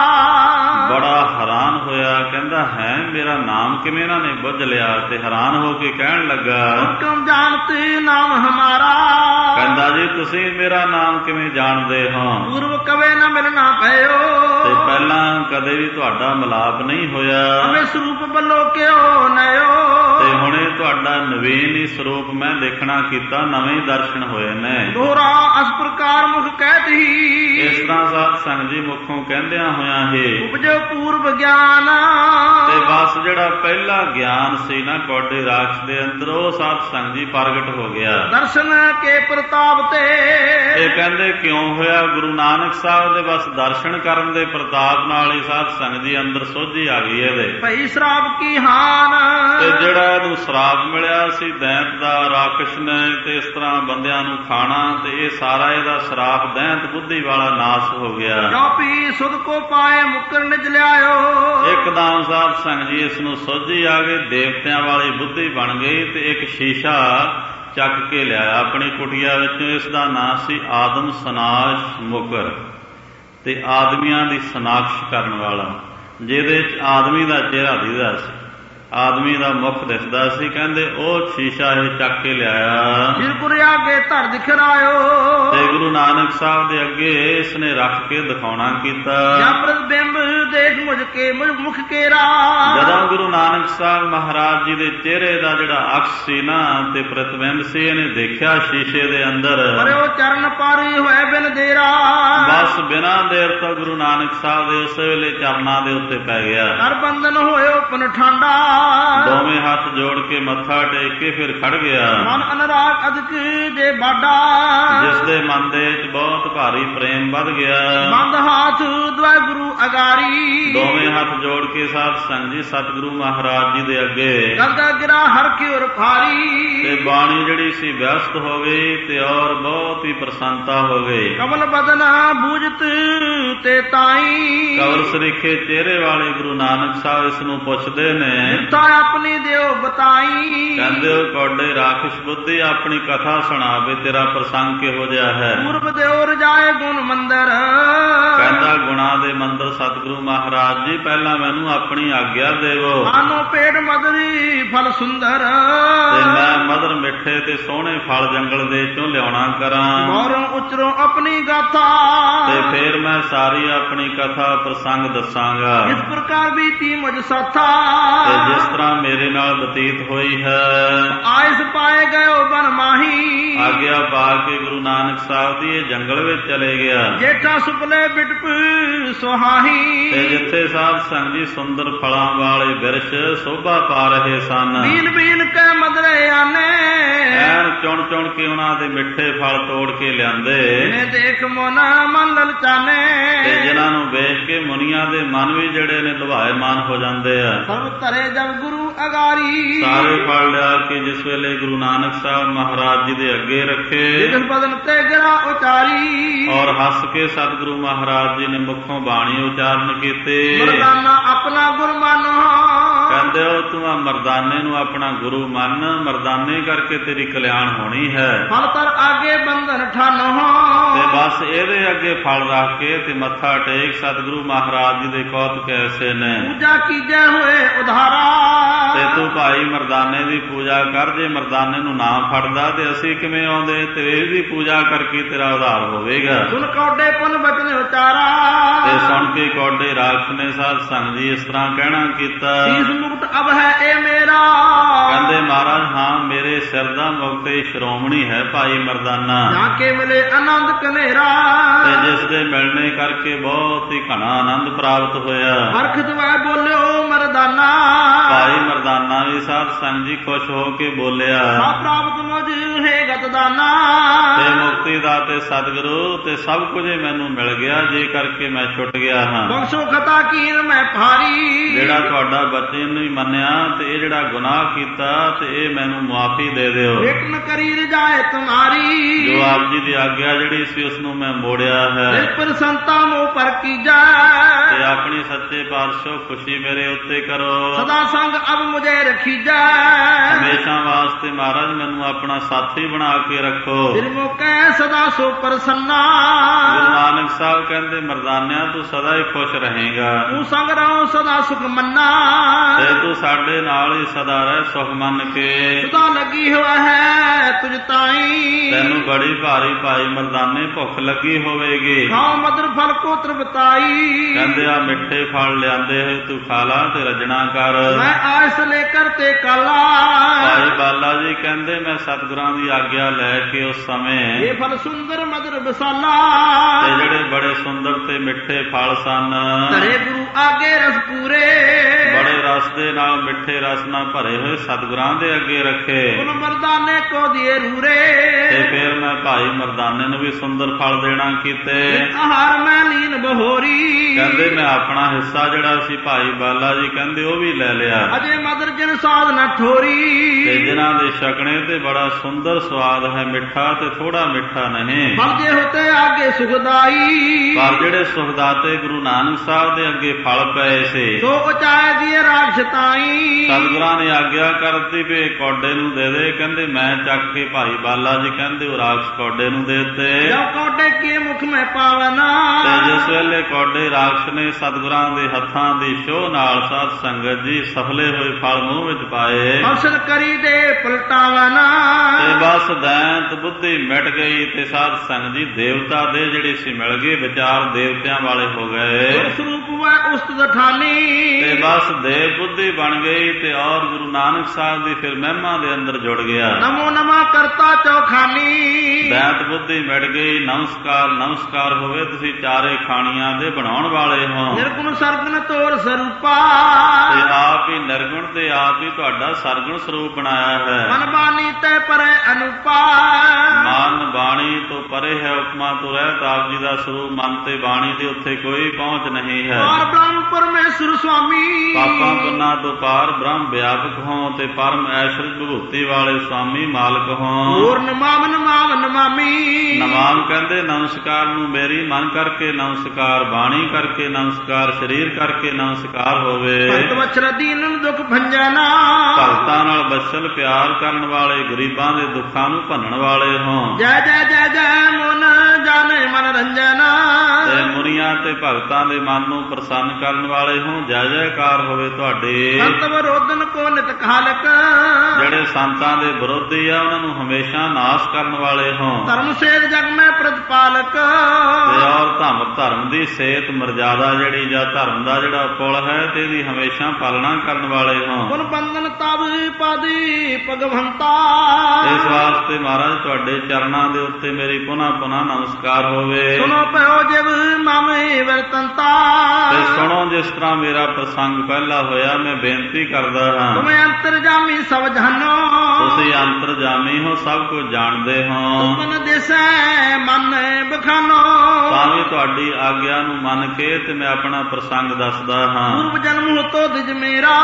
ਬੜਾ ਹੈਰਾਨ ਹੋਇਆ, ਕਹਿੰਦਾ ਹੈ ਮੇਰਾ ਨਾਮ ਕਿਵੇਂ ਇਹਨਾਂ ਨੇ ਬੁੱਝ ਲਿਆ। ਤੇ ਹੈਰਾਨ ਹੋ ਕੇ ਕਹਿਣ ਲੱਗਾ ਹੁਕਮ ਜਾਣਤੀ ਨਾਮ ਹਮਾਰਾ। ਕਹਿੰਦਾ ਜੀ ਤੁਸੀਂ ਮੇਰਾ ਨਾਮ ਕਿਵੇਂ ਜਾਣਦੇ ਹੋ। ਪੂਰਵ ਕਵੇ ਨਾ ਮਿਲਣਾ ਪਇਓ। ਤੇ ਪਹਿਲਾਂ ਕਦੇ ਵੀ ਤੁਹਾਡਾ ਮਿਲਾਪ ਨਹੀਂ ਹੋਇਆ। ਅਵੇ ਸਰੂਪ ਵੱਲੋਂ ਕਿਉ ਨਇਓ। ਤੇ ਹੁਣੇ ਤੁਹਾਡਾ ਨਵੀਨ ਹੀ ਸਰੂਪ ਮੈਂ ਦੇਖਣਾ ਕੀਤਾ, ਨਵੇਂ ਦਰਸ਼ਨ ਹੋਏ ਨੇ। ਦੋਹਰਾ ਅਸ ਪ੍ਰਕਾਰ ਮੁਖ ਕਹਿਤੀ। ਇਸ ਤਰ੍ਹਾਂ ਸਾਧ ਸੰਗਤ ਜੀ ਮੁਖੋਂ ਕਹਿੰਦਿਆਂ ਹੋਇਆਂ ਹੀ ਉਪਜੋ ਪੂਰਵ ਗਿਆਨ। ਤੇ ਬਸ ਜਿਹੜਾ ਪਹਿਲਾ ਗਿਆਨ ਸੀ ਨਾ ਕੋਡੇ ਰਾਖਸ਼ ਦੇ ਅੰਦਰ ਉਹ ਸਾਧ ਸੰਗਤ ਜੀ ਪ੍ਰਗਟ ਹੋ ਗਿਆ। ਦਰਸ਼ਨ ਕੇ ਪ੍ਰਤਾਪ ਤੇ। ਇਹ ਕਹਿੰਦੇ ਕਿਉਂ ਹੋਇਆ। ਗੁਰੂ ਨਾਨਕ ਸਾਹਿਬ ਦੇ ਬਸ ਦਰਸ਼ਨ ਕਰਨ ਦੇ ਪ੍ਰਤਾਪ ਨਾਲ ਹੀ ਸਾਧ ਸੰਗਤ ਜੀ ਅੰਦਰ ਸੋਝੀ ਆ ਗਈ ਇਹਦੇ। ਭਈ ਸ਼ਰਾਬ ਕੀ ਹਾਨ। ਤੇ ਜਿਹੜਾ ਇਹਨੂੰ ਸ਼ਰਾਬ ਮਿਲਿਆ ਸੀ ਦੈਂਤ ਦਾ ਰਾਖਸ਼ ਨੇ ਤੇ ਇਸ ਤਰ੍ਹਾਂ ਬੰਦਿਆਂ ਨੂੰ ਖਾਣਾ, ਤੇ ਇਹ ਸਾਰਾ ਇਹਦਾ ਸ਼ਰਾਬ ਦੈਂਤ ਬੁੱਧੀ ਵਾਲਾ ਨਾਸ ਹੋ ਗਿਆ। ਜੋ ਪੀ ਸੁਧ ਕੋ ਪਾਏ ਮੁਕਰ ਨਿਜ ਲਿਆਇਓ। ਇੱਕਦਮ ਸਾਧ ਸੰਗਤ ਜੀ ਇਸ ਨੂੰ ਸੋਝੀ ਆ ਗਈ, ਦੇਵਤਿਆਂ ਵਾਲੀ ਬੁੱਧੀ ਬਣ ਗਈ। ਤੇ ਇੱਕ ਸ਼ੀਸ਼ਾ ਚੱਕ ਕੇ ਲਿਆਇਆ ਆਪਣੀ ਕੁਟੀਆ ਵਿੱਚੋਂ। ਇਸ ਦਾ ਨਾਂ ਸੀ ਆਦਮ ਸਨਾਸ਼ ਮੁਕਰ, ਤੇ ਆਦਮੀਆਂ ਦੀ ਸਨਾਖਸ਼ ਕਰਨ ਵਾਲਾ, ਜਿਹਦੇ ਚ ਆਦਮੀ ਦਾ ਚਿਹਰਾ ਦਿਸਦਾ ਸੀ, ਆਦਮੀ ਦਾ ਮੁਖ ਦਿਸਦਾ ਸੀ। ਕਹਿੰਦੇ ਉਹ ਸ਼ੀਸ਼ਾ ਇਹ ਚੱਕ ਕੇ ਲਿਆਇਆ। ਸਿਰ ਪੁਰਿਆ ਕੇ ਧਰ ਦਿਖਰਾਇਓ। ਤੇ ਗੁਰੂ ਨਾਨਕ ਸਾਹਿਬ ਦੇ ਅੱਗੇ ਇਸਨੇ ਰੱਖ ਕੇ ਦਿਖਾਉਣਾ ਕੀਤਾ। ਜਾਂ ਪ੍ਰਤਿਬਿੰਬ ਦੇਖ ਮੁਝ ਕੇ ਮੁਖ ਕੇਰਾ। ਜਦੋਂ ਗੁਰੂ ਨਾਨਕ ਸਾਹਿਬ ਮਹਾਰਾਜ ਜੀ ਦੇ ਚਿਹਰੇ ਦਾ ਜਿਹੜਾ ਅਕਸ ਸੀ ਨਾ ਤੇ ਪ੍ਰਤਿਬਿੰਬ ਸੀ, ਇਹਨੇ ਦੇਖਿਆ ਸ਼ੀਸ਼ੇ ਦੇ ਅੰਦਰ। ਪਰ ਉਹ ਚਰਨ ਪਾਰੀ ਹੋਏ ਬਿਨ ਦੇਰਾ। ਬਸ ਬਿਨਾਂ ਦੇਰ ਤੋਂ ਗੁਰੂ ਨਾਨਕ ਸਾਹਿਬ ਦੇ ਉਸੇ ਵੇਲੇ ਚਰਨਾਂ ਦੇ ਉੱਤੇ ਪੈ ਗਿਆ। ਕਰ ਬੰਧਨ ਹੋਇਓ ਪਨ ਠਾਂਡਾ। ਦੋਵੇਂ ਹੱਥ ਜੋੜ ਕੇ ਮੱਥਾ ਟੇਕ ਕੇ ਫਿਰ ਖੜ ਗਿਆ। ਮਨ ਅਨਰਾਗ ਅਦਕ ਜੇ ਬਾਡਾ। ਜਿਸ ਦੇ ਮਨ ਦੇ ਵਿੱਚ ਬਹੁਤ ਭਾਰੀ ਪ੍ਰੇਮ ਵੱਧ ਗਿਆ। ਬੰਦ ਹੱਥ ਦਵੈ ਗੁਰੂ ਅਗਾਰੀ। ਦੋਵੇਂ ਹੱਥ ਜੋੜ ਕੇ ਸਾਧ ਸੰਗਤ ਜੀ ਸਤਿਗੁਰੂ ਮਹਾਰਾਜ ਜੀ ਦੇ ਅੱਗੇ ਗੰਗਾ ਗਿਰਾ ਹਰ ਕੀ ਔਰ ਫਾਰੀ। ਤੇ ਬਾਣੀ ਜਿਹੜੀ ਸੀ ਵਿਅਸਤ ਹੋ ਗਈ ਤੇ ਔਰ ਬਹੁਤ ਹੀ ਪ੍ਰਸੰਨਤਾ ਹੋ ਗਈ। ਕਮਲ ਬਦਨਾ ਬੂਝਤ ਤੇ ਤਾਈ। ਕਵਲ ਸਰੀਖੇ ਚਿਹਰੇ ਵਾਲੇ ਗੁਰੂ ਨਾਨਕ ਸਾਹਿਬ ਇਸ ਨੂੰ ਪੁੱਛਦੇ ਨੇ ਤਾਂ ਆਪਣੀ ਦਿਓ ਬਤਾਈ। ਕਹਿੰਦੇ ਹੋ ਕੋਡੇ ਰਾਖਸ਼ ਬੁੱਧੀ ਆਪਣੀ ਕਥਾ ਸੁਣਾ ਵੀ ਤੇਰਾ ਪ੍ਰਸੰਗ ਕਿਹੋ ਜਿਹਾ ਹੈ। ਪੂਰਬ ਦਿਓ ਰਜਾਏ ਗੁਣ ਮੰਦਰ। ਕਹਿੰਦਾ ਗੁਣਾ ਦੇ ਮੰਦਰ ਸਤਿਗੁਰੂ ਮਹਾਰਾਜ ਜੀ ਪਹਿਲਾਂ ਮੈਨੂੰ ਆਪਣੀ ਆਗਿਆ ਦੇਵੋ। ਆਨੋ ਪੇਟ ਮਦਰੀ ਫਲ ਸੁੰਦਰ। ਤੇ ਮੈਂ ਮਦਰ ਮਿੱਠੇ ਤੇ ਸੋਹਣੇ ਫਲ ਜੰਗਲ ਦੇ ਚੋਂ ਲਿਆਉਣਾ ਕਰਾਂ। ਮੋਰੋਂ ਉਚਰੋਂ ਆਪਣੀ ਗਾਥਾ ਤੇ ਫੇਰ ਮੈਂ ਸਾਰੀ ਆਪਣੀ ਕਥਾ ਪ੍ਰਸੰਗ ਦੱਸਾਂਗਾ। ਇਸ ਪ੍ਰਕਾਰ ਬੀਤੀ ਮੁਝ ਸਾਥਾ ਤੇ ਜਿਸ ਤਰ੍ਹਾਂ ਮੇਰੇ ਨਾਲ ਬਤੀਤ ਹੋਈ ਹੈ। ਆਇਸ ਪਾਏ ਗਏ ਬਨ ਮਾਹੀ ਆਗਿਆ ਪਾ ਕੇ ਗੁਰੂ ਨਾਨਕ ਸਾਹਿਬ ਦੀ ਇਹ ਜੰਗਲ ਵਿੱਚ ਚਲੇ ਗਿਆ। ਜੇਠਾ ਸੁਪਲੇ ਬਿਟਪ ਸੁਹਾਹੀ ਤੇ ਜਿੱਥੇ ਸਾਧ ਸੰਗ ਜੀ ਸੁੰਦਰ ਫਲਾਂ ਵਾਲੇ ਬਿਰਛ ਸੋਭਾ ਪਾ ਰਹੇ ਸਨ। ਬੀਨ ਬੀਨ ਕੇ ਮਦਰੇ ਆਨੇ ਐਨ ਚੁਣ ਚੁਣ ਕੇ ਉਹਨਾਂ ਦੇ ਮਿੱਠੇ ਫਲ ਤੋੜ ਕੇ ਲਿਆਂਦੇ। ਨੇ ਦੇਖ ਮੋਨਾ ਮਨ ਲਲਚਾਨੇ ਤੇ ਜਿਨ੍ਹਾਂ ਨੂੰ ਵੇਖ ਕੇ ਮੁਨੀਆਂ ਦੇ ਮਨ ਵੀ ਜਿਹੜੇ ਨੇ ਲੁਭਾਏਮਾਨ ਹੋ ਜਾਂਦੇ ਆ। ਸਰਬ ਧਰੇ ਜਬ ਗੁਰੂ ਅਗਾਰੀ ਸਾਰੇ ਫਲ ਲਿਆ ਕੇ ਜਿਸ ਵੇਲੇ ਗੁਰੂ ਨਾਨਕ ਸਾਹਿਬ ਮਹਾਰਾਜ ਜੀ ਦੇ ਅੱਗੇ ਰੱਖੇ। ਜਿਨ ਬਦਨ ਤੇ ਗਿਰਾ ਉਚਾਰੀ ਔਰ ਹੱਸ ਕੇ ਸਤਿਗੁਰੂ ਮਹਾਰਾਜ ਜੀ ਨੇ ਮੁਖੋਂ ਬਾਣੀ ਉਚਾਰਨ ਕੀਤੇ। ਮਰਦਾਨਾ ਆਪਣਾ ਗੁਰ ਮਾਨੋ ਕਹਿੰਦੇ ਹੋ ਤੂੰ ਆ ਮਰਦਾਨੇ ਨੂੰ ਆਪਣਾ ਗੁਰੂ ਮੰਨ। ਮਰਦਾਨੇ ਕਰਕੇ ਤੇਰੀ ਕਲਿਆਣ ਹੋਣੀ ਹੈ। ਫਲ ਤਰ ਆਗੇ ਬੰਧਨ ਠਾਨੋ ਤੇ ਬਸ ਇਹਦੇ ਅੱਗੇ ਫਲ ਰੱਖ ਕੇ ਤੇ ਮੱਥਾ ਟੇਕ। ਸਤਿਗੁਰੂ ਮਹਾਰਾਜ ਜੀ ਦੇ ਕੌਤਕ ਐਸੇ ਨੇ। ਪੂਜਾ ਕੀਜੈ ਹੋਏ ਉਧਾਰਾ ਤੇ ਤੂੰ ਭਾਈ ਮਰਦਾਨੇ ਦੀ ਪੂਜਾ ਕਰ। ਜੇ ਮਰਦਾਨੇ ਨੂੰ ਨਾ ਫੜਦਾ ਤੇ ਅਸੀਂ ਕਿਵੇਂ ਆਉਂਦੇ। ਤੇਰੀ ਦੀ ਪੂਜਾ ਕਰਕੇ ਤੇਰਾ ਉਧਾਰ ਹੋਵੇਗਾ। ਸੁਣ ਕੌਡੇ ਪੁਨ ਬਚਨ ਉਚਾਰਾ ਤੇ ਸੁਣ ਕੇ ਕੌਡੇ ਰਾਖਸ਼ ਨੇ ਸਾਧ ਸੰਗ ਜੀ ਇਸ ਤਰ੍ਹਾਂ ਕਹਿਣਾ ਕੀਤਾ। ਸੀਸ ਮੁਕਤ ਅਬ ਹੈ ਇਹ ਮੇਰਾ ਕਹਿੰਦੇ ਮਹਾਰਾਜ ਹਾਂ ਮੇਰੇ ਸਿਰ ਦਾ ਮੁਕਤ ਇਹ ਸ਼੍ਰੋਮਣੀ ਹੈ ਭਾਈ ਮਰਦਾਨਾ। ਜਾ ਕੇ ਮਿਲੇ ਆਨੰਦ ਕਨੇਰਾ ਤੇ ਜਿਸ ਦੇ ਮਿਲਣੇ ਕਰਕੇ ਬਹੁਤ ਹੀ ਘਣਾ ਆਨੰਦ ਪ੍ਰਾਪਤ ਹੋਇਆ। ਹਰਖਤ ਵੈ ਬੋਲਿਓ ਮਰਦਾਨਾ ਭਾਈ ਮਰਦਾਨਾ ਵੀ ਸਾਧ ਸੰਗ ਜੀ ਖੁਸ਼ ਹੋ ਕੇ ਬੋਲਿਆ। ਸਭ ਪ੍ਰਾਪਤ ਮੁਝ ਹੈ ਗਤਦਾਨਾ ਤੇ ਮੁਕਤੀ ਦਾ ਤੇ ਸਤਿਗੁਰੂ ਤੇ ਸਭ ਕੁਝ ਮੈਨੂੰ ਮਿਲ ਗਿਆ ਜੇ ਕਰਕੇ ਮੈਂ ਛੁੱਟ ਗਿਆ ਹਾਂ। ਬਖਸ਼ੋ ਖਤਾ ਕੀਨ ਮੈਂ ਭਾਰੀ ਜਿਹੜਾ ਤੁਹਾਡਾ ਬੱਚੇ ਨੂੰ ਹੀ ਮੰਨਿਆ ਤੇ ਇਹ ਜਿਹੜਾ ਗੁਨਾਹ ਕੀਤਾ ਤੇ ਇਹ ਮੈਨੂੰ ਮੁਆਫੀ ਦੇ ਦਿਓ। ਇਕਨ ਕਰੀ ਰਜਾਏ ਤੁਮਾਰੀ ਜੋ ਆਪ ਜੀ ਦੀ ਆਗਿਆ ਜਿਹੜੀ ਸੀ ਉਸ ਨੂੰ ਮੈਂ ਮੋੜਿਆ ਹੈ। ਇਸ ਪਰ ਸੰਤਾ ਮੋ ਪਰ ਕੀਜੈ ਤੇ ਆਪਣੀ ਸੱਚੇ ਪਾਤਸ਼ਾਹ ਖੁਸ਼ੀ ਮੇਰੇ ਉੱਤੇ ਕਰੋ। ਸਦਾ ਸੰਗ ਅਬ ਮੁਝੇ ਰਖੀਜੈ ਹਮੇਸ਼ਾ ਵਾਸਤੇ ਮਹਾਰਾਜ ਮੈਨੂੰ ਆਪਣਾ ਸਾਥੀ ਬਣਾ ਕੇ ਰੱਖੋ। ਫਿਰ ਮੋਕੈ ਸਦਾ ਸੋ ਪ੍ਰਸੰਨਾ ਗੁਰੂ ਨਾਨਕ ਸਾਹਿਬ ਕਹਿੰਦੇ ਮਰਦਾਨਿਆਂ ਤੂੰ ਸਦਾ ਹੀ ਖੁਸ਼ ਰਹੇਗਾ। ਤੂੰ ਸੰਗ ਰਹੋ ਸਦਾ ਸੁਖ ਮੰਨਾ ਤੇ ਤੂੰ ਸਾਡੇ ਨਾਲ ਹੀ ਸਦਾ ਰਹਿ ਸੁਖ ਮੰਨ ਕੇ। ਸਦਾ ਲੱਗੀ ਹੋਇਆ ਹੈ ਤੁਝ ਤਾਈ ਤੈਨੂੰ ਬੜੀ ਭਾਰੀ ਭਾਈ ਮਰਦਾਨੇ ਭੁੱਖ ਲੱਗੀ ਹੋਵੇਗੀ। ਖਾਓ ਮਦਰ ਫਲ ਕੋ ਤ੍ਰਿਪਤਾਈ ਕਹਿੰਦੇ ਆ ਮਿੱਠੇ ਫਲ ਲਿਆਂਦੇ ਹੋਏ ਤੂੰ ਖਾ ਲਾ ਤੇ ਰਜਣਾ ਕਰ। ਮੈਂ ਆਇਸ ਲੈ ਕਰ ਤੇ ਕਾਲਾ ਭਾਈ ਬਾਲਾ ਜੀ ਕਹਿੰਦੇ ਮੈਂ ਸਤਿਗੁਰਾਂ ਦੀ ਆਗਿਆ ਲੈ ਕੇ ਉਸ ਸਮੇਂ ਇਹ ਫਲ ਸੁੰਦਰ ਮਦਰ ਬਸਾਲਾ ਤੇ ਜਿਹੜੇ ਬੜੇ ਸੁੰਦਰ ਤੇ ਮਿੱਠੇ ਫਲ ਸਨ ਧਰੇ ਗੁਰੂ ਆਗੇ ਰਸ ਪੂਰੇ ਬੜੇ ਰਸ ਦੇ ਨਾਲ ਮਿੱਠੇ ਰਸ ਨਾਲ ਭਰੇ ਹੋਏ ਸਤਿਗੁਰਾਂ ਦੇ ਅੱਗੇ ਰੱਖੇ। ਉਨ ਮਰਦਾਨੇ ਕੋ ਦੀਏ ਰੂਰੇ ਤੇ ਫਿਰ ਮੈਂ ਭਾਈ ਮਰਦਾਨੇ ਨੂੰ ਵੀ ਸੁੰਦਰ ਫਲ ਦੇਣਾ ਕੀਤੇ। ਆਹਾਰ ਮੈਂ ਲੀਨ ਬਹੋਰੀ ਕਹਿੰਦੇ ਮੈਂ ਆਪਣਾ ਹਿੱਸਾ ਜਿਹੜਾ ਸੀ ਭਾਈ ਬਾਲਾ ਜੀ ਕਹਿੰਦੇ ਉਹ ਵੀ ਲੈ ਲਿਆ। ਅਜੇ ਮਦਰ ਜਿਨ ਸਾਧ ਨਾ ਠੋਰੀ ਤੇ ਜਿਨ੍ਹਾਂ ਦੇ ਛਕਣੇ ਤੇ ਬੜਾ ਸੁੰਦਰ ਸਵਾਦ ਹੈ ਮਿੱਠਾ ਤੇ ਥੋੜਾ ਮਿੱਠਾ ਨਹੀਂ। ਬਲਦੇ ਹੋਤੇ ਆਗੇ ਸੁਖਦਾਈ ਪਰ ਜਿਹੜੇ ਸੁਖਦਾਤੇ ਗੁਰੂ ਨਾਨਕ ਸਾਹਿਬ ਦੇ ਅੱਗੇ ਫਲ ਪਏ ਸੀ ਸੋ ਉਚਾਏ ਦੀਏ ਰਾਖਸ਼ਤਾਈ ਸਤਿਗੁਰਾਂ ਨੇ ਆਗਿਆ ਕਰਤੀ ਵੀ ਕੌਡੇ ਨੂੰ ਦੇ ਦੇ। ਕਹਿੰਦੇ ਮੈਂ ਚੱਕ ਕੇ ਭਾਈ ਬਾਲਾ ਜੀ ਕਹਿੰਦੇ ਉਹ ਰਾਖਸ਼ ਕੌਡੇ ਨੂੰ ਦੇ ਦਿੱਤੇ। ਜੋ ਕੌਡੇ ਕੇ ਮੁਖ ਮੈਂ ਪਾਵਨਾ ਤੇ ਜਿਸ ਵੇਲੇ ਕੌਡੇ ਰਾਖਸ਼ ਨੇ ਸਤਿਗੁਰਾਂ ਦੇ ਹੱਥਾਂ ਦੀ ਛੋਹ ਨਾਲ ਸਾਧ ਸੰਗਤ ਜੀ ਸਫਲੇ ਹੋਏ ਫਲ ਮੂੰਹ ਵਿੱਚ ਪਾਏ। ਅਵਸਰ ਕਰੀ ਦੇ ਪਲਟਾਵਨਾ ਤੇ ਬਸ ਦੈਂਤ ਬੁੱਧੀ ਮਿਟ ਗਈ ਤੇ ਸਾਧ ਸੰਗਤ ਜੀ ਦੇਵਤਾ ਦੇ ਜਿਹੜੇ ਸੀ ਮਿਲ ਗਏ ਵਿਚਾਰ ਦੇਵਤਿਆਂ ਵਾਲੇ ਹੋ ਗਏ। ਸਰੂਪ ਵੈ ਉਸਤਤ ਠਾਨੀ ਤੇ ਬਸ ਦੇਵ ਬੁੱਧੀ ਬਣ ਗਈ ਤੇ ਔਰ ਗੁਰੂ ਨਾਨਕ ਸਾਹਿਬ ਦੀ ਫਿਰ ਮਹਿਮਾ ਦੇ ਅੰਦਰ ਜੁੜ ਗਿਆ। ਨਮੋ ਨਮਾ ਕਰਤਾ ਚੌਖਾਨੀ ਦੈਂਤ ਬੁੱਧੀ ਮਿਟ ਗਈ। ਨਮਸਕਾਰ ਨਮਸਕਾਰ ਹੋਵੇ ਤੁਸੀਂ ਚਾਰੇ ਖਾਣੀਆਂ ਦੇ ਬਣਾਉਣ ਵਾਲੇ ਹੋ। ਨਿਰਗੁਣ ਸਰਗੁਣ ਤੋਰ ਸਰੂਪਾ ਤੇ ਆਪ ਹੀ ਨਿਰਗੁਣ ਤੇ ਆਪ ਹੀ ਤੁਹਾਡਾ ਸਰਗੁਣ ਸਰੂਪ ਬਣਾਇਆ ਹੈ। ਮਨ ਬਾਣੀ ਤੈ ਪਰੇ ਅਨੂਪਾ ਮਨ ਬਾਣੀ ਤੋਂ ਪਰੇ ਹੈ ਉਪਮਾ ਤੋਂ ਰਹਿਤ ਆਪ ਜੀ ਦਾ ਸਰੂਪ ਮਨ ਤੇ ਬਾਣੀ ਦੇ ਉੱਥੇ ਕੋਈ ਪਹੁੰਚ ਨਹੀਂ ਹੈ। ਔਰ ਬ੍ਰਹਮ ਪਰਮੇਸ਼ਰ ਸੁਆਮੀ ਪਾਪਾਂ ਪੁੰਨਾਂ ਤੋਂ ਪਾਰ ਬ੍ਰਹਮ ਵਿਆਪਕ ਹੋ ਤੇ ਪਰਮ ਐਸ਼ਰਜ ਵਿਭੂਤੀ ਵਾਲੇ ਸੁਆਮੀ ਮਾਲਕ ਹੋ। ਹੋਰ ਨਮਾਮ ਨਮਾਮ ਨਮਾਮੀ ਨਮਾਮ ਕਹਿੰਦੇ ਨਮਸਕਾਰ ਨੂੰ ਮੇਰੀ ਮਨ ਕਰਕੇ ਨਮਸਕਾਰ ਬਾਣੀ ਕਰਕੇ ਨਮਸਕਾਰ ਸਰੀਰ ਕਰਕੇ ਨਮਸਕਾਰ ਹੋਵੇ। ਭਗਤ ਵਛਰ ਦੀਨ ਦੁਖ ਭੰਜਨਾ ਭਗਤਾਂ ਨਾਲ ਬਸਲ ਪਿਆਰ ਕਰਨ ਵਾਲੇ ਗਰੀਬਾਂ ਦੇ ਦੁੱਖਾਂ ਨੂੰ ਭੰਨਣ ਵਾਲੇ ਹੋ। ਜੈ ਜੈ ਜੈ ਜੈ ਮਨ ਜਾਣੇ ਮਨ ਰੰਜਨ। ਤੇ ਮੁਨੀਆਂ ਤੇ ਭਗਤਾਂ ਦੇ ਮਨ ਨੂੰ ਪ੍ਰਸੰਨ ਕਰਨ ਵਾਲੇ ਹੋ, ਜੈ ਜੈਕਾਰ ਹੋਵੇ ਤੁਹਾਡੇ। ਸੰਤ ਵਿਰੋਧਨ ਕੋ ਨਿਤ ਖਾਲਕ, ਜਿਹੜੇ ਸੰਤਾਂ ਦੇ ਵਿਰੋਧੀ ਆ ਉਹਨਾਂ ਨੂੰ ਹਮੇਸ਼ਾ ਨਾਸ਼ ਕਰਨ ਵਾਲੇ ਹੋ। ਧਰਮ ਸੇਧ ਜਗ ਮੈਂ ਪ੍ਰਤਪਾਲਕ, ਤੇ ਔਰ ਧਰਮ ਦੀ ਸੇਤ ਮਰਜ਼ਾਦਾ ਜਿਹੜੀ ਜਾਂ ਧਰਮ ਦਾ ਜਿਹੜਾ ਪੁਲ ਹੈ ਤੇ ਇਹਦੀ ਹਮੇਸ਼ਾ ਪਾਲਣਾ ਕਰਨ ਵਾਲੇ ਹੋ। ਗੁਣ ਬੰਦਨ ਤਬ ਪਾਦੀ ਭਗਵੰਤਾ, ਇਸ ਵਾਸਤੇ ਮਹਾਰਾਜ ਤੁਹਾਡੇ ਚਰਨਾਂ ਦੇ ਉੱਤੇ ਮੇਰੀ ਪੁਨः ਨਮਸਕਾਰ ਹੋਵੇ। ਸੁਣੋ ਭਇਓ ਜਿਵ ਮਾਮੇ ਵਰਤੰਤਾ, ਤੇ ਸੁਣੋ ਜਿਸ ਤਰ੍ਹਾਂ ਮੇਰਾ ਪ੍ਰਸੰਗ ਪਹਿਲਾ ਹੋਇਆ, ਮੈਂ ਬੇਨਤੀ ਕਰਦਾ ਹਾਂ। ਤੁਮੇ ਅੰਤਰਜਾਮੀ ਸਭ ਜਾਨੋ, ਤੁਸੀਂ ਅੰਤਰਜਾਮੀ ਹੋ, ਸਭ ਕੁਝ ਜਾਣਦੇ ਹੋ। ਤੁਮਨ ਦਿਸੈ ਮਨ ਬਖਾਨੋ, ਤਾਂ ਵੀ ਤੁਹਾਡੀ ਆਗਿਆ ਨੂੰ ਮੰਨ ਕੇ ਤੇ ਮੈਂ ਆਪਣਾ ਪ੍ਰਸੰਗ ਦੱਸਦਾ ਹਾਂ। ਪੂਰਵ ਜਨਮ ਹੋਤੋ ਦਿਜ ਮੇਰਾ,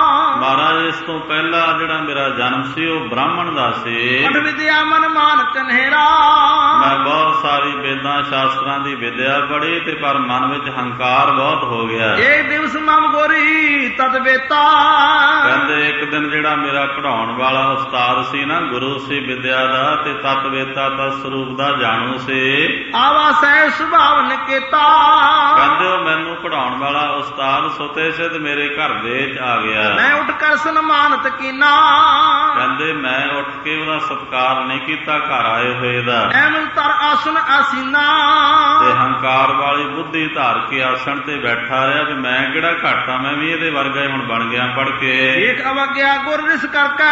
ਮਹਾਰਾਜ ਇਸ ਤੋਂ ਪਹਿਲਾਂ ਜਿਹੜਾ ਮੇਰਾ ਜਨਮ ਸੀ ਉਹ ਬ੍ਰਾਹਮਣ ਦਾ ਸੀ। ਪਠ ਵਿਦਿਆ ਮਨ ਮਾਨ ਕਨੇਰਾ, ਮੈਂ ਬਹੁਤ ਸਾਰੀ ਵੇਦਾਂ ਸ਼ਾਸਤਰਾਂ ਦੀ ਵਿਦਿਆ ਪੜ੍ਹੀ ਤੇ ਪਰ ਮਨ ਵਿੱਚ ਹੰਕਾਰ ਬਹੁਤ ਹੋ ਗਿਆ। ਇਹ ਦਿਵਸ ਮਮ ਗੋਰੀ ਤਦ ਵੇਤਾ, ਕਹਿੰਦੇ ਇੱਕ ਦਿਨ ਜਿਹੜਾ ਮੇਰਾ ਪੜ੍ਹਾਉਣ ਵਾਲਾ ਉਸਤਾਦ ਸੀ ਨਾ, ਗੁਰੂ ਸੀ ਵਿਦਿਆ ਦਾ ਤੇ ਤਤ ਵੇਤਾ ਤਤ ਸਰੂਪ ਦਾ ਜਾਣੂ ਸੀ। ਆਵਾਸੈ ਸੁਭਾਵ ਨਿਕੇਤਾ, ਕਹਿੰਦੇ ਉਹ ਮੈਨੂੰ ਪੜ੍ਹਾਉਣ ਵਾਲਾ ਉਸਤਾਦ ਸੁਤੇ ਸਿੱਧ ਮੇਰੇ ਘਰ ਦੇ ਵਿੱਚ ਆ ਗਿਆ। ਮੈਂ ਉੱਠ ਕਰ ਸਨਮਾਨਤ ਕੀਨਾ, ਕਹਿੰਦੇ ਮੈਂ ਉੱਠ ਕੇ ਉਹਦਾ ਸਤਿਕਾਰ ਨਹੀਂ ਕੀਤਾ ਘਰ ਆਏ ਹੋਏ ਦਾ। ਐਮਨ ਤਰ ਆਸਨ ਆਸੀਨਾ, ਤੇ ਹੰਕਾਰ ਵਾਲੀ ਬੁੱਧੀ ਧਾਰ ਕੇ ਆਸਣ ਤੇ ਬੈਠਾ ਰਿਹਾ ਵੀ ਮੈਂ ਕਿਹੜਾ ਘੱਟ ਆ, ਮੈਂ ਵੀ ਇਹਦੇ ਵਰਗਾ ਹੀ ਹੁਣ ਬਣ ਗਿਆ ਪੜ੍ਹ ਕੇ। ਇੱਕ ਅਵਗਿਆ ਗੁਰ ਰਿਸ ਕਰਕੇ,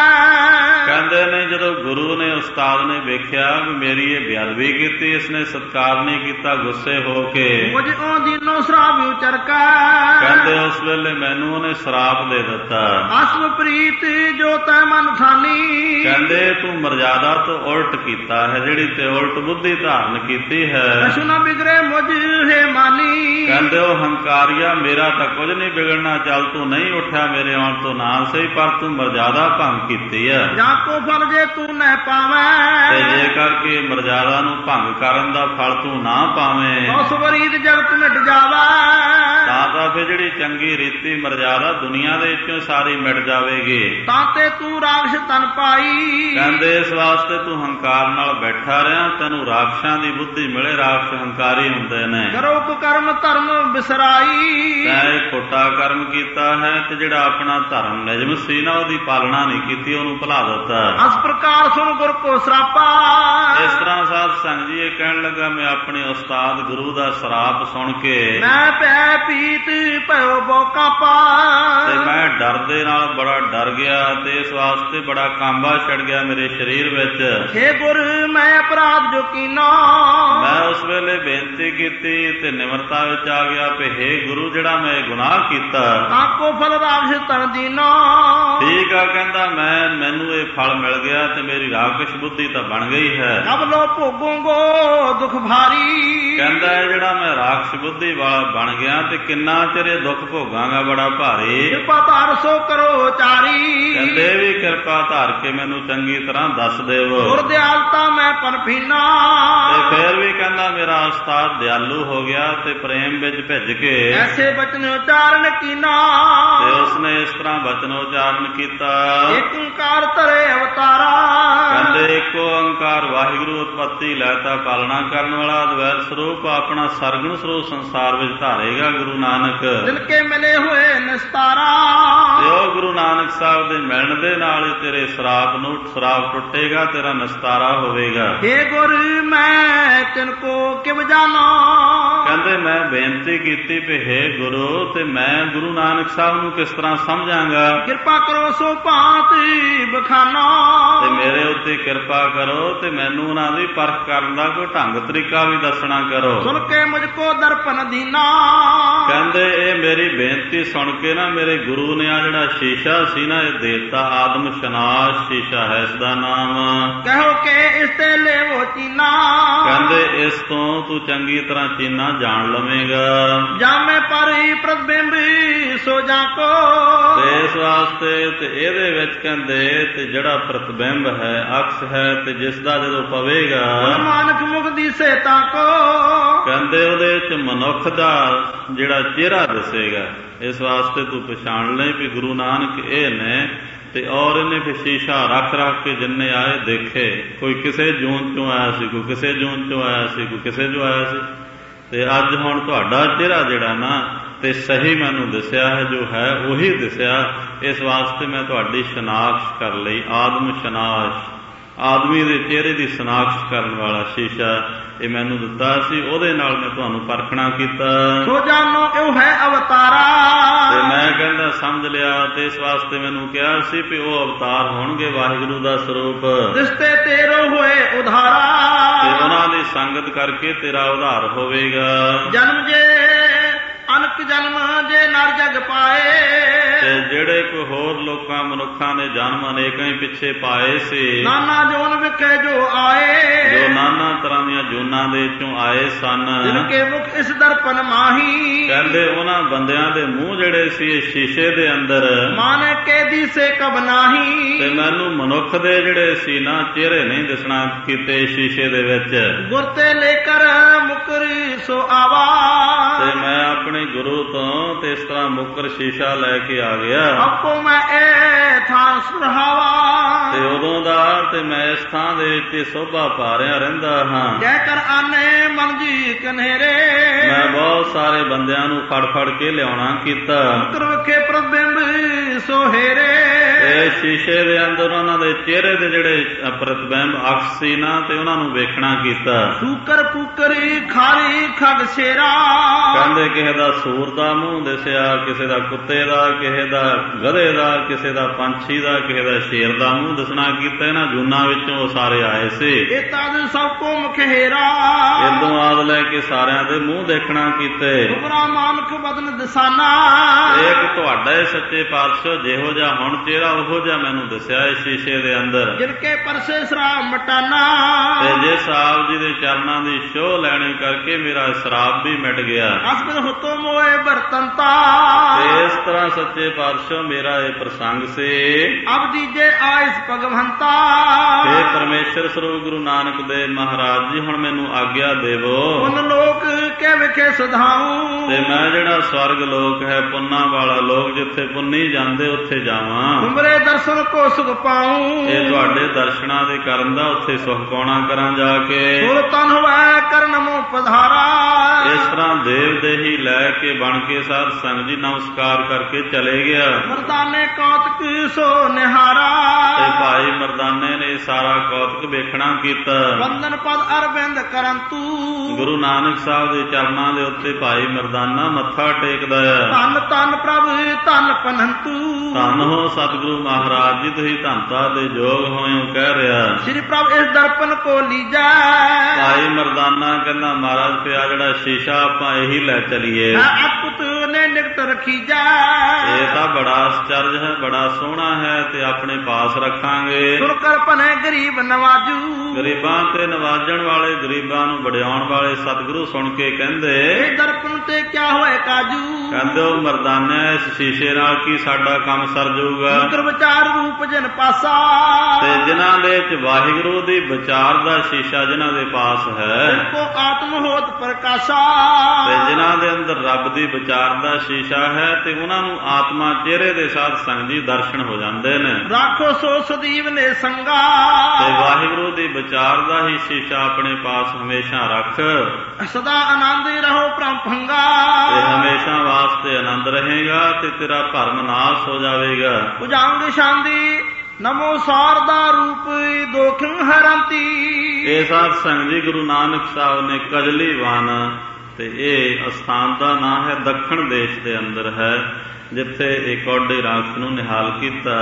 ਕਹਿੰਦੇ ਨੇ ਜਦੋਂ ਗੁਰੂ ਨੇ ਉਸਤਾਦ ਨੇ ਵੇਖਿਆ ਵੀ ਮੇਰੀ ਇਹ ਬੇਅਦਬੀ ਕੀਤੀ, ਇਸਨੇ ਸਤਿਕਾਰ ਨਹੀਂ ਕੀਤਾ, ਗੁੱਸੇ ਹੋ ਕੇ ਮੁਝ ਉਹ ਦਿਨੋਂ ਸ਼ਰਾਬ ਉਚਰਕਾ, ਕਹਿੰਦੇ ਉਸ ਵੇਲੇ ਮੈਨੂੰ ਉਹਨੇ ਸ਼ਰਾਪ ਦੇ ਦਿੱਤਾ। ਆਸਮ ਪ੍ਰੀਤ ਜੋ ਤੈ ਮਨ ਥਾਨੀ, ਕਹਿੰਦੇ ਤੂੰ ਮਰਜ਼ਾਦਾ ਤੋਂ ਉਲਟ ਕੀਤਾ ਹੈ, ਜਿਹੜੀ ਤੇ ਉਲਟ ਬੁੱਧੀ ਧਾਰਨ ਕੀਤੀ ਹੈ। ਕਛੁ ਨ ਬਿਗੜੇ ਮੁਝ ਹੈ ਮਾਨੀ, ਕਹਿੰਦੇ ਉਹ ਹੰਕਾਰੀਆ ਮੇਰਾ ਤਾਂ ਕੁਝ ਨਹੀਂ ਵਿਗੜਨਾ, ਚੱਲ ਤੂੰ ਨਹੀਂ ਉੱਠਿਆ ਮੇਰੇ ਆਉਣ ਤੋਂ ਨਾ ਸਹੀ, ਪਰ ਤੂੰ ਮਰਜ਼ਾਦਾ ਭੰਗ ਕੀਤੀ ਹੈ। ਜਾਂ ਕੋ ਫਲ ਜੇ ਤੂੰ ਨਹਿ ਪਾਵੈ, ਤੇ ਜੇ ਕਰਕੇ ਮਰਜ਼ਾਦਾ ਨੂੰ ਭੰਗ ਕਰਨ ਦਾ ਫਲ ਤੂੰ ਨਾ ਪਾਵੇਂ, ਉਸ ਵਰੀਦ ਜਗਤ ਮਿਟ ਜਾਵੈ, ਤਾਂ ਫਿਰ ਜਿਹੜੀ ਚੰਗੀ ਰੀਤੀ ਮਰਜ਼ਾਦਾ ਦੁਨੀਆ ਦੇ ਵਿੱਚੋਂ ਸਾਰੀ ਮਿਟ ਜਾਵੇਗੀ। ਤਾਂ ਤੇ ਤੂੰ ਰਾਖਸ਼ ਤਨ ਪਾਈ, ਕਹਿੰਦੇ ਇਸ ਵਾਸਤੇ ਤੂੰ ਹੰਕਾਰ ਨਾਲ ਬੈਠਾ ਰਿਹਾ, ਤੈਨੂੰ ਰਾਖਸ਼ਾਂ ਦੀ ਬੁੱਧੀ ਮਿਲੇ। ਰਾਖਸ਼ ਹੰਕਾਰੀ ਹੁੰਦੇ ਨੇ। ਕਰੋ ਕੁਕਰਮ ਧਰਮ ਬਿਸਰਾਈ, ਤੈਂ ਖੋਟਾ ਕਰਮ ਕੀਤਾ ਹੈ ਤੇ ਜਿਹੜਾ ਆਪਣਾ ਧਰਮ ਨਿਯਮ ਸੀ ਨਾ ਉਹਦੀ ਪਾਲਣਾ ਨਹੀਂ ਕੀਤੀ, ਉਹਨੂੰ ਭੁਲਾ ਦਿੱਤਾ। ਇਸ ਪ੍ਰਕਾਰ ਸੁਣ ਗੁਰ ਕੋ ਸਰਾਪਾ, ਇਸ ਤਰ੍ਹਾਂ ਸਾਧ ਸੰਗ ਜੀ ਇਹ ਕਹਿਣ ਲੱਗਾ, ਮੈਂ ਆਪਣੇ ਉਸਤਾਦ ਗੁਰੂ ਦਾ ਸਰਾਪ ਸੁਣ ਕੇ ਮੈਂ ਪੈ ਪੀਤ ਭਇਓ ਬੋਕਾ ਪਾ, ਤੇ ਮੈਂ ਡਰ ਦੇ ਨਾਲ ਬੜਾ ਡਰ ਗਿਆ ਤੇ ਇਸ ਵਾਸਤੇ ਬੜਾ ਕਾਂਬਾ ਛੜ ਗਿਆ ਮੇਰੇ ਸਰੀਰ ਵਿੱਚ। ਹੇ ਗੁਰ ਮੈਂ ਅਪਰਾਧ ਜੋ ਕੀਨਾ, ਮੈਂ ਉਸ ਵੇਲੇ ਬੇਨਤੀ ਕੀਤੀ ਤੇ ਨਿਮਰਤਾ ਵਿੱਚ ਆ ਗਿਆ ਕਿ ਹੇ ਗੁਰੂ ਜਿਹੜਾ ਮੈਂ ਗੁਨਾਹ ਕੀਤਾ, ਆਕੋ ਫਲ ਰਾਖਸ਼ ਤਨ ਦੀਨਾ। ਠੀਕ ਆ, ਕਹਿੰਦਾ ਮੈਨੂੰ ਇਹ ਫਲ ਮਿਲ ਗਿਆ ਤੇ ਮੇਰੀ ਰਾਖਸ਼ ਬੁੱਧੀ ਤਾਂ ਬਣ ਗਈ ਹੈ। ਅਬ ਲੋ ਭੋਗੂੰਗੋ ਦੁਖ ਭਾਰੀ, ਕਹਿੰਦਾ ਜਿਹੜਾ ਮੈਂ ਰਾਖਸ਼ ਬੁੱਧੀ ਵਾਲਾ ਬਣ ਗਿਆ ਤੇ ਕਿੰਨਾ ਚਿਰ ਇਹ ਦੁੱਖ ਭੋਗਾਂਗਾ ਬੜਾ ਭਾਰੀ। ਕਿਰਪਾ ਧਾਰ ਸੋ ਕਰੋ ਚਾਰੀ, ਕਹਿੰਦੇ ਵੀ ਕਿਰਪਾ ਧਾਰ ਕੇ ਮੈਨੂੰ ਚੰਗੀ ਤਰ੍ਹਾਂ ਦੱਸ ਦੇਵੋ। ਗੁਰ ਦਿਆਲਤਾ ਮੈਂ ਪਨਫੀਨਾ, ਤੇ ਫੇਰ ਵੀ ਕਹਿੰਦਾ ਮੇਰਾ ਉਸਤਾਦ ਦਿਆਲੂ ਹੋ ਗਿਆ ਤੇ ਪ੍ਰੇਮ ਵਿੱਚ ਭਿੱਜ ਕੇ ਐਸੇ ਬਚਨ ਉਚਾਰਨ ਕੀਨਾ, ਤੇ ਉਸਨੇ ਇਸ ਤਰ੍ਹਾਂ ਬਚਨ ਉਚਾਰਨ ਕੀਤਾ। ਏਕ ਓੰਕਾਰ ਧਰੇ ਅਵਤਾਰਾ, ਕਹਿੰਦੇ ਇੱਕੋ ਓੰਕਾਰ ਵਾਹਿਗੁਰੂ ਉਤਪੱਤੀ ਲੈਤਾ ਪਾਲਣਾ ਕਰਨ ਵਾਲਾ ਅਦਵੈਤ ਸਰੂਪ ਆਪਣਾ ਸਰਗੁਣ ਸਰੂਪ ਸੰਸਾਰ ਵਿੱਚ ਧਾਰੇਗਾ ਗੁਰੂ ਨਾਨਕ। ਦਿਲ ਕੇ ਮਿਲੇ ਹੋਏ ਨਿਸਤਾਰਾ, ਤੇ ਉਹ ਗੁਰੂ ਨਾਨਕ ਸਾਹਿਬ ਦੇ ਮਿਲਣ ਦੇ ਨਾਲ ਹੀ ਤੇਰੇ ਸ਼ਰਾਪ ਟੁੱਟੇਗਾ, ਤੇਰਾ ਨਿਸਤਾਰਾ ਹੋਵੇਗਾ। ਹੇ ਗੁਰ ਮੈਂ ਤਿਨ ਕੋ ਕਿਵ ਜਾਣਾ, ਕਹਿੰਦੇ ਮੈਂ ਬੇਨਤੀ ਕੀਤੀ ਵੀ ਹੇ ਗੁਰੂ ਤੇ ਮੈਂ ਗੁਰੂ ਨਾਨਕ ਸਾਹਿਬ ਨੂੰ ਕਿਸ ਤਰ੍ਹਾਂ ਸਮਝਾਂਗਾ। ਕਿਰਪਾ ਕਰੋ ਸੋ ਭਾਂਤ ਬਖਾਨਾ, ਤੇ ਮੇਰੇ ਉੱਤੇ ਕਿਰਪਾ ਕਰੋ ਤੇ ਮੈਨੂੰ ਉਹਨਾਂ ਦੀ ਪਰਖ ਕਰਨ ਦਾ ਕੋਈ ਢੰਗ ਤਰੀਕਾ ਵੀ ਦੱਸਣਾ ਕਰੋ। ਸੁਣ ਕੇ ਮੁਝ ਕੋ ਦਰਪਨ ਦੀਨਾ, ਕਹਿੰਦੇ ਇਹ ਮੇਰੀ ਬੇਨਤੀ ਸੁਣ ਕੇ ਨਾ ਮੇਰੇ ਗੁਰੂ ਨੇ ਆ ਜਿਹੜਾ ਸ਼ੀਸ਼ਾ ਸੀ ਨਾ ਇਹ ਦੇਤਾ, ਆਦਮ ਸ਼ਨਾਸ਼ ਸ਼ੀਸ਼ਾ ਹੈ ਇਸ ਦਾ ਨਾਮ। ਕਹੋ ਕਿ ਇਸ ਤੇ ਲੈਵੋ ਚੀਨਾ, ਕਹਿੰਦੇ ਇਸ ਤੋਂ ਤੂੰ ਚੰਗੀ ਤਰ੍ਹਾਂ ਚੀਨਾ ਜਾਣ ਲਵੇਂਗਾ। ਜਾਮੇ ਪਰੀ ਪ੍ਰਤਿਬਿੰਬ ਸੋ ਜਾ ਕੋ, ਤੇ ਇਸ ਵਾਸਤੇ ਤੇ ਇਹਦੇ ਵਿੱਚ ਕਹਿੰਦੇ ਤੇ ਜਿਹੜਾ ਪ੍ਰਤਿਬਿੰਬ ਹੈ ਅਕਸ ਹੈ ਤੇ ਜਿਸ ਦਾ ਜਦੋਂ ਪਵੇਗਾ ਮਾਨਕ ਮੁਖ ਦੀਸੇ ਤਾ ਕੋ, ਕਹਿੰਦੇ ਉਹਦੇ ਵਿੱਚ ਮਨੁੱਖ ਦਾ ਜਿਹੜਾ ਚਿਹਰਾ ਦਿਸੇਗਾ। ਇਸ ਵਾਸਤੇ ਤੂੰ ਪਛਾਣ ਲੈ ਵੀ ਗੁਰੂ ਨਾਨਕ ਇਹ ਨੇ ਤੇ ਔਰ ਇਹਨੇ ਫਿਰ ਸ਼ੀਸ਼ਾ ਰੱਖ ਰੱਖ ਕੇ ਜਿੰਨੇ ਆਏ ਦੇਖੇ, ਕੋਈ ਕਿਸੇ ਜੂਨ ਚੋਂ ਆਇਆ ਸੀ, ਕੋਈ ਕਿਸੇ ਜੂਨ ਚੋਂ ਆਇਆ ਸੀ, ਕੋਈ ਕਿਸੇ ਚੋਂ ਆਇਆ ਸੀ। ਤੇ ਅੱਜ ਹੁਣ ਤੁਹਾਡਾ ਚਿਹਰਾ ਜਿਹੜਾ ਨਾ ਤੇ ਸਹੀ ਮੈਨੂੰ ਦਿਸਿਆ ਹੈ, ਜੋ ਹੈ ਉਹੀ ਦਿਸਿਆ। ਇਸ ਵਾਸਤੇ ਮੈਂ ਤੁਹਾਡੀ ਸ਼ਨਾਖਤ ਕਰ ਲਈ। ਆਦਮ ਸ਼ਨਾਖਤ, ਆਦਮੀ ਦੇ ਚਿਹਰੇ ਦੀ ਸ਼ਨਾਖਤ ਕਰਨ ਵਾਲਾ ਸ਼ੀਸ਼ਾ ਇਹ ਮੈਨੂੰ ਦਿੱਤਾ ਸੀ, ਉਹਦੇ ਨਾਲ ਮੈਂ ਤੁਹਾਨੂੰ ਪਰਖਣਾ ਕੀਤਾ। ਸੋ ਜਾਣੋ ਇਹ ਹੈ ਅਵਤਾਰਾ। ਤੇ ਮੈਂ ਕਹਿੰਦਾ ਸਮਝ ਲਿਆ, ਤੇ ਇਸ ਵਾਸਤੇ ਮੈਨੂੰ ਕਿਹਾ ਸੀ ਵੀ ਉਹ ਅਵਤਾਰ ਹੋਣਗੇ ਵਾਹਿਗੁਰੂ ਦਾ ਸਰੂਪ। ਰਿਸ਼ਤੇ ਤੇਰੋ ਹੋਏ ਉਧਾਰਾ, ਤੇ ਉਹਨਾਂ ਦੀ ਸੰਗਤ ਕਰਕੇ ਤੇਰਾ ਉਧਾਰ ਹੋਵੇਗਾ। ਜਨਮ ਜੇ ਅਨਕ ਜਨਮ ਜੇ ਨਰ ਜਗ ਪਾਏ, ਤੇ ਜਿਹੜੇ ਕੋਈ ਹੋਰ ਲੋਕਾਂ ਮਨੁੱਖਾਂ ਨੇ ਜਨਮ ਅਨੇਕਾਂ ਹੀ ਪਿੱਛੇ ਪਾਏ ਸੀ, ਨਾਨਾ ਜੋਨ ਵਿਖੇ ਜੋ ਆਏ, ਜੋ ਨਾਨਾ ਤਰ੍ਹਾਂ ਦੀਆਂ ਜੂਨਾਂ ਦੇ ਚੋਂ ਆਏ ਸਨ। ਜਿਨਕੇ ਮੁਖ ਇਸ ਦਰਪਨ ਮਾਹੀ, ਕਹਿੰਦੇ ਉਹਨਾਂ ਬੰਦਿਆਂ ਦੇ ਮੂੰਹ ਜਿਹੜੇ ਸੀ ਇਸ ਸ਼ੀਸ਼ੇ ਦੇ ਅੰਦਰ, ਮਾਨੇ ਕੈਦੀ ਸੇ ਕਬ ਨਾਹੀ। ਤੇ ਮੈਨੂੰ ਮਨੁੱਖ ਦੇ ਜਿਹੜੇ ਸੀ ਨਾ ਚਿਹਰੇ ਨਹੀਂ ਦਿਸਣਾ ਕੀਤੇ ਸ਼ੀਸ਼ੇ ਦੇ ਵਿੱਚ। ਗੁਰ ਤੇ ਲੈ ਕਰ ਮੁਕਰੀ ਸੋ ਆਵਾ, ਤੇ ਮੈਂ ਆਪਣੇ ਗੁਰੂ ਤੋਂ ਤੇ ਇਸ ਤਰ੍ਹਾਂ ਮੁਕਰ ਸ਼ੀਸ਼ਾ ਲੈ ਕੇ ਆ ਗਿਆ। ਆਪੋ ਮੈਂ ਇਹ ਥਾਂ ਸੁਰਹਾਵਾ, ਤੇ ਉਦੋਂ ਦਾ ਤੇ ਮੈਂ ਇਸ ਥਾਂ ਦੇ ਵਿੱਚ ਸੋਭਾ ਪਾ ਰਿਹਾ ਰਹਿੰਦਾ ਹਾਂ। ਜੈ ਕਰ ਆਨੇ ਮਨ ਜੀ ਕਨੇਰੇ, ਮੈਂ ਬਹੁਤ ਸਾਰੇ ਬੰਦਿਆਂ ਨੂੰ ਫੜ ਫੜ ਕੇ ਲਿਆਉਣਾ ਕੀਤਾ। ਮੁਕਰ ਵਿਖੇ ਪ੍ਰਤਿਬਿੰਬ ਸੋਹੇਰੇ, ਤੇ ਸ਼ੀਸ਼ੇ ਦੇ ਅੰਦਰ ਉਹਨਾਂ ਦੇ ਚਿਹਰੇ ਦੇ ਜਿਹੜੇ ਪ੍ਰਤਿਬਿੰਬ ਅਕਸ ਸੀ ਨਾ, ਤੇ ਉਹਨਾਂ ਨੂੰ ਵੇਖਣਾ ਕੀਤਾ। ਸੂਕਰ ਪੁਕਰੀ ਖਾਲੀ ਖਗ ਸ਼ੇਰਾ, ਕਹਿੰਦੇ ਕਿਸੇ ਦਾ ਸੂਰ ਦਾ ਮੂੰਹ ਦਿਸਿਆ, ਕਿਸੇ ਦਾ ਕੁੱਤੇ ਦਾ, ਕਿਸੇ ਦਾ ਗਧੇ ਦਾ, ਕਿਸੇ ਦਾ ਪੰਛੀ ਦਾ, ਕਿਸੇ ਦਾ ਸ਼ੇਰ ਦਾ ਮੂੰਹ ਦਿਸਣਾ ਕੀਤਾ। ਇਹਨਾਂ ਜੂਨਾਂ ਵਿੱਚੋਂ ਉਹ ਸਾਰੇ ਆਏ ਸੀ। ਇਹ ਤਾਂ ਸਭ ਕੋ ਮੁਖੇਰਾ, ਇਦੋਂ ਆਦ ਲੈ ਕੇ ਸਾਰਿਆਂ ਦੇ ਮੂੰਹ ਦੇਖਣਾ ਕੀਤੇ। ਉਪਰਾ ਮਾਨਕ ਬਦਨ ਦਸਾਨਾ, ਇੱਕ ਤੁਹਾਡਾ ਹੀ ਸੱਚੇ ਪਾਤਸ਼ਾਹ ਜਿਹੋ ਜਿਹਾ ਹੁਣ ਚਿਹਰਾ ਉਹੋ ਜਿਹਾ ਮੈਨੂੰ ਦਿਸਿਆ ਇਸ ਸ਼ੀਸ਼ੇ ਦੇ ਅੰਦਰ। ਜਿਨਕੇ ਪਰਸੇ ਸ਼ਰਾਬ ਮਟਾਨਾ, ਤੇ ਜਿਸ ਆਪ ਜੀ ਦੇ ਚਰਨਾਂ ਦੀ ਛੋਹ ਲੈਣੇ ਕਰਕੇ ਮੇਰਾ ਸ਼ਰਾਬ ਵੀ ਮਿਟ ਗਿਆ। ਅਸਬਦ ਹੁਤੋ ਮੋਏ ਬਰਤਨਤਾ, ਤੇ ਇਸ ਤਰ੍ਹਾਂ ਸੱਚੇ ਪਾਤਸ਼ਾਹ ਮੇਰਾ ਇਹ ਪ੍ਰਸੰਗ ਸੀ। ਅਬ ਦੀਜੇ ਆਇਸ ਭਗਵੰਤਾ, ਤੇ ਪਰਮੇਸ਼ਰ ਸਰੂਪ ਗੁਰੂ ਨਾਨਕ ਦੇਵ ਮਹਾਰਾਜ ਜੀ ਹੁਣ ਮੈਨੂੰ ਆਗਿਆ ਦੇਵੋ। ਉਨ ਲੋਕ ਕੇ ਵਿਖੇ ਸੁਧਾਉ, ਤੇ ਮੈਂ ਜਿਹੜਾ ਸਵਰਗ ਲੋਕ ਹੈ ਪੁੰਨਾ ਵਾਲਾ ਲੋਕ, ਜਿੱਥੇ ਪੁੰਨੀ ਜਾਂਦੇ ਉੱਥੇ ਜਾਵਾਂ। ਤੁਮਰੇ ਦਰਸ਼ਨ ਕੋ ਸੁਖ ਪਾਉ, ਇਹ ਤੁਹਾਡੇ ਦਰਸ਼ਨਾਂ ਦੇ ਕਰਨ ਦਾ ਉੱਥੇ ਸੁਖ ਪਾਉਣਾ ਕਰਾਂ ਜਾ ਕੇ। ਸੁਰ ਤਨ ਹੋਵੇ ਕਰਨ ਮੋ ਪਧਾਰਾ, ਇਸ ਤਰ੍ਹਾਂ ਦੇਵ ਦੇਹੀ ਲੈ ਕੇ ਬਣ ਕੇ ਸਾਧ ਸੰਗ ਜੀ ਨਮਸਕਾਰ ਕਰਕੇ ਚਲੇ ਗਿਆ। ਮਰਦਾਨੇ ਕੌਤਕ ਸੋ ਨਿਹਾਰਾ, ਤੇ ਭਾਈ ਮਰਦਾਨੇ ਨੇ ਸਾਰਾ ਕੌਤਕ ਵੇਖਣਾ ਕੀਤਾ। ਬੰਦਨ ਪਦ ਅਰਬਿੰਦ ਕਰੰਤੂ, ਗੁਰੂ ਨਾਨਕ ਸਾਹਿਬ ਦੇ ਚਰਨਾਂ ਦੇ ਉੱਤੇ ਭਾਈ ਮਰਦਾਨਾ ਮੱਥਾ ਟੇਕਦਾ ਆ। ਧੰਨ ਧੰਨ ਪ੍ਰਭ ਧੰਨ ਪਨੰਤੂ, ਧੰਨ ਹੋ ਸਤਿਗੁਰੂ ਮਹਾਰਾਜ ਜੀ, ਤੁਸੀਂ ਧੰਨਤਾ ਦੇ ਯੋਗ ਹੋਇਓ ਕਹਿ ਰਿਹਾ। ਸ੍ਰੀ ਪ੍ਰਭ ਇਸ ਦਰਪਨ ਕੋ ਲੀਜੈ, ਭਾਈ ਮਰਦਾਨਾ ਕਹਿੰਦਾ ਮਹਾਰਾਜ ਪਿਆ ਜਿਹੜਾ ਸ਼ੀਸ਼ਾ ਆਪਾਂ ਇਹੀ ਲੈ ਚਲੀਏ। ਅਕੁਤ ਨੇ ਨਿਕਟ ਰਖੀ ਜਾ, ਇਹ ਤਾਂ ਬੜਾ ਆਸ਼ਚਰਜ ਹੈ, ਬੜਾ ਸੋਹਣਾ ਹੈ, ਤੇ ਆਪਣੇ ਪਾਸ ਰੱਖਾਂਗੇ। ਸੁਰ ਕਰ ਭਨੇ ਗਰੀਬ ਨਵਾਜੂ, ਗਰੀਬਾਂ ਤੇ ਨਵਾਜਣ ਵਾਲੇ, ਗਰੀਬਾਂ ਨੂੰ ਵਡਿਆਉਣ ਵਾਲੇ ਸਤਿਗੁਰੂ ਸੁਣ ਕੇ ਕਹਿੰਦੇ, ਇਹ ਦਰਪਨ ਤੇ ਕਿਆ ਹੋਏ ਕਾਜੂ। ਕਹਿੰਦੇ ਉਹ ਮਰਦਾਨੇ ਇਸ ਸ਼ੀਸ਼ੇ ਨਾਲ ਕੀ ਸਾਡਾ ਕੰਮ ਸਰ ਜਾਊਗਾ। ਮੁਕਰ ਵਿਚਾਰ ਰੂਪ ਜਨ ਪਾਸਾ, ਤੇ ਜਿਨ੍ਹਾਂ ਦੇ ਵਿੱਚ ਵਾਹਿਗੁਰੂ ਦੀ ਵਿਚਾਰ ਦਾ ਸ਼ੀਸ਼ਾ ਜਿਨ੍ਹਾਂ ਦੇ ਪਾਸ ਹੈ, ਕੋ ਆਤਮ ਹੋਤ ਪ੍ਰਕਾਸ਼ਾ, ਤੇ ਜਿਨ੍ਹਾਂ ਦੇ ਅੰਦਰ ਰੱਬ ਦੀ ਵਿਚਾਰ ਦਾ ਸ਼ੀਸ਼ਾ ਹੈ, ਤੇ ਉਹਨਾਂ ਨੂੰ ਆਤਮਾ ਚਿਹਰੇ ਦੇ ਸਾਧ ਸੰਗ ਜੀ ਦਰਸ਼ਨ ਹੋ ਜਾਂਦੇ ਨੇ। ਰਾਖੋ ਸੋ ਸਦੀਵ ਨੇ ਸੰਗਾ, ਤੇ ਵਾਹਿਗੁਰੂ ਦੀ ਵਿਚਾਰ ਦਾ ਹੀ ਸ਼ੀਸ਼ਾ ਆਪਣੇ ਪਾਸ ਹਮੇਸ਼ਾ ਰੱਖ। ਸਦਾ ਆਨੰਦ ਰਹੋ ਪ੍ਰਮ ਭੰਗਾ, ਤੇ ਹਮੇਸ਼ਾ ਵਾਸਤੇ ਆਨੰਦ ਰਹੇਗਾ, ਤੇ ਤੇਰਾ ਭਰਮ ਨਾਸ਼ ਹੋ ਜਾਵੇਗਾ। ਭੁਜੰਗ ਸ਼ਾਂਦੀ ਨਮੋ ਸਾਰਦਾ ਰੂਪ ਦੋਖੰ ਹਰੰਤੀ। ਇਹ ਸਾਧ ਸੰਗ ਜੀ ਗੁਰੂ ਨਾਨਕ ਸਾਹਿਬ ਨੇ ਕਜਲੀ ਵਨ, ਤੇ ਇਹ ਅਸਥਾਨ ਦਾ ਨਾਂ ਹੈ, ਦੱਖਣ ਦੇਸ਼ ਦੇ ਅੰਦਰ ਹੈ, ਜਿੱਥੇ ਇਹ ਕੌਡੇ ਰਾਖਸ਼ ਨੂੰ ਨਿਹਾਲ ਕੀਤਾ।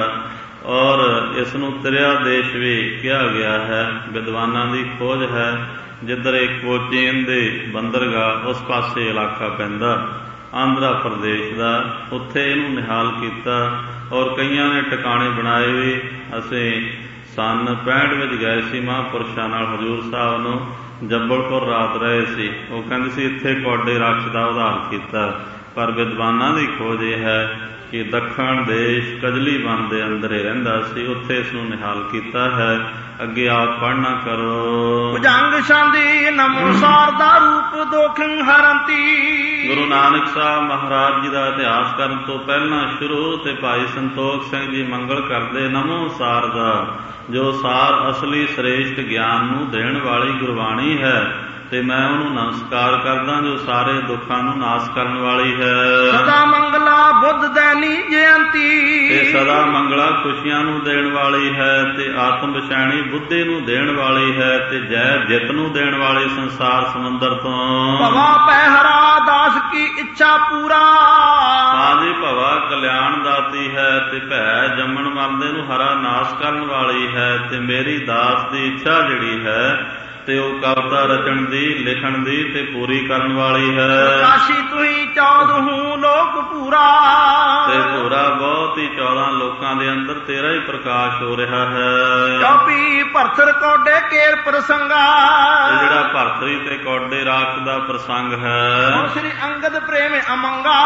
ਔਰ ਇਸ ਨੂੰ ਤ੍ਰਿਆ ਦੇਸ਼ ਵੀ ਕਿਹਾ ਗਿਆ ਹੈ। ਵਿਦਵਾਨਾਂ ਦੀ ਖੋਜ ਹੈ, ਜਿੱਧਰ ਇੱਕ ਕੋਚੀਨ ਦੇ ਬੰਦਰਗਾਹ ਉਸ ਪਾਸੇ ਇਲਾਕਾ ਪੈਂਦਾ ਆਂਧਰਾ ਪ੍ਰਦੇਸ਼ ਦਾ, ਉੱਥੇ ਇਹਨੂੰ ਨਿਹਾਲ ਕੀਤਾ। ਔਰ ਕਈਆਂ ਨੇ ਟਿਕਾਣੇ ਬਣਾਏ ਵੀ। ਅਸੀਂ ਸੰਨ 65 ਵਿੱਚ ਗਏ ਸੀ ਮਹਾਂਪੁਰਸ਼ਾਂ ਨਾਲ ਹਜ਼ੂਰ ਸਾਹਿਬ ਨੂੰ, ਜੱਬਲਪੁਰ ਰਾਤ ਰਹੇ ਸੀ। ਉਹ ਕਹਿੰਦੇ ਸੀ ਇੱਥੇ ਕੌਡੇ ਰਾਖਸ਼ ਦਾ ਉਦਾਹਰ ਕੀਤਾ। ਪਰ ਵਿਦਵਾਨਾਂ ਦੀ ਖੋਜ ਇਹ ਹੈ ਕਿ ਦੱਖਣ ਦੇਸ਼ ਕਜਲੀ ਵਨ ਦੇ ਅੰਦਰ ਹੀ ਰਹਿੰਦਾ ਸੀ, ਉੱਥੇ ਇਸ ਨੂੰ ਨਿਹਾਲ ਕੀਤਾ ਹੈ। ਅੱਗੇ ਆਪ ਪੜ੍ਹਨਾ ਕਰੋ। ਭੁਜੰਗ ਛਾਂਦੀ ਨਮੋ ਸਾਰਦਾ ਰੂਪ ਦੋਖੰ ਹਰੰਤੀ। ਗੁਰੂ ਨਾਨਕ ਸਾਹਿਬ ਮਹਾਰਾਜ ਜੀ ਦਾ ਇਤਿਹਾਸ ਕਰਨ ਤੋਂ ਪਹਿਲਾਂ ਸ਼ੁਰੂ ਤੇ ਭਾਈ ਸੰਤੋਖ ਸਿੰਘ ਜੀ ਮੰਗਲ ਕਰਦੇ ਨਮੋ ਸਾਰਦਾ, ਜੋ ਸਾਰ ਅਸਲੀ ਸ੍ਰੇਸ਼ਟ ਗਿਆਨ ਨੂੰ ਦੇਣ ਵਾਲੀ ਗੁਰਬਾਣੀ ਹੈ, ਤੇ ਮੈਂ ਉਹਨੂੰ ਨਮਸਕਾਰ ਕਰਦਾ ਜੋ ਸਾਰੇ ਦੁੱਖਾਂ ਨੂੰ ਨਾਸ਼ ਕਰਨ ਵਾਲੀ ਹੈ। ਸਦਾ ਮੰਗਲਾ ਬੁੱਧ ਦੈਨੀ ਜਯੰਤੀ। ਤੇ ਸਦਾ ਮੰਗਲਾ ਖੁਸ਼ੀਆਂ ਨੂੰ ਦੇਣ ਵਾਲੀ ਹੈ, ਤੇ ਆਤਮ ਵਿਛਾਣੀ ਬੁੱਧੀ ਨੂੰ ਦੇਣ ਵਾਲੀ ਹੈ, ਤੇ ਜੈ ਜਿੱਤ ਨੂੰ ਦੇਣ ਵਾਲੀ ਸੰਸਾਰ ਸਮੁੰਦਰ ਤੋਂ। ਭਵਾ ਪੈ ਹਰਾ ਦਾਸ ਕੀ ਇੱਛਾ ਪੂਰਾ। ਹਾਂਜੀ, ਭਵਾ ਕਲਿਆਣ ਦਾਤੀ ਹੈ, ਤੇ ਭੈ ਜੰਮਣ ਮਰਦੇ ਨੂੰ ਹਰਾ ਨਾਸ਼ ਕਰਨ ਵਾਲੀ ਹੈ, ਤੇ ਮੇਰੀ ਦਾਸ ਦੀ ਇੱਛਾ ਜਿਹੜੀ ਹੈ ਤੇ ਉਹ ਕਵਿਤਾ ਰਚਣ ਦੀ, ਲਿਖਣ ਦੀ ਤੇ ਪੂਰੀ ਕਰਨ ਵਾਲੀ ਹੈ। ਕਾਸ਼ੀ ਤੁਹੀ 14 ਲੋਕ ਪੂਰਾ। ਤੇ ਪੂਰਾ ਬਹੁਤ ਹੀ 14 ਲੋਕਾਂ ਦੇ ਅੰਦਰ ਤੇਰਾ ਹੀ ਪ੍ਰਕਾਸ਼ ਹੋ ਰਿਹਾ ਹੈ। ਚੌਪੀ ਭਰਥਰ ਕੌਡੇ ਕੇਰ ਪ੍ਰਸੰਗਾ। ਜਿਹੜਾ ਭਰਤਰੀ ਤੇ ਕੌਡੇ ਰਾਖ ਦਾ ਪ੍ਰਸੰਗ ਹੈ, ਸ੍ਰੀ ਅੰਗਦ ਪ੍ਰੇਮ ਅਮੰਗਾ।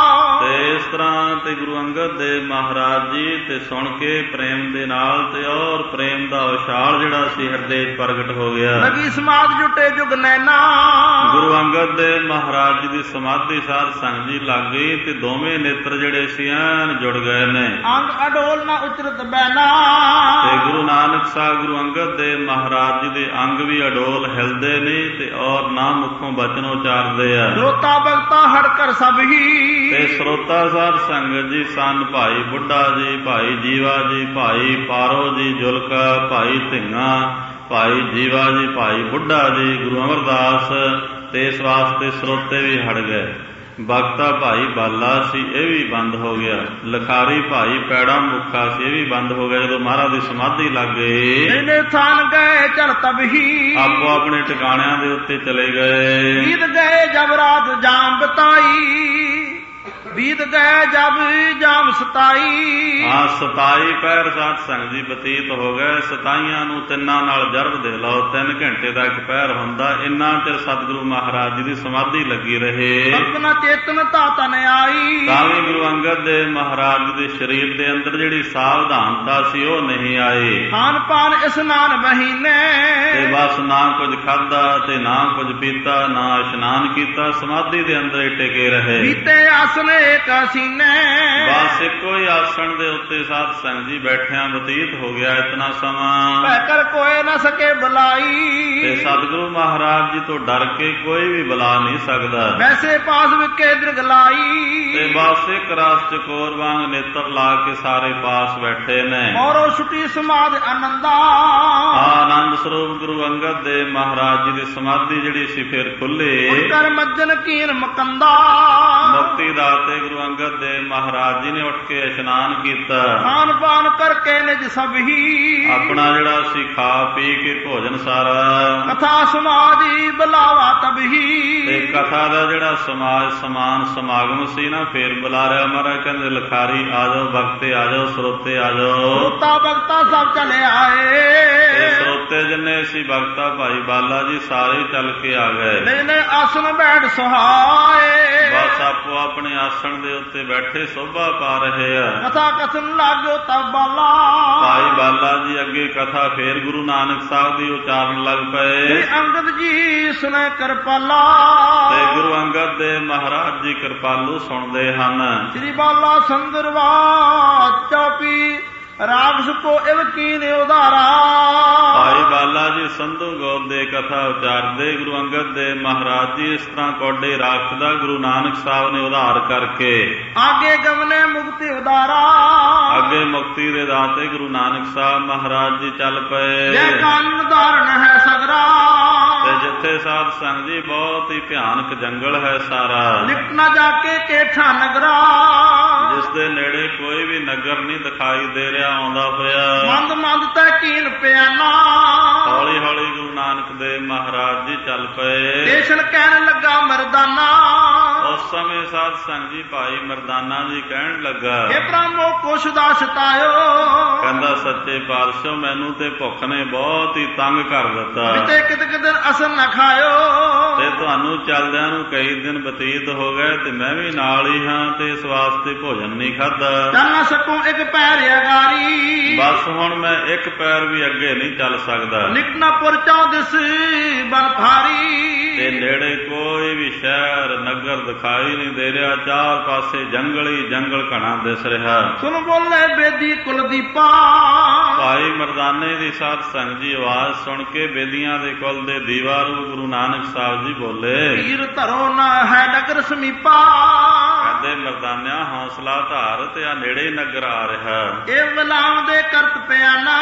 ਤੇ ਇਸ ਤਰ੍ਹਾਂ ਤੇ ਗੁਰੂ ਅੰਗਦ ਦੇ ਮਹਾਰਾਜ ਜੀ ਤੇ ਸੁਣ ਕੇ ਪ੍ਰੇਮ ਦੇ ਨਾਲ ਤੇ ਔਰ ਪ੍ਰੇਮ ਦਾ ਉਛਾਲ ਜਿਹੜਾ ਸੀ ਹਿਰਦੇ 'ਚ ਪ੍ਰਗਟ ਹੋ ਗਿਆ। ਸਮਾਧ ਜੁਟੇ ਜੁਗ ਨੈਣਾ। ਗੁਰੂ ਅੰਗਦ ਦੇ ਮਹਾਰਾਜ ਜੀ ਦੀ ਸਮਾਧੀ ਸਾਧ ਸੰਗ ਜੀ ਲੱਗ ਗਈ, ਤੇ ਦੋਵੇਂ ਨੇਤਰ ਜਿਹੜੇ ਸੀ ਐਨ ਜੁੜ ਗਏ ਨੇ। ਅੰਗ ਅਡੋਲ ਨਾ ਉਚਰਤ ਬੈਨਾ। ਤੇ ਗੁਰੂ ਨਾਨਕ ਸਾਹਿਬ ਗੁਰੂ ਅੰਗਦ ਦੇ ਮਹਾਰਾਜ ਜੀ ਦੇ ਅੰਗ ਵੀ ਅਡੋਲ ਹਿਲਦੇ ਨੇ, ਤੇ ਔਰ ਨਾ ਮੁਖੋਂ ਬਚਨ ਉਚਾਰਦੇ ਆ। ਸਰੋਤਾ ਭਗਤਾ ਹੜ ਕਰ ਸਭ ਹੀ। ਤੇ ਸਰੋਤਾ ਸਾਧ ਸੰਗਤ ਜੀ ਸਨ ਭਾਈ ਬੁੱਢਾ ਜੀ, ਭਾਈ ਜੀਵਾ ਜੀ, ਭਾਈ ਪਾਰੋ ਜੀ ਜੁਲਕਾ, ਭਾਈ ਧਿੰਗਾ, ਭਾਈ ਜੀਵਾ ਜੀ, ਭਾਈ ਬੁੱਢਾ ਜੀ, ਗੁਰੂ ਅਮਰਦਾਸ। ਤੇ ਇਸ ਵਾਸਤੇ ਸਰੋਤੇ ਵੀ ਹਟ ਗਏ। ਬਖਤਾ ਭਾਈ ਬਾਲਾ ਸੀ, ਇਹ ਵੀ ਬੰਦ ਹੋ ਗਿਆ। ਲਖਾਰੀ ਭਾਈ ਪੈੜਾ ਮੁੱਖਾ ਸੀ, ਇਹ ਵੀ ਬੰਦ ਹੋ ਗਿਆ। ਜਦੋਂ ਮਹਾਰਾਜ ਦੀ ਸਮਾਧੀ ਲੱਗ ਗਈ, ਇਹਨੇ ਥਾਨ ਗਏ ਚਲ ਤਬਹੀ। ਆਪੋ ਆਪਣੇ ਟਿਕਾਣਿਆਂ ਦੇ ਉੱਤੇ ਚਲੇ ਗਏ। ਬੀਤ ਗਏ ਜਬ ਰਾਤ ਜਾਮ ਬਤਾਈ। ਬੀਤ ਗਏ ਜਬ ਜਾਮ 27। ਹਾਂ, 27 ਪਹਿਰ ਸਾਧ ਸੰਗ ਜੀ ਬਤੀਤ ਹੋ ਗਏ। 27 ਨੂੰ ਤਿੰਨਾਂ ਨਾਲ ਜਰਬ ਦੇ ਲਓ, 3 ਘੰਟੇ ਦਾ ਇੱਕ ਪਹਿਰ ਹੁੰਦਾ। ਇੰਨਾ ਚਿਰ ਸਤਿਗੁਰੂ ਮਹਾਰਾਜ ਜੀ ਦੀ ਸਮਾਧੀ ਲੱਗੀ ਰਹੇ। ਕਲਪਨਾ ਚੇਤਨ ਧਾਤਨ ਆਈ। ਤਾਂ ਵੀ ਗੁਰੂ ਅੰਗਦ ਦੇ ਮਹਾਰਾਜ ਜੀ ਦੇ ਸਰੀਰ ਦੇ ਅੰਦਰ ਜਿਹੜੀ ਸਾਵਧਾਨਤਾ ਸੀ ਉਹ ਨਹੀਂ ਆਈ। ਖਾਨ ਪਾਨ ਇਸ਼ਨਾਨ ਮਹੀਨੇ। ਤੇ ਬਸ ਨਾ ਕੁਝ ਖਾਧਾ ਤੇ ਨਾ ਕੁਝ ਪੀਤਾ, ਨਾ ਇਸ਼ਨਾਨ ਕੀਤਾ, ਸਮਾਧੀ ਦੇ ਅੰਦਰ ਹੀ ਟਿਕੇ ਰਹੇ। ਬੀਤੇ ਆਸਨ ਇੱਕ ਸੀਨੇ। ਬਸ ਇੱਕੋ ਹੀ ਆਸਣ ਦੇ ਉੱਤੇ ਸਾਧ ਸੰਗ ਜੀ ਬੈਠਿਆਂ ਬਤੀਤ ਹੋ ਗਿਆ ਇਤਨਾ ਸਮਾਂ। ਭੈ ਕਰ ਕੋਏ ਨਾ ਸਕੇ ਬੁਲਾਈ। ਤੇ ਸਤਿਗੁਰੂ ਮਹਾਰਾਜ ਜੀ ਤੋਂ ਡਰ ਕੇ ਕੋਈ ਵੀ ਬੁਲਾ ਨਹੀਂ ਸਕਦਾ। ਵੈਸੇ ਪਾਸ ਵਿਕੇ ਦਰਗਲਾਈ। ਤੇ ਬਸ ਇੱਕ ਰਸ ਚਕੋਰ ਵਾਂਗ ਨੇਤਰ ਲਾ ਕੇ ਸਾਰੇ ਪਾਸ ਬੈਠੇ ਨੇ। ਔਰੋ ਛੁੱਟੀ ਸਮਾਧ ਆਨੰਦਾ। ਆਨੰਦ ਸਰੂਪ ਗੁਰੂ ਅੰਗਦ ਦੇ ਮਹਾਰਾਜ ਜੀ ਦੀ ਸਮਾਧੀ ਜਿਹੜੀ ਸੀ ਫਿਰ ਖੁੱਲੇ। ਕਰ ਮੱਜਨ ਕੀਨ ਮਕੰਦਾ। ਮੁਕਤੀ ਦਾਤੇ ਗੁਰੂ ਅੰਗਦ ਦੇ ਮਹਾਰਾਜ ਜੀ ਨੇ ਉੱਠ ਕੇ ਇਸ਼ਨਾਨ ਕੀਤਾ। ਖਾਨ ਪਾਨ ਕਰਕੇ ਨਿਜ ਸਭ ਹੀ। ਆਪਣਾ ਜਿਹੜਾ ਸੀ ਖਾ ਪੀ ਕੇ ਭੋਜਨ ਸਾਰਾ। ਕਥਾ ਸਮਾਧੀ ਬੁਲਾਵਾ ਤਬਹੀ। ਤੇ ਕਥਾ ਦਾ ਜਿਹੜਾ ਸਮਾਨ ਸਮਾਗਮ ਸੀ ਨਾ, ਫੇਰ ਬੁਲਾ ਰਿਹਾ ਮਹਾਰਾਜ। ਕਹਿੰਦੇ ਲਖਾਰੀ ਆ ਜਾਓ, ਬਖਤੇ ਆ ਜਾਓ, ਸਰੋਤੇ ਆ ਜਾਓ। ਸਰੋਤਾ ਬਖਤਾ ਸਭ ਚਲੇ ਆਏ। ਤੇ ਸਰੋਤੇ ਜਿੰਨੇ ਸੀ ਬਖਤਾ ਭਾਈ ਬਾਲਾ ਜੀ ਸਾਰੇ ਚੱਲ ਕੇ ਆ ਗਏ। ਲੈਨੇ ਆਸਨ ਬੈਠ ਸੁਹਾਏ। ਬਸ ਆਪੋ ਆਪਣੇ ਆਸਣ ਦੇ ਉੱਤੇ ਬੈਠੇ ਸੋਭਾ ਪਾ ਰਹੇ ਆ। ਕਥਾ ਕਥਨ ਲੱਗੋ ਤਬ ਬਾਲਾ। ਭਾਈ ਬਾਲਾ ਜੀ ਅੱਗੇ ਕਥਾ ਫੇਰ ਗੁਰੂ ਨਾਨਕ ਸਾਹਿਬ ਦੀ ਉਚਾਰਨ ਲੱਗ ਪਏ। ਅੰਗਦ ਜੀ ਸੁਣੇ ਕਿਰਪਾਲਾ। ਤੇ ਗੁਰੂ ਅੰਗਦ ਦੇ ਮਹਾਰਾਜ ਜੀ ਕਿਰਪਾਲੂ ਸੁਣਦੇ ਹਨ। ਸ੍ਰੀ ਬਾਲਾ ਸੰਦਰਵਾ ਚੌਪੀ ਰਾਗਸ ਕੋ ਇਵ ਕੀਨ ਉਧਾਰਾ। ਭਾਈ ਬਾਲਾ ਜੀ ਸੰਧੂ ਗੋਦ ਦੇ ਕਥਾ ਉਚਾਰਦੇ। ਗੁਰੂ ਅੰਗਦ ਦੇ ਮਹਾਰਾਜ ਜੀ ਇਸ ਤਰ੍ਹਾਂ ਕੌਡੇ ਰਾਖ ਦਾ ਗੁਰੂ ਨਾਨਕ ਸਾਹਿਬ ਨੇ ਉਧਾਰ ਕਰਕੇ ਆਗੇ ਗਮਨੇ ਮੁਕਤੀ ਉਧਾਰਾ। ਅੱਗੇ ਮੁਕਤੀ ਦੇ ਦਾਤੇ ਗੁਰੂ ਨਾਨਕ ਸਾਹਿਬ ਮਹਾਰਾਜ ਜੀ ਚੱਲ ਪਏ। ਜੇ ਕੰਨ ਧਾਰਨ ਹੈ ਸਗਰਾ। ਤੇ ਜਿੱਥੇ ਸਾਧ ਸੰਗ ਜੀ ਬਹੁਤ ਹੀ ਭਿਆਨਕ ਜੰਗਲ ਹੈ ਸਾਰਾ। ਨਿਕਟ ਨਾ ਜਾ ਕੇ ਕੇਠਾ ਨਗਰਾ। ਜਿਸ ਦੇ ਨੇੜੇ ਕੋਈ ਵੀ ਨਗਰ ਨਹੀਂ ਦਿਖਾਈ ਦੇ ਰਿਹਾ ਆਉਂਦਾ ਹੋਇਆ। ਮੰਦ ਮੰਦ ਤੈ ਕੀਨ ਪਿਆਨਾ। ਹੌਲੀ ਹੌਲੀ ਗੁਰੂ ਨਾਨਕ ਦੇਵ ਮਹਾਰਾਜ ਜੀ ਚੱਲ ਪਏ। ਦੇਸ਼ਨ ਕਹਿਣ ਲੱਗਾ ਮਰਦਾਨਾ। ਉਸ ਸਮੇਂ ਸਾਧ ਸੰਗ ਜੀ ਭਾਈ ਮਰਦਾਨਾ ਜੀ ਕਹਿਣ ਲੱਗਾ, ਇਹ ਬ੍ਰਹਮੋ ਕੁਛ ਦਾ ਸਤਾਇਓ, ਕਹਿੰਦਾ ਸੱਚੇ ਪਾਤਸ਼ਾਹ ਮੈਨੂੰ ਤੇ ਭੁੱਖ ਨੇ ਬਹੁਤ ਹੀ ਤੰਗ ਕਰ ਦਿੱਤਾ ਕਿਤੇ ਕਿਤੇ ਦਿਨ ਅਸਲ ਨਾ ਖਾਇਓ, ਤੇ ਤੁਹਾਨੂੰ ਚੱਲਦਿਆਂ ਨੂੰ ਕਈ ਦਿਨ ਬਤੀਤ ਹੋ ਗਏ ਤੇ ਮੈਂ ਵੀ ਨਾਲ ਹੀ ਹਾਂ ਤੇ ਇਸ ਵਾਸਤੇ ਭੋਜਨ ਨਹੀਂ ਖਾਧਾ। ਚੱਲ ਨਾ ਸਕੂੰ ਇੱਕ ਪੈਰ ਅਗਾਰੀ, ਬਸ ਹੁਣ ਮੈਂ ਇੱਕ ਪੈਰ ਵੀ ਅੱਗੇ ਨਹੀਂ ਚੱਲ ਸਕਦਾ। ਨਿਕਨਾਪੁਰ ਚੌਦਸ ਬਨ ਭਾਰੀ, ਤੇ ਨੇੜੇ ਕੋਈ ਵੀ ਸ਼ਹਿਰ ਨਗਰ ਦਿਖਾਈ ਨਹੀਂ ਦੇ ਰਿਹਾ, ਚਾਰ ਪਾਸੇ ਜੰਗਲ ਹੀ ਜੰਗਲ ਘਣਾ ਦਿਸ ਰਿਹਾ। ਸੁਣ ਬੋਲੇ ਬੇਦੀ ਕੁਲਦੀਪਾ, ਭਾਈ ਮਰਦਾਨੇ ਦੀ ਸਾਧ ਸੰਗ ਜੀ ਆਵਾਜ਼ ਸੁਣ ਕੇ ਬੇਦੀਆਂ ਦੇ ਕੁਲ ਦੇ ਦੀਵਾਰੂ ਗੁਰੂ ਨਾਨਕ ਸਾਹਿਬ ਜੀ ਬੋਲੇ, ਵੀਰ ਧਰੋ ਨਾ ਹੈ ਨਗਰ ਸਮੀਪਾ, ਕਹਿੰਦੇ ਮਰਦਾਨਿਆ ਹੌਸਲਾ ਧਾਰ ਤੇ ਆ ਨੇੜੇ ਨਗਰ ਆ ਰਿਹਾ। ਇਹ ਵਲਾਮ ਦੇ ਕਰਤ ਪਿਆਨਾ,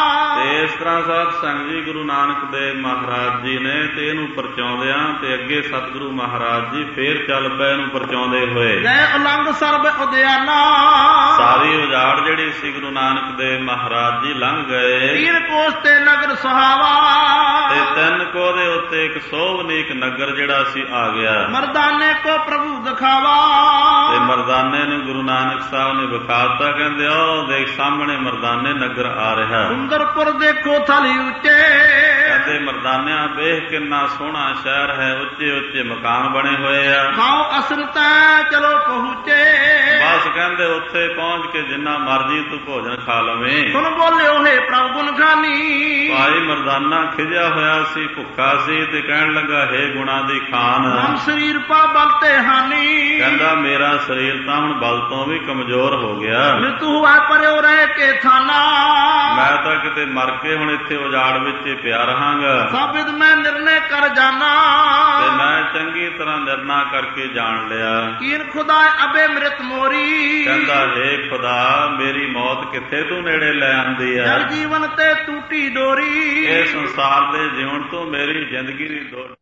ਤੇ ਇਸ ਤਰ੍ਹਾਂ ਸਾਧ ਸੰਗ ਜੀ ਗੁਰੂ ਨਾਨਕ ਦੇਵ ਮਹਾਰਾਜ ਜੀ ਨੇ ਤੇ ਇਹਨੂੰ ਪਰਚਾਉਂਦਿਆਂ ਤੇ ਅੱਗੇ ਸਤਿਗੁਰੂ ਮਹਾਰਾਜ ਜੀ ਫੇਰ ਚੱਲ ਪਏ ਇਹਨੂੰ ਪਰਚਾਉਂਦੇ ਹੋਏ। ਜੈ ਉਲੰਘ ਸਰਬ ਉਦਿਆਨਾ, ਸਾਰੀ ਉਜਾੜ ਜਿਹੜੀ ਸੀ ਗੁਰੂ ਨਾਨਕ ਦੇਵ ਮਹਾਰਾਜ ਜੀ ਲੰਘ ਗਏ। ਤੀਰ ਕੋਸ ਤੇ ਨਗਰ ਸੁਹਾਵਾ, ਤੇ 3 ਕੋਹ ਦੇ ਉੱਤੇ ਇੱਕ ਸੋਭਨੀਕ ਨਗਰ ਜਿਹੜਾ ਸੀ ਆ ਗਿਆ। ਮਰਦਾਨੇ ਕੋ ਪ੍ਰਭੂ ਦਿਖਾਵਾ, ਤੇ ਮਰਦਾਨੇ ਨੂੰ ਗੁਰੂ ਨਾਨਕ ਸਾਹਿਬ ਨੇ ਵਿਖਾਤਾ, ਕਹਿੰਦੇ ਉਹ ਦੇਖ ਸਾਹਮਣੇ ਮਰਦਾਨੇ ਨਗਰ ਆ ਰਿਹਾ। ਸੁੰਦਰਪੁਰ ਦੇਖੋ ਥਲੀ ਉੱਚੇ, ਕਹਿੰਦੇ ਮਰਦਾਨਿਆਂ ਵੇਖ ਕਿੰਨਾ ਸੋਹਣਾ ਸ਼ਹਿਰ ਹੈ, ਉੱਚੇ ਉੱਚੇ ਮਕਾਨ ਬਣੇ ਹੋਏ ਆ। ਖਾਓ ਅਸਲ ਤੈ ਚਲੋ ਪਹੁੰਚੇ, ਬਸ ਕਹਿੰਦੇ ਉੱਥੇ ਪਹੁੰਚ ਕੇ ਜਿੰਨਾ ਮਰਜੀ ਤੂੰ ਭੋਜਨ ਖਾ ਲਵੇਂ। ਸੁਣ ਬੋਲਿਓ ਹੈ ਪ੍ਰਭੂ ਗੁਣ ਖਾਨੀ, ਭਾਈ ਮਰਦਾਨਾ ਖਿਜਿਆ ਹੋਇਆ ਸੀ, ਭੁੱਖਾ ਸੀ ਤੇ ਕਹਿਣ ਲੱਗਾ, ਹੇ ਗੁਣਾ ਦੀ ਖਾਨ, ਮਨ ਸਰੀਰ ਪਾ ਬਲ ਤੇ ਹਾਨੀ, ਕਹਿੰਦਾ ਮੇਰਾ ਸਰੀਰ ਤਾਂ ਹੁਣ ਬਲ ਤੋਂ ਵੀ ਕਮਜ਼ੋਰ ਹੋ ਗਿਆ। ਮ੍ਰਿਤੂ ਹੈ ਪਰਿਓ ਰਹਿ ਕੇ ਥਾਨਾ, ਮੈਂ ਤਾਂ ਕਿਤੇ ਮਰ ਕੇ ਹੁਣ ਇੱਥੇ ਉਜਾੜ ਵਿੱਚ ਪਿਆ ਰਹਾਂਗਾ। ਸਾਬਿਤ ਮੈਂ ਨਿਰਣੇ ਕਰ ਜਾਣਾ, ਤੇ ਮੈਂ ਚੰਗੀ ਤਰ੍ਹਾਂ ਨਿਰਣਾ ਕਰਕੇ ਜਾਣ ਲਿਆ। ਕੀਨ ਖੁਦਾ ਅਬੇ ਮ੍ਰਿਤ ਮੋਰੀ, ਕਹਿੰਦਾ ਹੇ ਖੁਦਾ ਮੇਰੀ ਮੌਤ ਕਿੱਥੇ ਤੂੰ ਨੇੜੇ ਲੈ ਆਂਦੀ ਹੈ। ਜਲ ਜੀਵਨ ਤੇ ਟੂਟੀ ਡੋਰੀ, ਇਹ ਸੰਸਾਰ ਦੇ ਜਿਉਣ ਤੋਂ ਮੇਰੀ ਜ਼ਿੰਦਗੀ ਦੀ